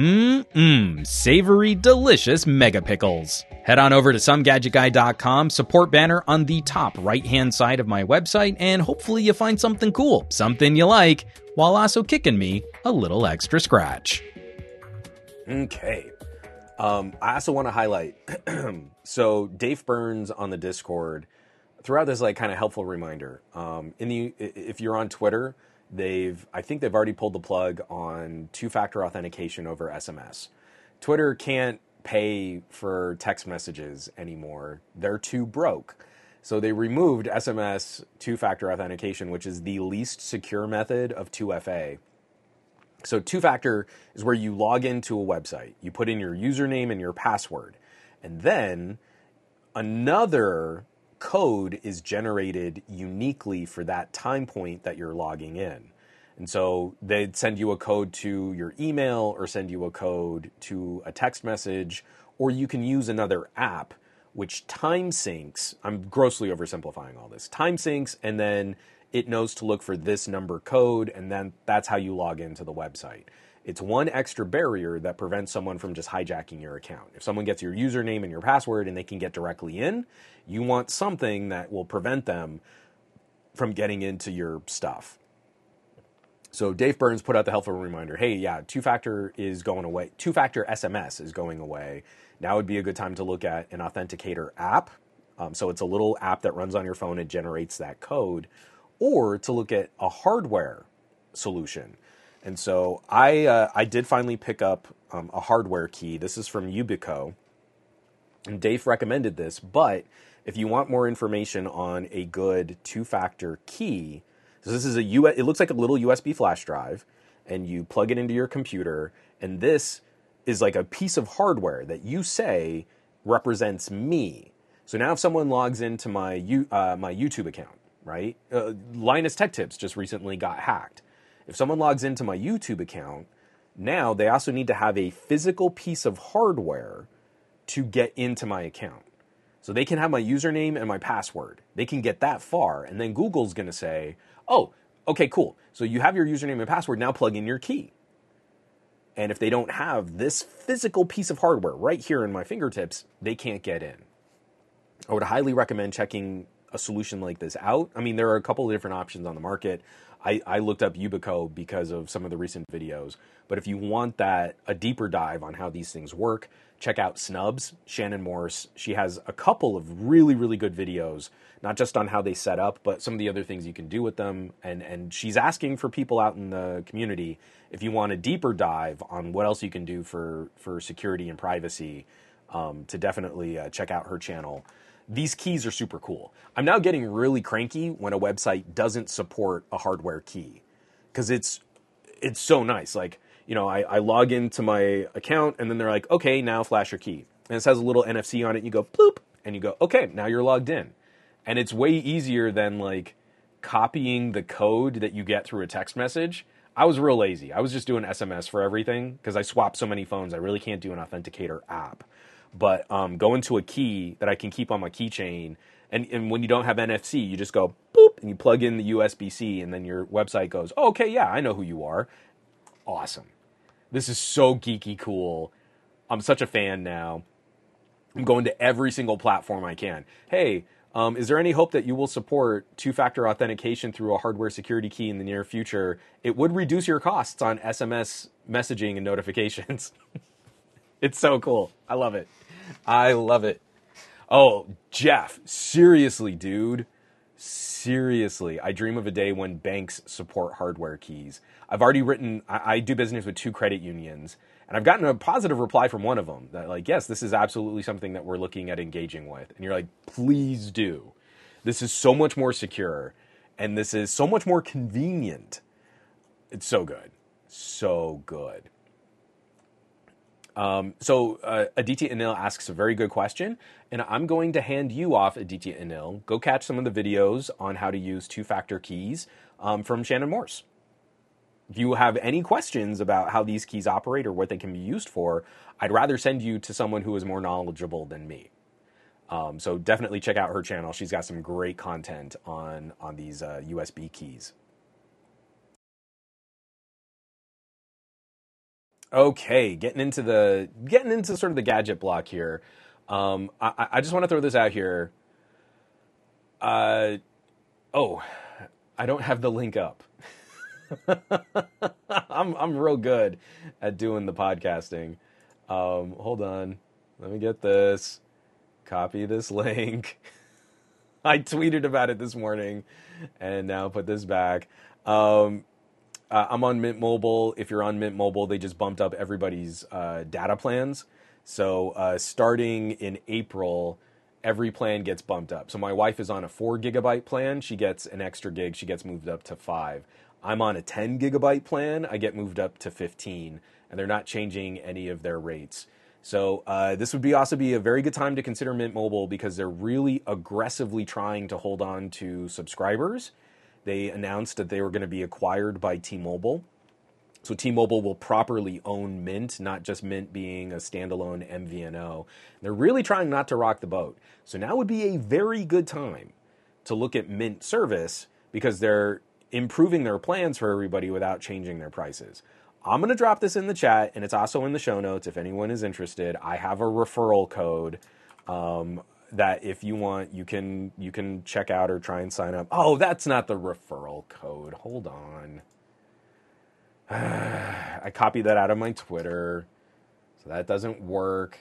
Savory, delicious Mega Pickles. Head on over to somegadgetguy.com, support banner on the top right-hand side of my website, and hopefully you find something cool, something you like, while also kicking me a little extra scratch. Okay. I also want to highlight, so Dave Burns on the Discord, throughout this kind of helpful reminder, if you're on Twitter, I think they've already pulled the plug on two-factor authentication over SMS. Twitter can't pay for text messages anymore. They're too broke. So they removed SMS two-factor authentication, which is the least secure method of 2FA. So two-factor is where you log into a website. You put in your username and your password. And then another code is generated uniquely for that time point that you're logging in. And so they'd send you a code to your email or send you a code to a text message, or you can use another app which time syncs. I'm grossly oversimplifying all this. Time syncs, and then it knows to look for this number code, and then that's how you log into the website. It's one extra barrier that prevents someone from just hijacking your account. If someone gets your username and your password and they can get directly in, you want something that will prevent them from getting into your stuff. So Dave Burns put out the helpful reminder, hey, yeah, two-factor is going away. Two-factor SMS is going away. Now would be a good time to look at an authenticator app. So it's a little app that runs on your phone and generates that code, or to look at a hardware solution. And so I did finally pick up a hardware key. This is from Yubico. And Dave recommended this, but if you want more information on a good two-factor key, so this is it looks like a little USB flash drive, and you plug it into your computer, and this is like a piece of hardware that you say represents me. So now if someone logs into my YouTube account, right? Linus Tech Tips just recently got hacked. If someone logs into my YouTube account, now they also need to have a physical piece of hardware to get into my account. So they can have my username and my password. They can get that far, and then Google's going to say, oh, okay, cool. So you have your username and password, now plug in your key. And if they don't have this physical piece of hardware right here in my fingertips, they can't get in. I would highly recommend checking a solution like this out. I mean, there are a couple of different options on the market. I looked up Yubico because of some of the recent videos. But if you want a deeper dive on how these things work, check out Snubs, Shannon Morse. She has a couple of really, really good videos, not just on how they set up, but some of the other things you can do with them. And she's asking for people out in the community, if you want a deeper dive on what else you can do for security and privacy, to definitely check out her channel. These keys are super cool. I'm now getting really cranky when a website doesn't support a hardware key, because it's so nice. Like, you know, I log into my account, and then they're like, okay, now flash your key. And it has a little NFC on it, and you go, bloop, and you go, okay, now you're logged in. And it's way easier than, like, copying the code that you get through a text message. I was real lazy. I was just doing SMS for everything, because I swap so many phones, I really can't do an authenticator app. But go into a key that I can keep on my keychain, and when you don't have NFC, you just go boop, and you plug in the USB-C, and then your website goes, oh, okay, yeah, I know who you are. Awesome. This is so geeky cool. I'm such a fan now. I'm going to every single platform I can. Hey, is there any hope that you will support two-factor authentication through a hardware security key in the near future? It would reduce your costs on SMS messaging and notifications. It's so cool. I love it. I love it. Oh, Jeff, seriously, dude. Seriously. I dream of a day when banks support hardware keys. I've already I do business with 2 credit unions, and I've gotten a positive reply from one of them that, like, yes, this is absolutely something that we're looking at engaging with. And you're like, please do. This is so much more secure, and this is so much more convenient. It's so good. So good. So Aditya Anil asks a very good question, and I'm going to hand you off, Aditya Anil. Go catch some of the videos on how to use two-factor keys from Shannon Morse. If you have any questions about how these keys operate or what they can be used for, I'd rather send you to someone who is more knowledgeable than me. So definitely check out her channel. She's got some great content on these USB keys. Okay, getting into sort of the gadget block here. I just want to throw this out here. I don't have the link up. I'm real good at doing the podcasting. Hold on, let me get this. Copy this link. I tweeted about it this morning, and now put this back. I'm on Mint Mobile. If you're on Mint Mobile, they just bumped up everybody's data plans. So starting in April, every plan gets bumped up. So my wife is on a 4 gigabyte plan. She gets an extra gig. She gets moved up to 5. I'm on a 10 gigabyte plan. I get moved up to 15. And they're not changing any of their rates. So this would also be a very good time to consider Mint Mobile, because they're really aggressively trying to hold on to subscribers. They announced that they were going to be acquired by T-Mobile. So T-Mobile will properly own Mint, not just Mint being a standalone MVNO. They're really trying not to rock the boat. So now would be a very good time to look at Mint service because they're improving their plans for everybody without changing their prices. I'm going to drop this in the chat, and it's also in the show notes if anyone is interested. I have a referral code that if you want, you can check out or try and sign up. Oh, that's not the referral code. Hold on. I copied that out of my Twitter, so that doesn't work.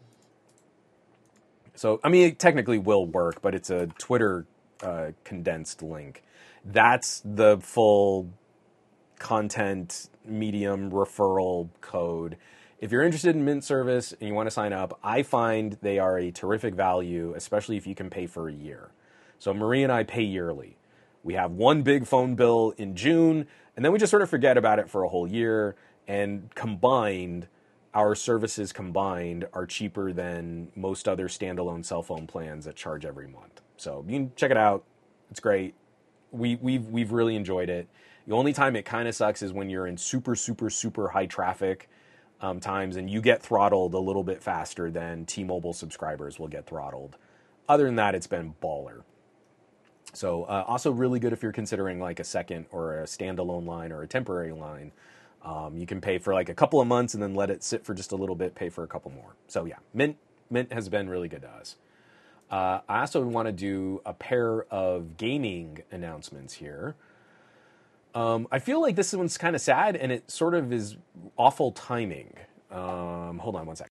So, I mean, it technically will work, but it's a Twitter condensed link. That's the full content medium referral code. If you're interested in Mint service and you want to sign up, I find they are a terrific value, especially if you can pay for a year. So Marie and I pay yearly. We have one big phone bill in June, and then we just sort of forget about it for a whole year. And combined, our services combined are cheaper than most other standalone cell phone plans that charge every month. So you can check it out. It's great. We've really enjoyed it. The only time it kind of sucks is when you're in super, super, super high traffic times and you get throttled a little bit faster than T-Mobile subscribers will get throttled. Other than that, it's been baller. So also really good if you're considering like a second or a standalone line or a temporary line. You can pay for like a couple of months and then let it sit for just a little bit, pay for a couple more. So yeah, Mint has been really good to us. I also want to do a pair of gaming announcements here. I feel like this one's kind of sad, and it sort of is awful timing. Hold on one sec.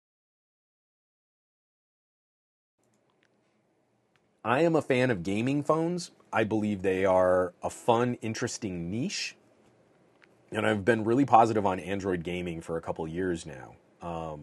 I am a fan of gaming phones. I believe they are a fun, interesting niche. And I've been really positive on Android gaming for a couple years now.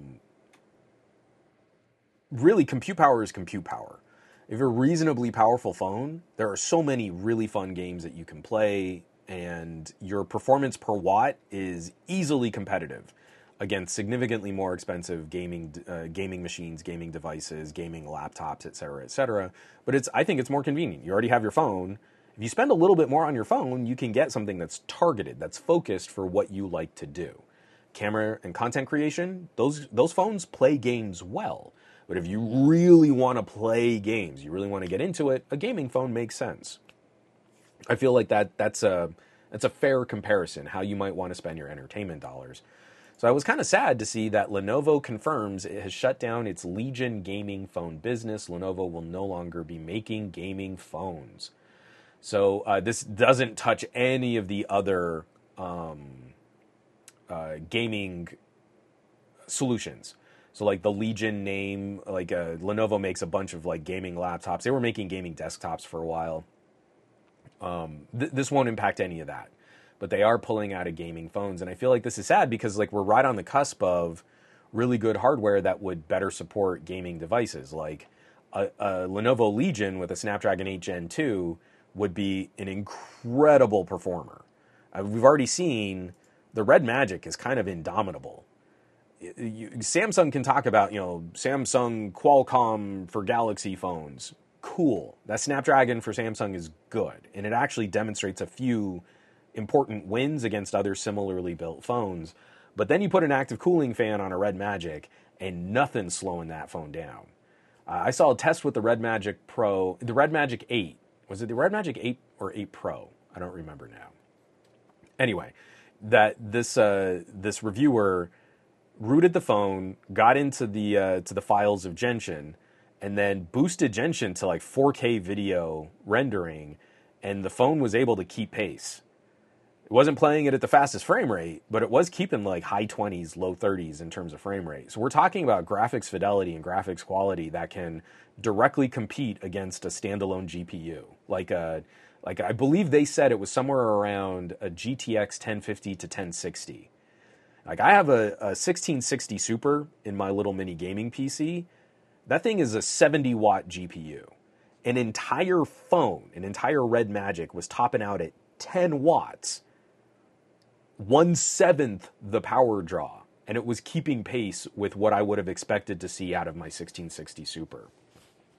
Really, compute power is compute power. If you're a reasonably powerful phone, there are so many really fun games that you can play, and your performance per watt is easily competitive against significantly more expensive gaming machines, gaming devices, gaming laptops, et cetera, But I think it's more convenient. You already have your phone. If you spend a little bit more on your phone, you can get something that's targeted, that's focused for what you like to do. Camera and content creation, those phones play games well. But if you really want to play games, you really want to get into it, a gaming phone makes sense. I feel like that's a fair comparison, how you might want to spend your entertainment dollars. So I was kind of sad to see that Lenovo confirms it has shut down its Legion gaming phone business. Lenovo will no longer be making gaming phones. So this doesn't touch any of the other gaming solutions. So like the Legion name, like Lenovo makes a bunch of like gaming laptops. They were making gaming desktops for a while. This won't impact any of that, but they are pulling out of gaming phones. And I feel like this is sad because like we're right on the cusp of really good hardware that would better support gaming devices. Like a Lenovo Legion with a Snapdragon 8 Gen 2 would be an incredible performer. We've already seen the Red Magic is kind of indomitable. Samsung can talk about, Samsung Qualcomm for Galaxy phones. Cool. That Snapdragon for Samsung is good. And it actually demonstrates a few important wins against other similarly built phones. But then you put an active cooling fan on a Red Magic and nothing's slowing that phone down. I saw a test with the Red Magic Pro, the Red Magic 8. Was it the Red Magic 8 or 8 Pro? I don't remember now. Anyway, that this reviewer rooted the phone, got into the files of Genshin, and then boosted Genshin to like 4K video rendering, and the phone was able to keep pace. It wasn't playing it at the fastest frame rate, but it was keeping like high 20s, low 30s in terms of frame rate. So we're talking about graphics fidelity and graphics quality that can directly compete against a standalone GPU. Like I believe they said it was somewhere around a GTX 1050 to 1060. Like I have a 1660 Super in my little mini gaming PC. That thing is a 70-watt GPU. An entire phone, an entire Red Magic was topping out at 10 watts, 1/7 the power draw, and it was keeping pace with what I would have expected to see out of my 1660 Super.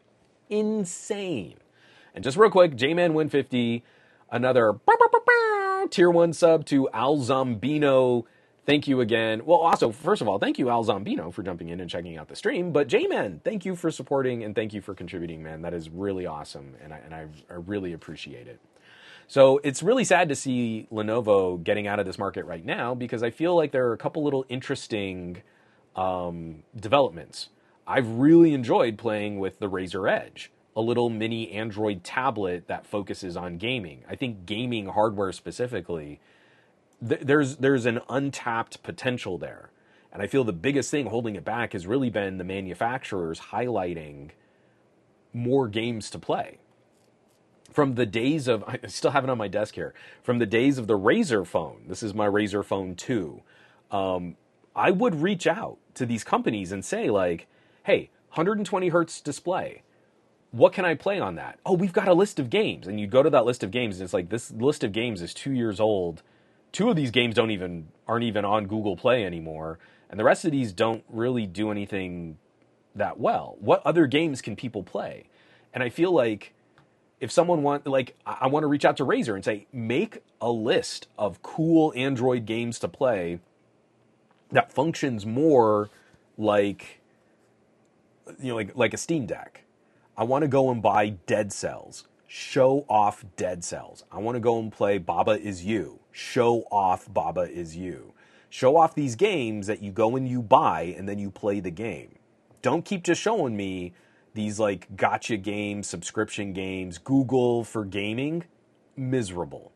Insane. And just real quick, J-Man Win 50, another Tier 1 sub to Al Zombino. Thank you again. Well, also, first of all, thank you, Al Zombino, for jumping in and checking out the stream. But J-Man, thank you for supporting and thank you for contributing, man. That is really awesome, and I really appreciate it. So it's really sad to see Lenovo getting out of this market right now because I feel like there are a couple little interesting developments. I've really enjoyed playing with the Razer Edge, a little mini Android tablet that focuses on gaming. I think gaming hardware specifically, there's an untapped potential there. And I feel the biggest thing holding it back has really been the manufacturers highlighting more games to play. From the days of, I still have it on my desk here, from the days of the Razer phone, this is my Razer Phone 2, I would reach out to these companies and say like, hey, 120 hertz display, what can I play on that? Oh, we've got a list of games. And you go to that list of games and it's like, this list of games is 2 years old. 2 of these games aren't even on Google Play anymore. And the rest of these don't really do anything that well. What other games can people play? And I feel like if someone I want to reach out to Razer and say, make a list of cool Android games to play that functions more like, like a Steam Deck. I want to go and buy Dead Cells. Show off Dead Cells. I want to go and play Baba Is You. Show off Baba Is You. Show off these games that you go and you buy and then you play the game. Don't keep just showing me these like gotcha games, subscription games, Google for gaming. Miserable.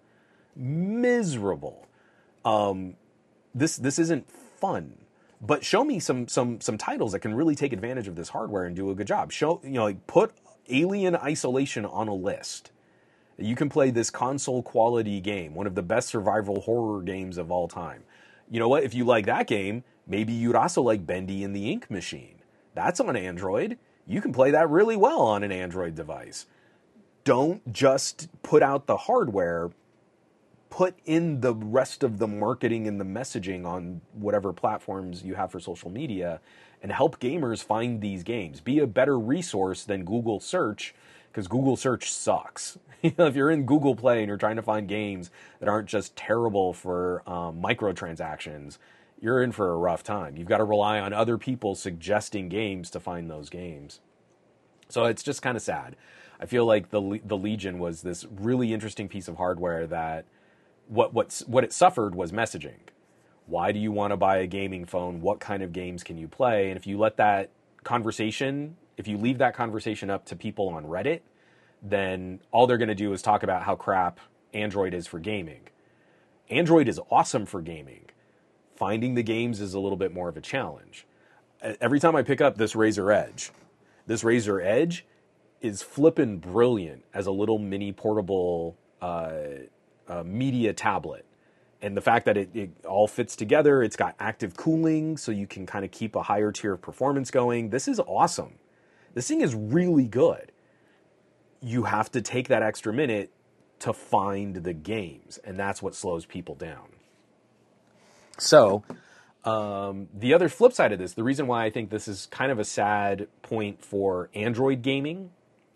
This isn't fun. But show me some titles that can really take advantage of this hardware and do a good job. Put Alien Isolation on a list. You can play this console quality game, one of the best survival horror games of all time. You know what? If you like that game, maybe you'd also like Bendy and the Ink Machine. That's on Android. You can play that really well on an Android device. Don't just put out the hardware. Put in the rest of the marketing and the messaging on whatever platforms you have for social media and help gamers find these games. Be a better resource than Google Search, because Google Search sucks. If you're in Google Play and you're trying to find games that aren't just terrible for microtransactions, you're in for a rough time. You've got to rely on other people suggesting games to find those games. So it's just kind of sad. I feel like the Legion was this really interesting piece of hardware that what it suffered was messaging. Why do you want to buy a gaming phone? What kind of games can you play? And if you leave that conversation up to people on Reddit, then all they're going to do is talk about how crap Android is for gaming. Android is awesome for gaming. Finding the games is a little bit more of a challenge. Every time I pick up this Razer Edge is flippin' brilliant as a little mini portable media tablet. And the fact that it all fits together, it's got active cooling, so you can kind of keep a higher tier of performance going. This is awesome. This thing is really good. You have to take that extra minute to find the games, and that's what slows people down. So, the other flip side of this, the reason why I think this is kind of a sad point for Android gaming,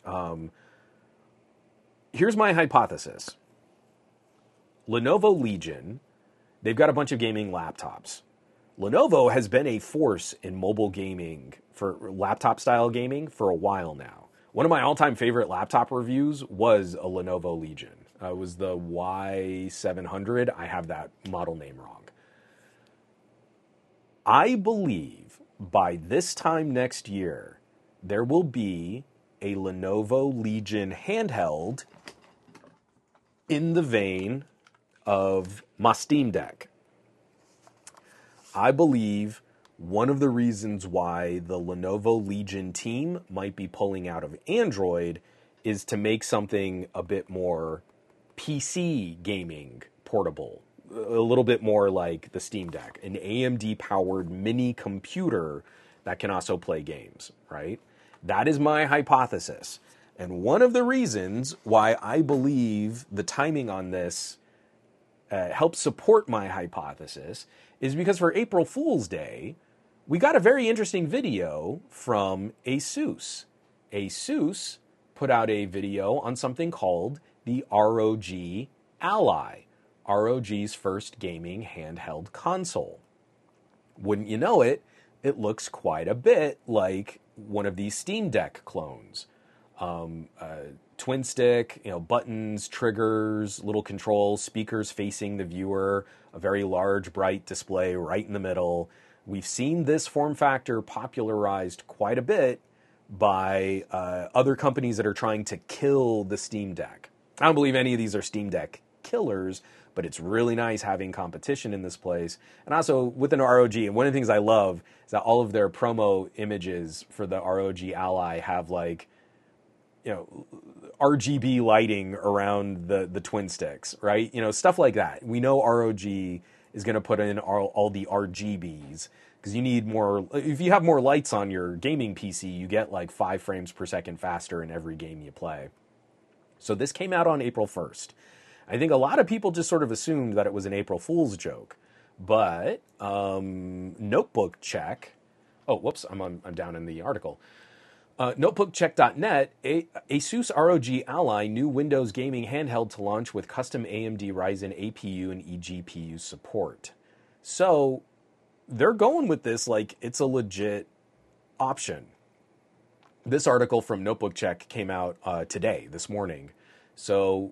here's my hypothesis. Lenovo Legion, they've got a bunch of gaming laptops. Lenovo has been a force in mobile gaming, for laptop-style gaming, for a while now. One of my all-time favorite laptop reviews was a Lenovo Legion. It was the Y700. I have that model name wrong. I believe by this time next year, there will be a Lenovo Legion handheld in the vein of my Steam Deck. I believe one of the reasons why the Lenovo Legion team might be pulling out of Android is to make something a bit more PC gaming portable, a little bit more like the Steam Deck, an AMD-powered mini computer that can also play games, right? That is my hypothesis. And one of the reasons why I believe the timing on this helps support my hypothesis is because for April Fool's Day, we got a very interesting video from ASUS. ASUS put out a video on something called the ROG Ally. ROG's first gaming handheld console. Wouldn't you know it, it looks quite a bit like one of these Steam Deck clones. Twin stick, buttons, triggers, little controls, speakers facing the viewer, a very large, bright display right in the middle. We've seen this form factor popularized quite a bit by other companies that are trying to kill the Steam Deck. I don't believe any of these are Steam Deck killers, but it's really nice having competition in this place. And also with an ROG, and one of the things I love is that all of their promo images for the ROG Ally have RGB lighting around the twin sticks, right? Stuff like that. We know ROG is going to put in all the RGBs because you need more. If you have more lights on your gaming PC, you get like 5 frames per second faster in every game you play. So this came out on April 1st. I think a lot of people just sort of assumed that it was an April Fool's joke, but Notebook Check. Oh, whoops! I'm down in the article. NotebookCheck.net, Asus ROG Ally, new Windows gaming handheld to launch with custom AMD Ryzen APU and eGPU support. So they're going with this like it's a legit option. This article from Notebook Check came out this morning. So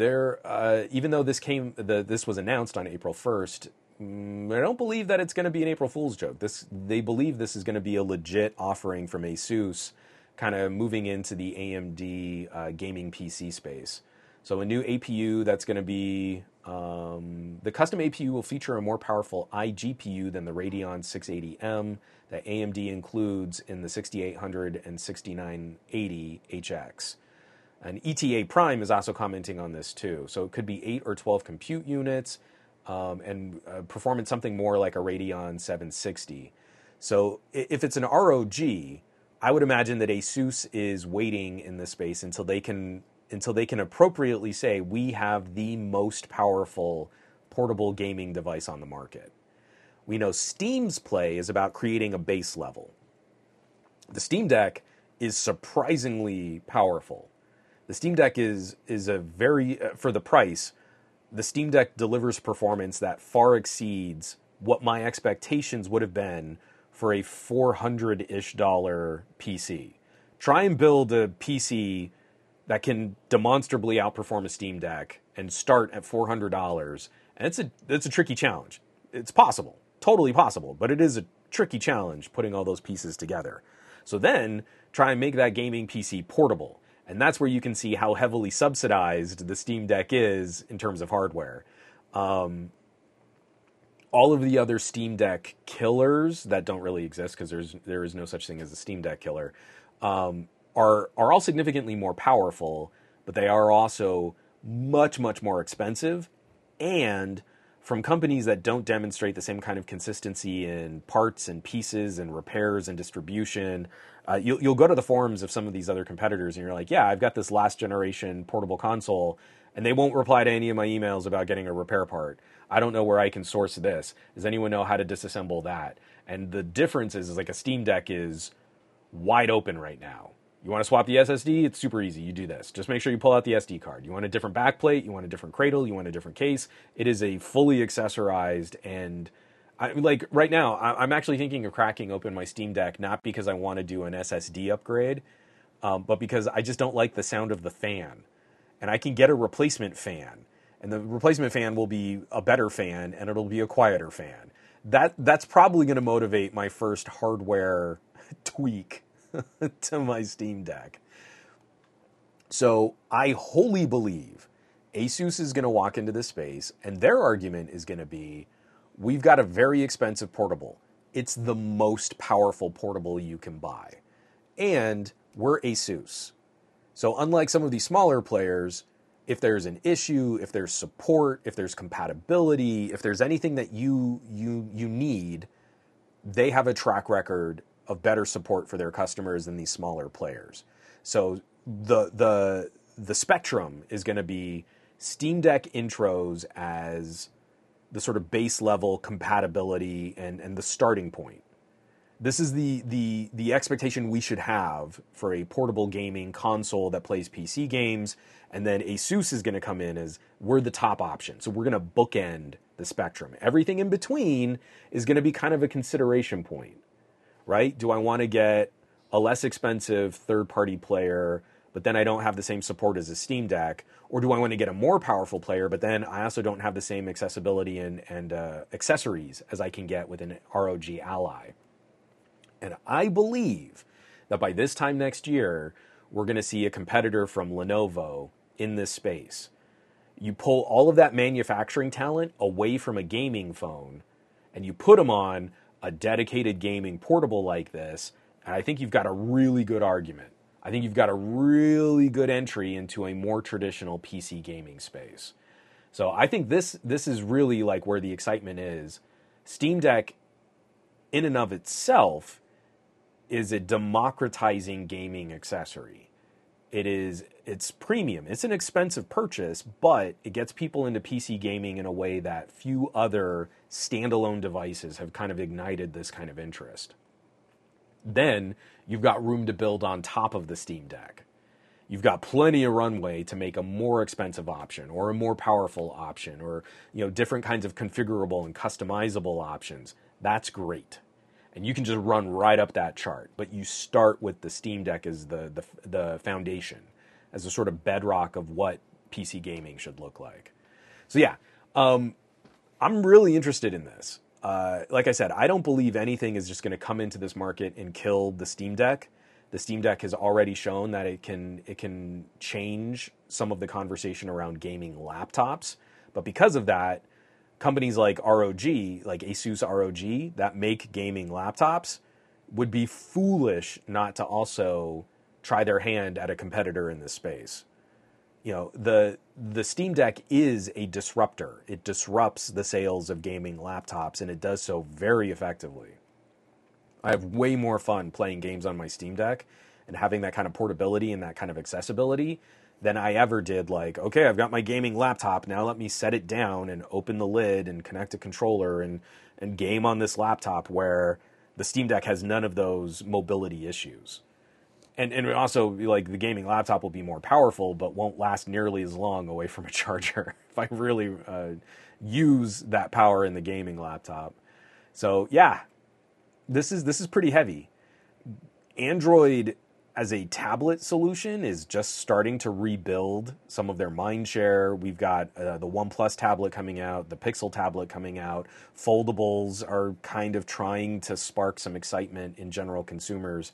even though this was announced on April 1st, I don't believe that it's going to be an April Fool's joke. They believe this is going to be a legit offering from Asus, kind of moving into the AMD gaming PC space. So a new APU that's going to be, the custom APU will feature a more powerful iGPU than the Radeon 680M that AMD includes in the 6800 and 6980 HX. And ETA Prime is also commenting on this too. So it could be 8 or 12 compute units and performance something more like a Radeon 760. So if it's an ROG, I would imagine that Asus is waiting in this space until they can appropriately say we have the most powerful portable gaming device on the market. We know Steam's play is about creating a base level. The Steam Deck is surprisingly powerful. The Steam Deck is a very, for the price, the Steam Deck delivers performance that far exceeds what my expectations would have been for a $400-ish PC. Try and build a PC that can demonstrably outperform a Steam Deck and start at $400, and it's a tricky challenge. It's possible, totally possible, but it is a tricky challenge putting all those pieces together. So then try and make that gaming PC portable, and that's where you can see how heavily subsidized the Steam Deck is in terms of hardware. All of the other Steam Deck killers that don't really exist because there is no such thing as a Steam Deck killer are all significantly more powerful, but they are also much, much more expensive, and from companies that don't demonstrate the same kind of consistency in parts and pieces and repairs and distribution. You'll go to the forums of some of these other competitors and you're like, yeah, I've got this last generation portable console, and they won't reply to any of my emails about getting a repair part. I don't know where I can source this. Does anyone know how to disassemble that? And the difference is like a Steam Deck is wide open right now. You want to swap the SSD? It's super easy. You do this. Just make sure you pull out the SD card. You want a different backplate? You want a different cradle? You want a different case? It is a fully accessorized, and right now, I'm actually thinking of cracking open my Steam Deck, not because I want to do an SSD upgrade, but because I just don't like the sound of the fan. And I can get a replacement fan, and the replacement fan will be a better fan, and it'll be a quieter fan. That's probably going to motivate my first hardware tweak to my Steam Deck. So I wholly believe Asus is going to walk into this space, and their argument is going to be, we've got a very expensive portable. It's the most powerful portable you can buy. And we're Asus. So unlike some of these smaller players, if there's an issue, if there's support, if there's compatibility, if there's anything that you need, they have a track record of better support for their customers than these smaller players. So the spectrum is going to be Steam Deck intros as the sort of base level compatibility and the starting point. this is the expectation we should have for a portable gaming console that plays PC games, and then Asus is going to come in as we're the top option. So we're going to bookend the spectrum. Everything in between is going to be kind of a consideration point, right? Do I want to get a less expensive third-party player, but then I don't have the same support as a Steam Deck? Or do I want to get a more powerful player, but then I also don't have the same accessibility and accessories as I can get with an ROG Ally? And I believe that by this time next year, we're going to see a competitor from Lenovo in this space. You pull all of that manufacturing talent away from a gaming phone, and you put them on a dedicated gaming portable like this, and I think you've got a really good argument. I think you've got a really good entry into a more traditional PC gaming space. So I think this is really like where the excitement is. Steam Deck, in and of itself, is a democratizing gaming accessory. It's premium. It's an expensive purchase, but it gets people into PC gaming in a way that few other standalone devices have kind of ignited this kind of interest. Then you've got room to build on top of the Steam Deck. You've got plenty of runway to make a more expensive option or a more powerful option, or different kinds of configurable and customizable options. That's great. And you can just run right up that chart. But you start with the Steam Deck as the foundation, as a sort of bedrock of what PC gaming should look like. So yeah, I'm really interested in this. Like I said, I don't believe anything is just going to come into this market and kill the Steam Deck. The Steam Deck has already shown that it can change some of the conversation around gaming laptops. But because of that, companies like ROG, like Asus ROG, that make gaming laptops, would be foolish not to also try their hand at a competitor in this space. The Steam Deck is a disruptor. It disrupts the sales of gaming laptops, and it does so very effectively. I have way more fun playing games on my Steam Deck and having that kind of portability and that kind of accessibility than I ever did. Like, okay, I've got my gaming laptop, now let me set it down and open the lid and connect a controller and game on this laptop, where the Steam Deck has none of those mobility issues. And also, like, the gaming laptop will be more powerful, but won't last nearly as long away from a charger if I really use that power in the gaming laptop. So yeah, this is pretty heavy. Android as a tablet solution is just starting to rebuild some of their mind share. We've got the OnePlus tablet coming out, the Pixel tablet coming out. Foldables are kind of trying to spark some excitement in general consumers.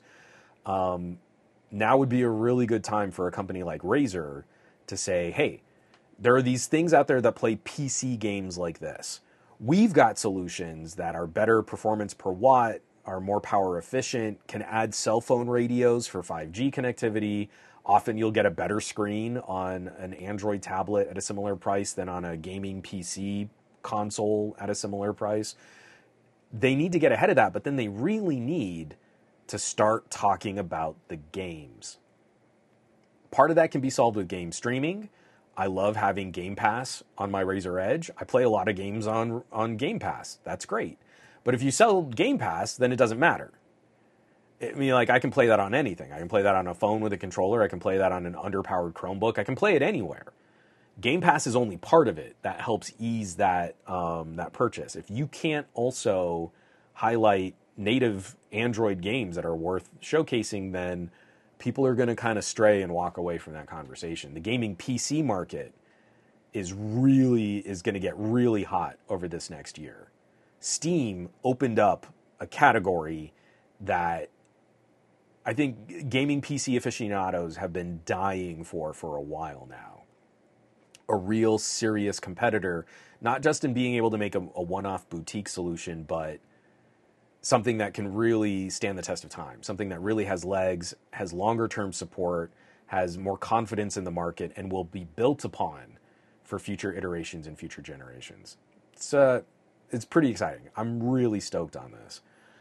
Now would be a really good time for a company like Razer to say, hey, there are these things out there that play PC games like this. We've got solutions that are better performance per watt, are more power efficient, can add cell phone radios for 5G connectivity. Often you'll get a better screen on an Android tablet at a similar price than on a gaming PC console at a similar price. They need to get ahead of that, but then they really need to start talking about the games. Part of that can be solved with game streaming. I love having Game Pass on my Razer Edge. I play a lot of games on Game Pass. That's great. But if you sell Game Pass, then it doesn't matter. I mean, like, I can play that on anything. I can play that on a phone with a controller. I can play that on an underpowered Chromebook. I can play it anywhere. Game Pass is only part of it that helps ease that purchase. If you can't also highlight native Android games that are worth showcasing, then people are going to kind of stray and walk away from that conversation. The gaming PC market is going to get really hot over this next year. Steam opened up a category that I think gaming PC aficionados have been dying for a while now. A real serious competitor, not just in being able to make a one-off boutique solution, but something that can really stand the test of time, something that really has legs, has longer-term support, has more confidence in the market, and will be built upon for future iterations and future generations. It's pretty exciting. I'm really stoked on this.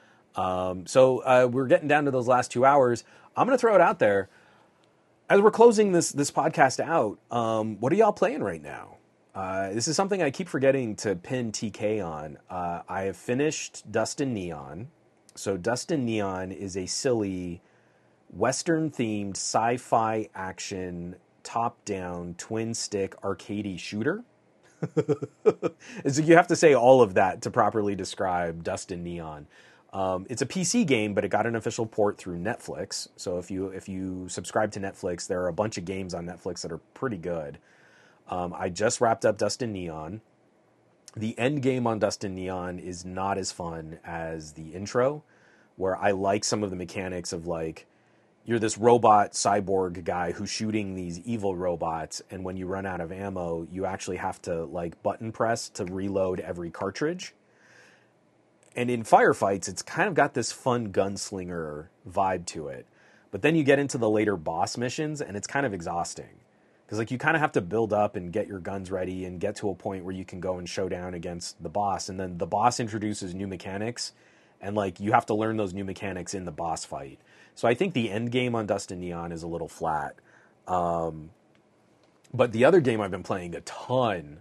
So we're getting down to those last 2 hours. I'm going to throw it out there. As we're closing this podcast out, what are y'all playing right now? This is something I keep forgetting to pin TK on. I have finished Dust and Neon. So Dust and Neon is a silly Western-themed sci-fi action top-down twin-stick arcadey shooter. So you have to say all of that to properly describe Dust and Neon. It's a PC game, but it got an official port through Netflix. So if you subscribe to Netflix, there are a bunch of games on Netflix that are pretty good. I just wrapped up Dust and Neon. The end game on Dust and Neon is not as fun as the intro, where I like some of the mechanics of like, you're this robot cyborg guy who's shooting these evil robots, and when you run out of ammo, you actually have to like button press to reload every cartridge. And in firefights, it's kind of got this fun gunslinger vibe to it. But then you get into the later boss missions, and it's kind of exhausting. Because like you kind of have to build up and get your guns ready and get to a point where you can go and show down against the boss. And then the boss introduces new mechanics, and like you have to learn those new mechanics in the boss fight. So I think the end game on Dust and Neon is a little flat. But the other game I've been playing a ton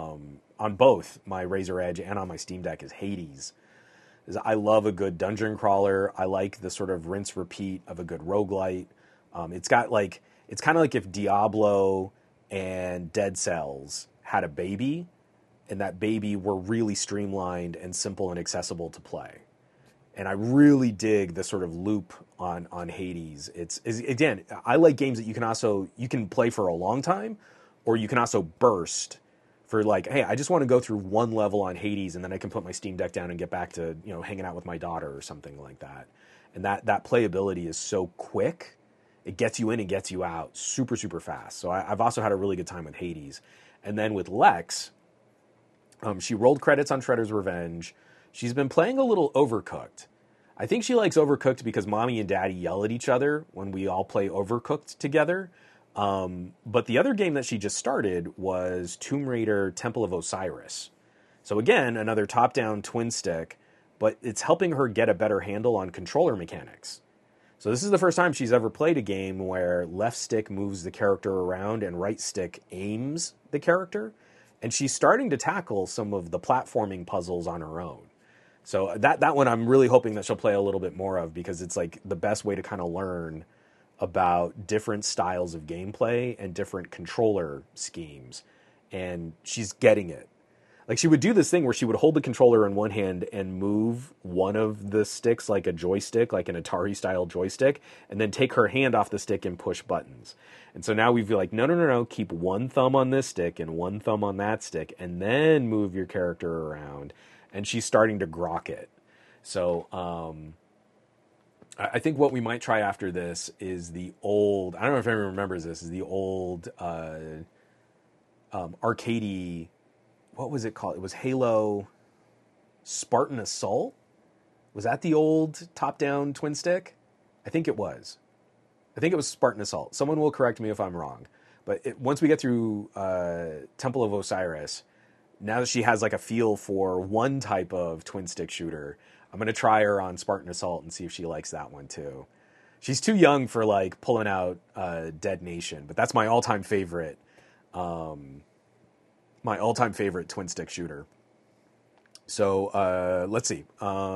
on both my Razer Edge and on my Steam Deck is Hades. I love a good dungeon crawler. I like the sort of rinse repeat of a good roguelite. It's kind of like if Diablo and Dead Cells had a baby, and that baby were really streamlined and simple and accessible to play. And I really dig the sort of loop on Hades. It's again, I like games that you can play for a long time, or you can also burst for like, hey, I just want to go through one level on Hades, and then I can put my Steam Deck down and get back to, hanging out with my daughter or something like that. And that playability is so quick. It gets you in and gets you out super, super fast. So I've also had a really good time with Hades. And then with Lex, she rolled credits on Shredder's Revenge. She's been playing a little Overcooked. I think she likes Overcooked because mommy and daddy yell at each other when we all play Overcooked together. But the other game that she just started was Tomb Raider Temple of Osiris. So again, another top-down twin stick, but it's helping her get a better handle on controller mechanics. So this is the first time she's ever played a game where left stick moves the character around and right stick aims the character. And she's starting to tackle some of the platforming puzzles on her own. So that one I'm really hoping that she'll play a little bit more of, because it's like the best way to kind of learn about different styles of gameplay and different controller schemes. And she's getting it. Like she would do this thing where she would hold the controller in one hand and move one of the sticks like a joystick, like an Atari style joystick, and then take her hand off the stick and push buttons. And so now we feel like, no, keep one thumb on this stick and one thumb on that stick, and then move your character around. And she's starting to grok it. So I think what we might try after this is the old, I don't know if anyone remembers this, is the old arcadey, what was it called? It was Halo Spartan Assault? Was that the old top-down twin stick? I think it was. I think it was Spartan Assault. Someone will correct me if I'm wrong. But once we get through Temple of Osiris, now that she has like a feel for one type of twin stick shooter, I'm going to try her on Spartan Assault and see if she likes that one too. She's too young for like pulling out Dead Nation, but that's my all-time favorite twin stick shooter. So let's see.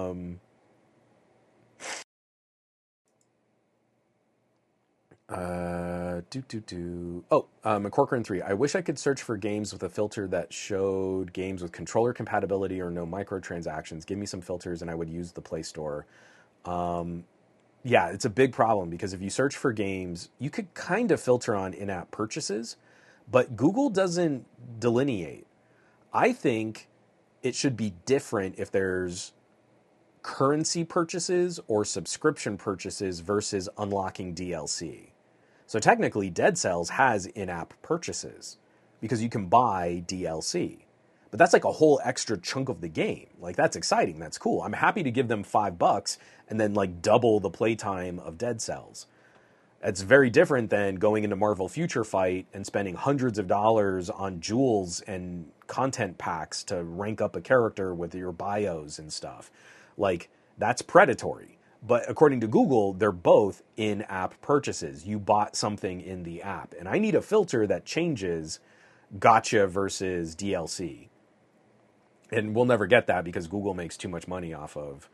McCorcoran 3. I wish I could search for games with a filter that showed games with controller compatibility or no microtransactions. Give me some filters and I would use the Play Store. Yeah, it's a big problem because if you search for games, you could kind of filter on in-app purchases, but Google doesn't delineate. I think it should be different if there's currency purchases or subscription purchases versus unlocking DLC. So technically, Dead Cells has in-app purchases because you can buy DLC. But that's like a whole extra chunk of the game. Like, that's exciting. That's cool. I'm happy to give them $5 and then, like, double the playtime of Dead Cells. It's very different than going into Marvel Future Fight and spending hundreds of dollars on jewels and content packs to rank up a character with your bios and stuff. Like, that's predatory. But according to Google, they're both in-app purchases. You bought something in the app. And I need a filter that changes gotcha versus DLC. And we'll never get that because Google makes too much money off of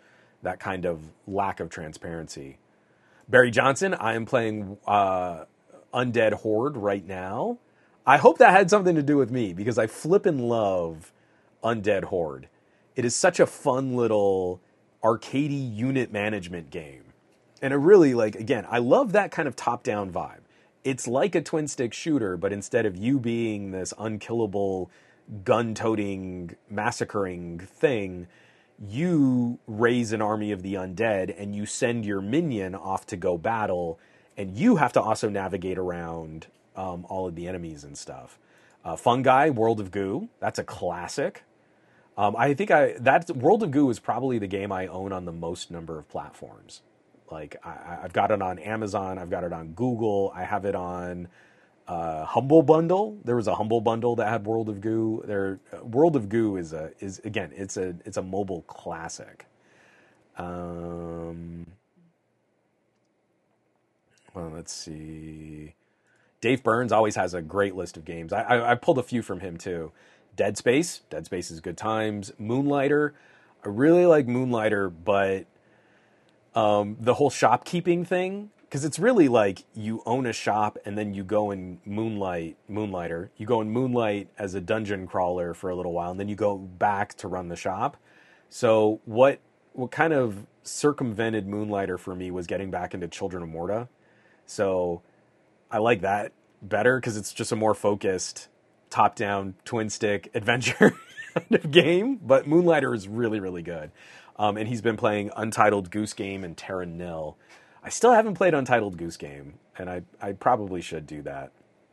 that kind of lack of transparency. Barry Johnson, I am playing Undead Horde right now. I hope that had something to do with me, because I flippin' love Undead Horde. It is such a fun little arcadey unit management game. And it really, like, again, I love that kind of top-down vibe. It's like a twin-stick shooter, but instead of you being this unkillable, gun-toting, massacring thing, you raise an army of the undead, and you send your minion off to go battle, and you have to also navigate around all of the enemies and stuff. Fungi, World of Goo, that's a classic. That's World of Goo is probably the game I own on the most number of platforms. Like, I've got it on Amazon, I've got it on Google, I have it on Humble Bundle. There was a Humble Bundle that had World of Goo. World of Goo is again, it's a mobile classic. Well, let's see. Dave Burns always has a great list of games. I pulled a few from him too. Dead Space is good times. Moonlighter, I really like Moonlighter, but the whole shopkeeping thing, because it's really like you own a shop and then you go and Moonlighter. You go and moonlight as a dungeon crawler for a little while, and then you go back to run the shop. So what kind of circumvented Moonlighter for me was getting back into Children of Morta. So I like that better because it's just a more focused top-down twin-stick adventure kind of game. But Moonlighter is really, really good. And he's been playing Untitled Goose Game and Terra Nil. I still haven't played Untitled Goose Game, and I probably should do that.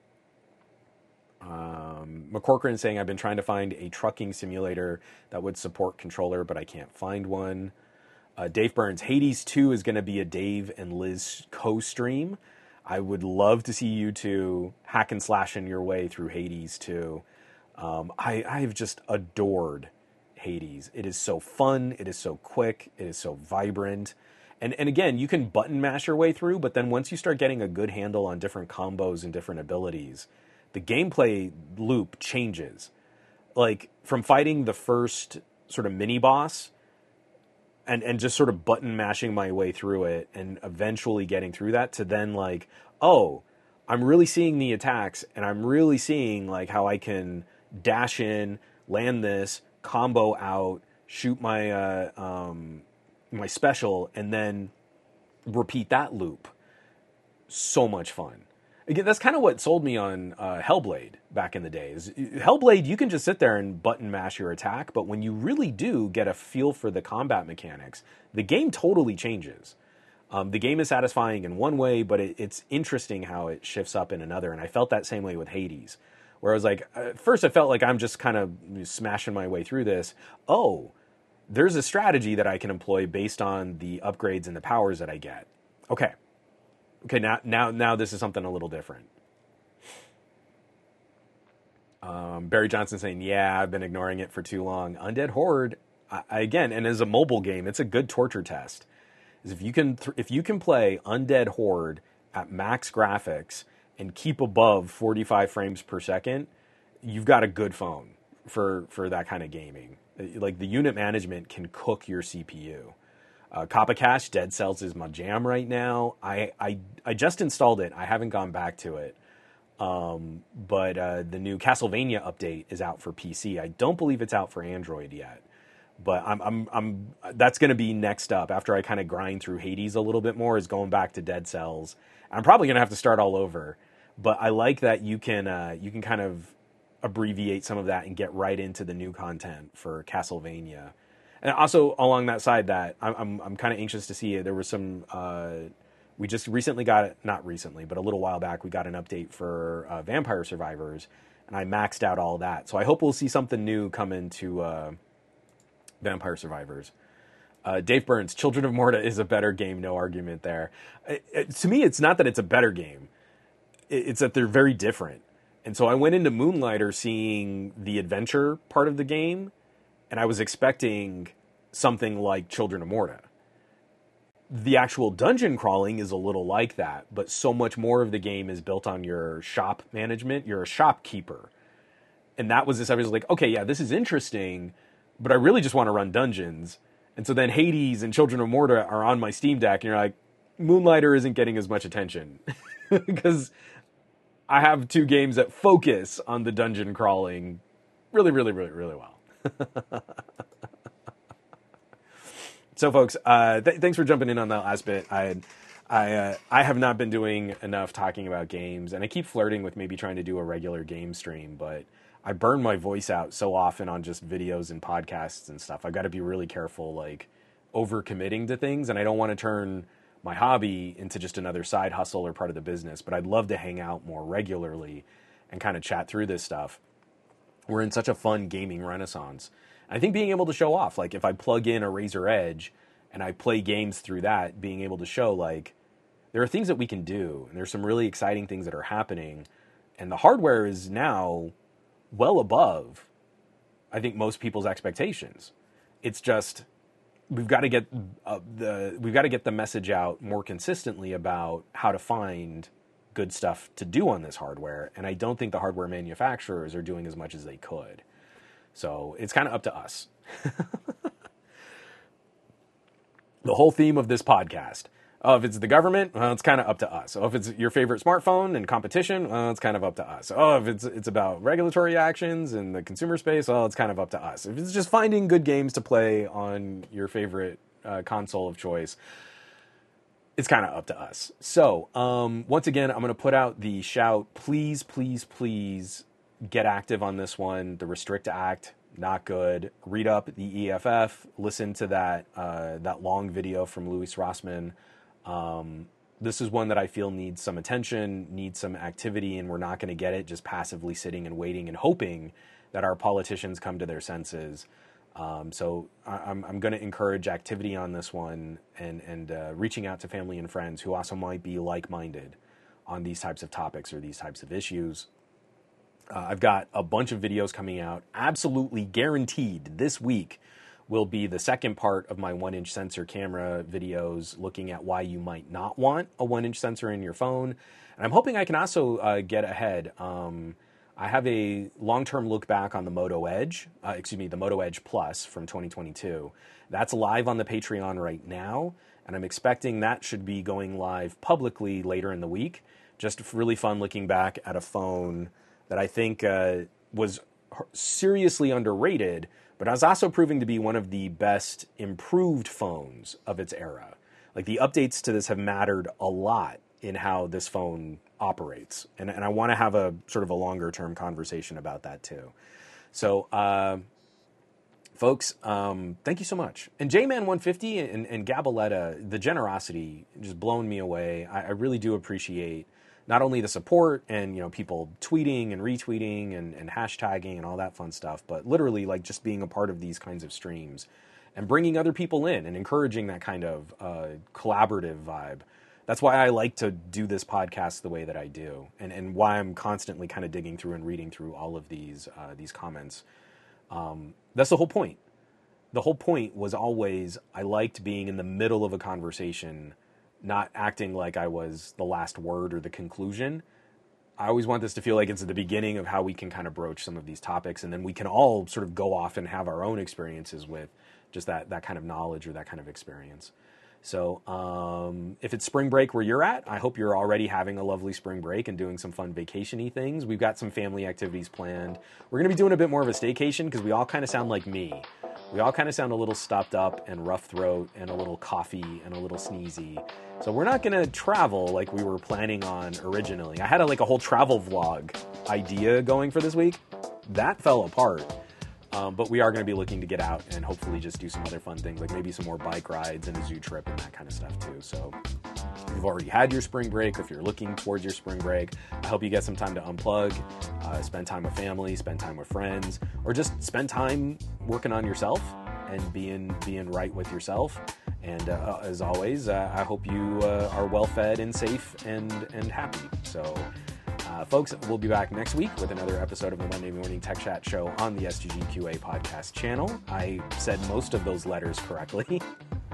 McCorcoran saying, I've been trying to find a trucking simulator that would support controller, but I can't find one. Dave Burns, Hades 2 is going to be a Dave and Liz co-stream. I would love to see you two hack and slashing your way through Hades 2. I've just adored Hades. It is so fun, it is so quick, it is so vibrant. And again, you can button mash your way through, but then once you start getting a good handle on different combos and different abilities, the gameplay loop changes. Like, from fighting the first sort of mini-boss and just sort of button mashing my way through it and eventually getting through that, to then like, oh, I'm really seeing the attacks, and I'm really seeing like how I can dash in, land this, combo out, shoot my my special, and then repeat that loop. So much fun. Again, that's kind of what sold me on Hellblade back in the days. Hellblade, you can just sit there and button mash your attack, but when you really do get a feel for the combat mechanics, the game totally changes. The game is satisfying in one way, but it's interesting how it shifts up in another, and I felt that same way with Hades. Where I was like, at first I felt like I'm just kind of smashing my way through this. Oh, there's a strategy that I can employ based on the upgrades and the powers that I get. Okay, now this is something a little different. Barry Johnson saying, yeah, I've been ignoring it for too long. Undead Horde, again, and as a mobile game, it's a good torture test. Is if you can play Undead Horde at max graphics and keep above 45 frames per second, you've got a good phone for that kind of gaming. Like, the unit management can cook your CPU. Coppacash, Dead Cells is my jam right now. I just installed it. I haven't gone back to it. But the new Castlevania update is out for PC. I don't believe it's out for Android yet. But I'm that's going to be next up after I kind of grind through Hades a little bit more, is going back to Dead Cells. I'm probably going to have to start all over. But I like that you can kind of abbreviate some of that and get right into the new content for Castlevania. And also along that side, that I'm kind of anxious to see it. There was some we just recently got, not recently, but a little while back, we got an update for Vampire Survivors, and I maxed out all that. So I hope we'll see something new come into Vampire Survivors. Dave Burns, Children of Morta is a better game, no argument there. To me, it's not that it's a better game. It's that they're very different. And so I went into Moonlighter seeing the adventure part of the game, and I was expecting something like Children of Morta. The actual dungeon crawling is a little like that, but so much more of the game is built on your shop management. You're a shopkeeper. And that was this, I was like, okay, yeah, this is interesting, but I really just want to run dungeons. And so then Hades and Children of Morta are on my Steam Deck, and you're like, Moonlighter isn't getting as much attention because I have 2 games that focus on the dungeon crawling really, really, really, really well. So, folks, thanks for jumping in on that last bit. I have not been doing enough talking about games, and I keep flirting with maybe trying to do a regular game stream, but I burn my voice out so often on just videos and podcasts and stuff. I've got to be really careful, like, overcommitting to things, and I don't want to turn my hobby into just another side hustle or part of the business, but I'd love to hang out more regularly and kind of chat through this stuff. We're in such a fun gaming renaissance. I think being able to show off, like if I plug in a Razer Edge and I play games through that, being able to show like there are things that we can do, and there's some really exciting things that are happening, and the hardware is now well above, I think, most people's expectations. It's just we've got to get the message out more consistently about how to find good stuff to do on this hardware, and I don't think the hardware manufacturers are doing as much as they could. So it's kind of up to us. The whole theme of this podcast. Oh, if it's the government, well, it's kind of up to us. Oh, if it's your favorite smartphone and competition, well, it's kind of up to us. Oh, if it's about regulatory actions in the consumer space, well, it's kind of up to us. If it's just finding good games to play on your favorite console of choice, it's kind of up to us. So, once again, I'm going to put out the shout. Please, please, please get active on this one. The Restrict Act, not good. Read up the EFF. Listen to that long video from Louis Rossmann. This is one that I feel needs some attention, needs some activity, and we're not going to get it just passively sitting and waiting and hoping that our politicians come to their senses. So I'm going to encourage activity on this one and reaching out to family and friends who also might be like-minded on these types of topics or these types of issues. I've got a bunch of videos coming out, absolutely guaranteed this week will be the second part of my 1-inch sensor camera videos looking at why you might not want a 1-inch sensor in your phone. And I'm hoping I can also get ahead. I have a long-term look back on the Moto Edge, the Moto Edge Plus from 2022. That's live on the Patreon right now, and I'm expecting that should be going live publicly later in the week. Just really fun looking back at a phone that I think was seriously underrated, but was also proving to be one of the best improved phones of its era. Like, the updates to this have mattered a lot in how this phone operates. And I want to have a sort of a longer term conversation about that too. So, folks, thank you so much. And JMan150 and Gabaletta, the generosity just blown me away. I really do appreciate not only the support and, you know, people tweeting and retweeting and hashtagging and all that fun stuff, but literally like just being a part of these kinds of streams and bringing other people in and encouraging that kind of collaborative vibe. That's why I like to do this podcast the way that I do, and why I'm constantly kind of digging through and reading through all of these comments. That's the whole point. The whole point was always I liked being in the middle of a conversation, not acting like I was the last word or the conclusion. I always want this to feel like it's the beginning of how we can kind of broach some of these topics, and then we can all sort of go off and have our own experiences with just that kind of knowledge or that kind of experience. So if it's spring break where you're at, I hope you're already having a lovely spring break and doing some fun vacation-y things. We've got some family activities planned. We're going to be doing a bit more of a staycation because we all kind of sound like me. We all kind of sound a little stuffed up and rough throat and a little coughy and a little sneezy. So we're not going to travel like we were planning on originally. I had a whole travel vlog idea going for this week. That fell apart. But we are going to be looking to get out and hopefully just do some other fun things, like maybe some more bike rides and a zoo trip and that kind of stuff too. So if you've already had your spring break, or if you're looking towards your spring break, I hope you get some time to unplug, spend time with family, spend time with friends, or just spend time working on yourself and being right with yourself. And as always, I hope you are well fed and safe and happy. So folks, we'll be back next week with another episode of the Monday Morning Tech Chat Show on the SGGQA podcast channel. I said most of those letters correctly.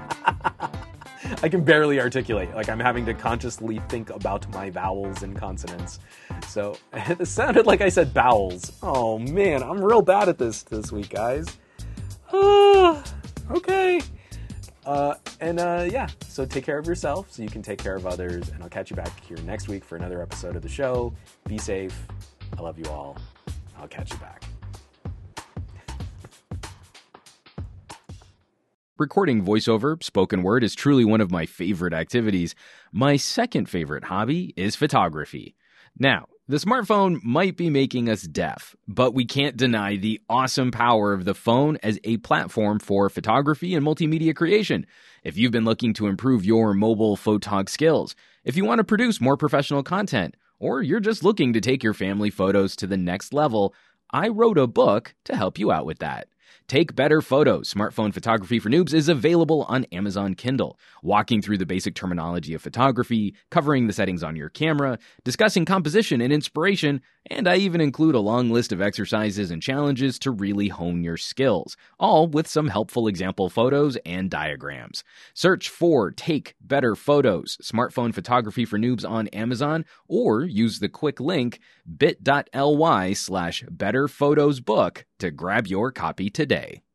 I can barely articulate. Like, I'm having to consciously think about my vowels and consonants. So it sounded like I said bowels. Oh man, I'm real bad at this week, guys. Okay. So take care of yourself so you can take care of others, and I'll catch you back here next week for another episode of the show. Be safe. I love you all. I'll catch you back. Recording voiceover, spoken word, is truly one of my favorite activities. My second favorite hobby is photography. Now, the smartphone might be making us deaf, but we can't deny the awesome power of the phone as a platform for photography and multimedia creation. If you've been looking to improve your mobile photog skills, if you want to produce more professional content, or you're just looking to take your family photos to the next level, I wrote a book to help you out with that. Take Better Photos, Smartphone Photography for Noobs is available on Amazon Kindle, walking through the basic terminology of photography, covering the settings on your camera, discussing composition and inspiration, and I even include a long list of exercises and challenges to really hone your skills, all with some helpful example photos and diagrams. Search for Take Better Photos, Smartphone Photography for Noobs on Amazon, or use the quick link bit.ly/betterphotosbook to grab your copy today.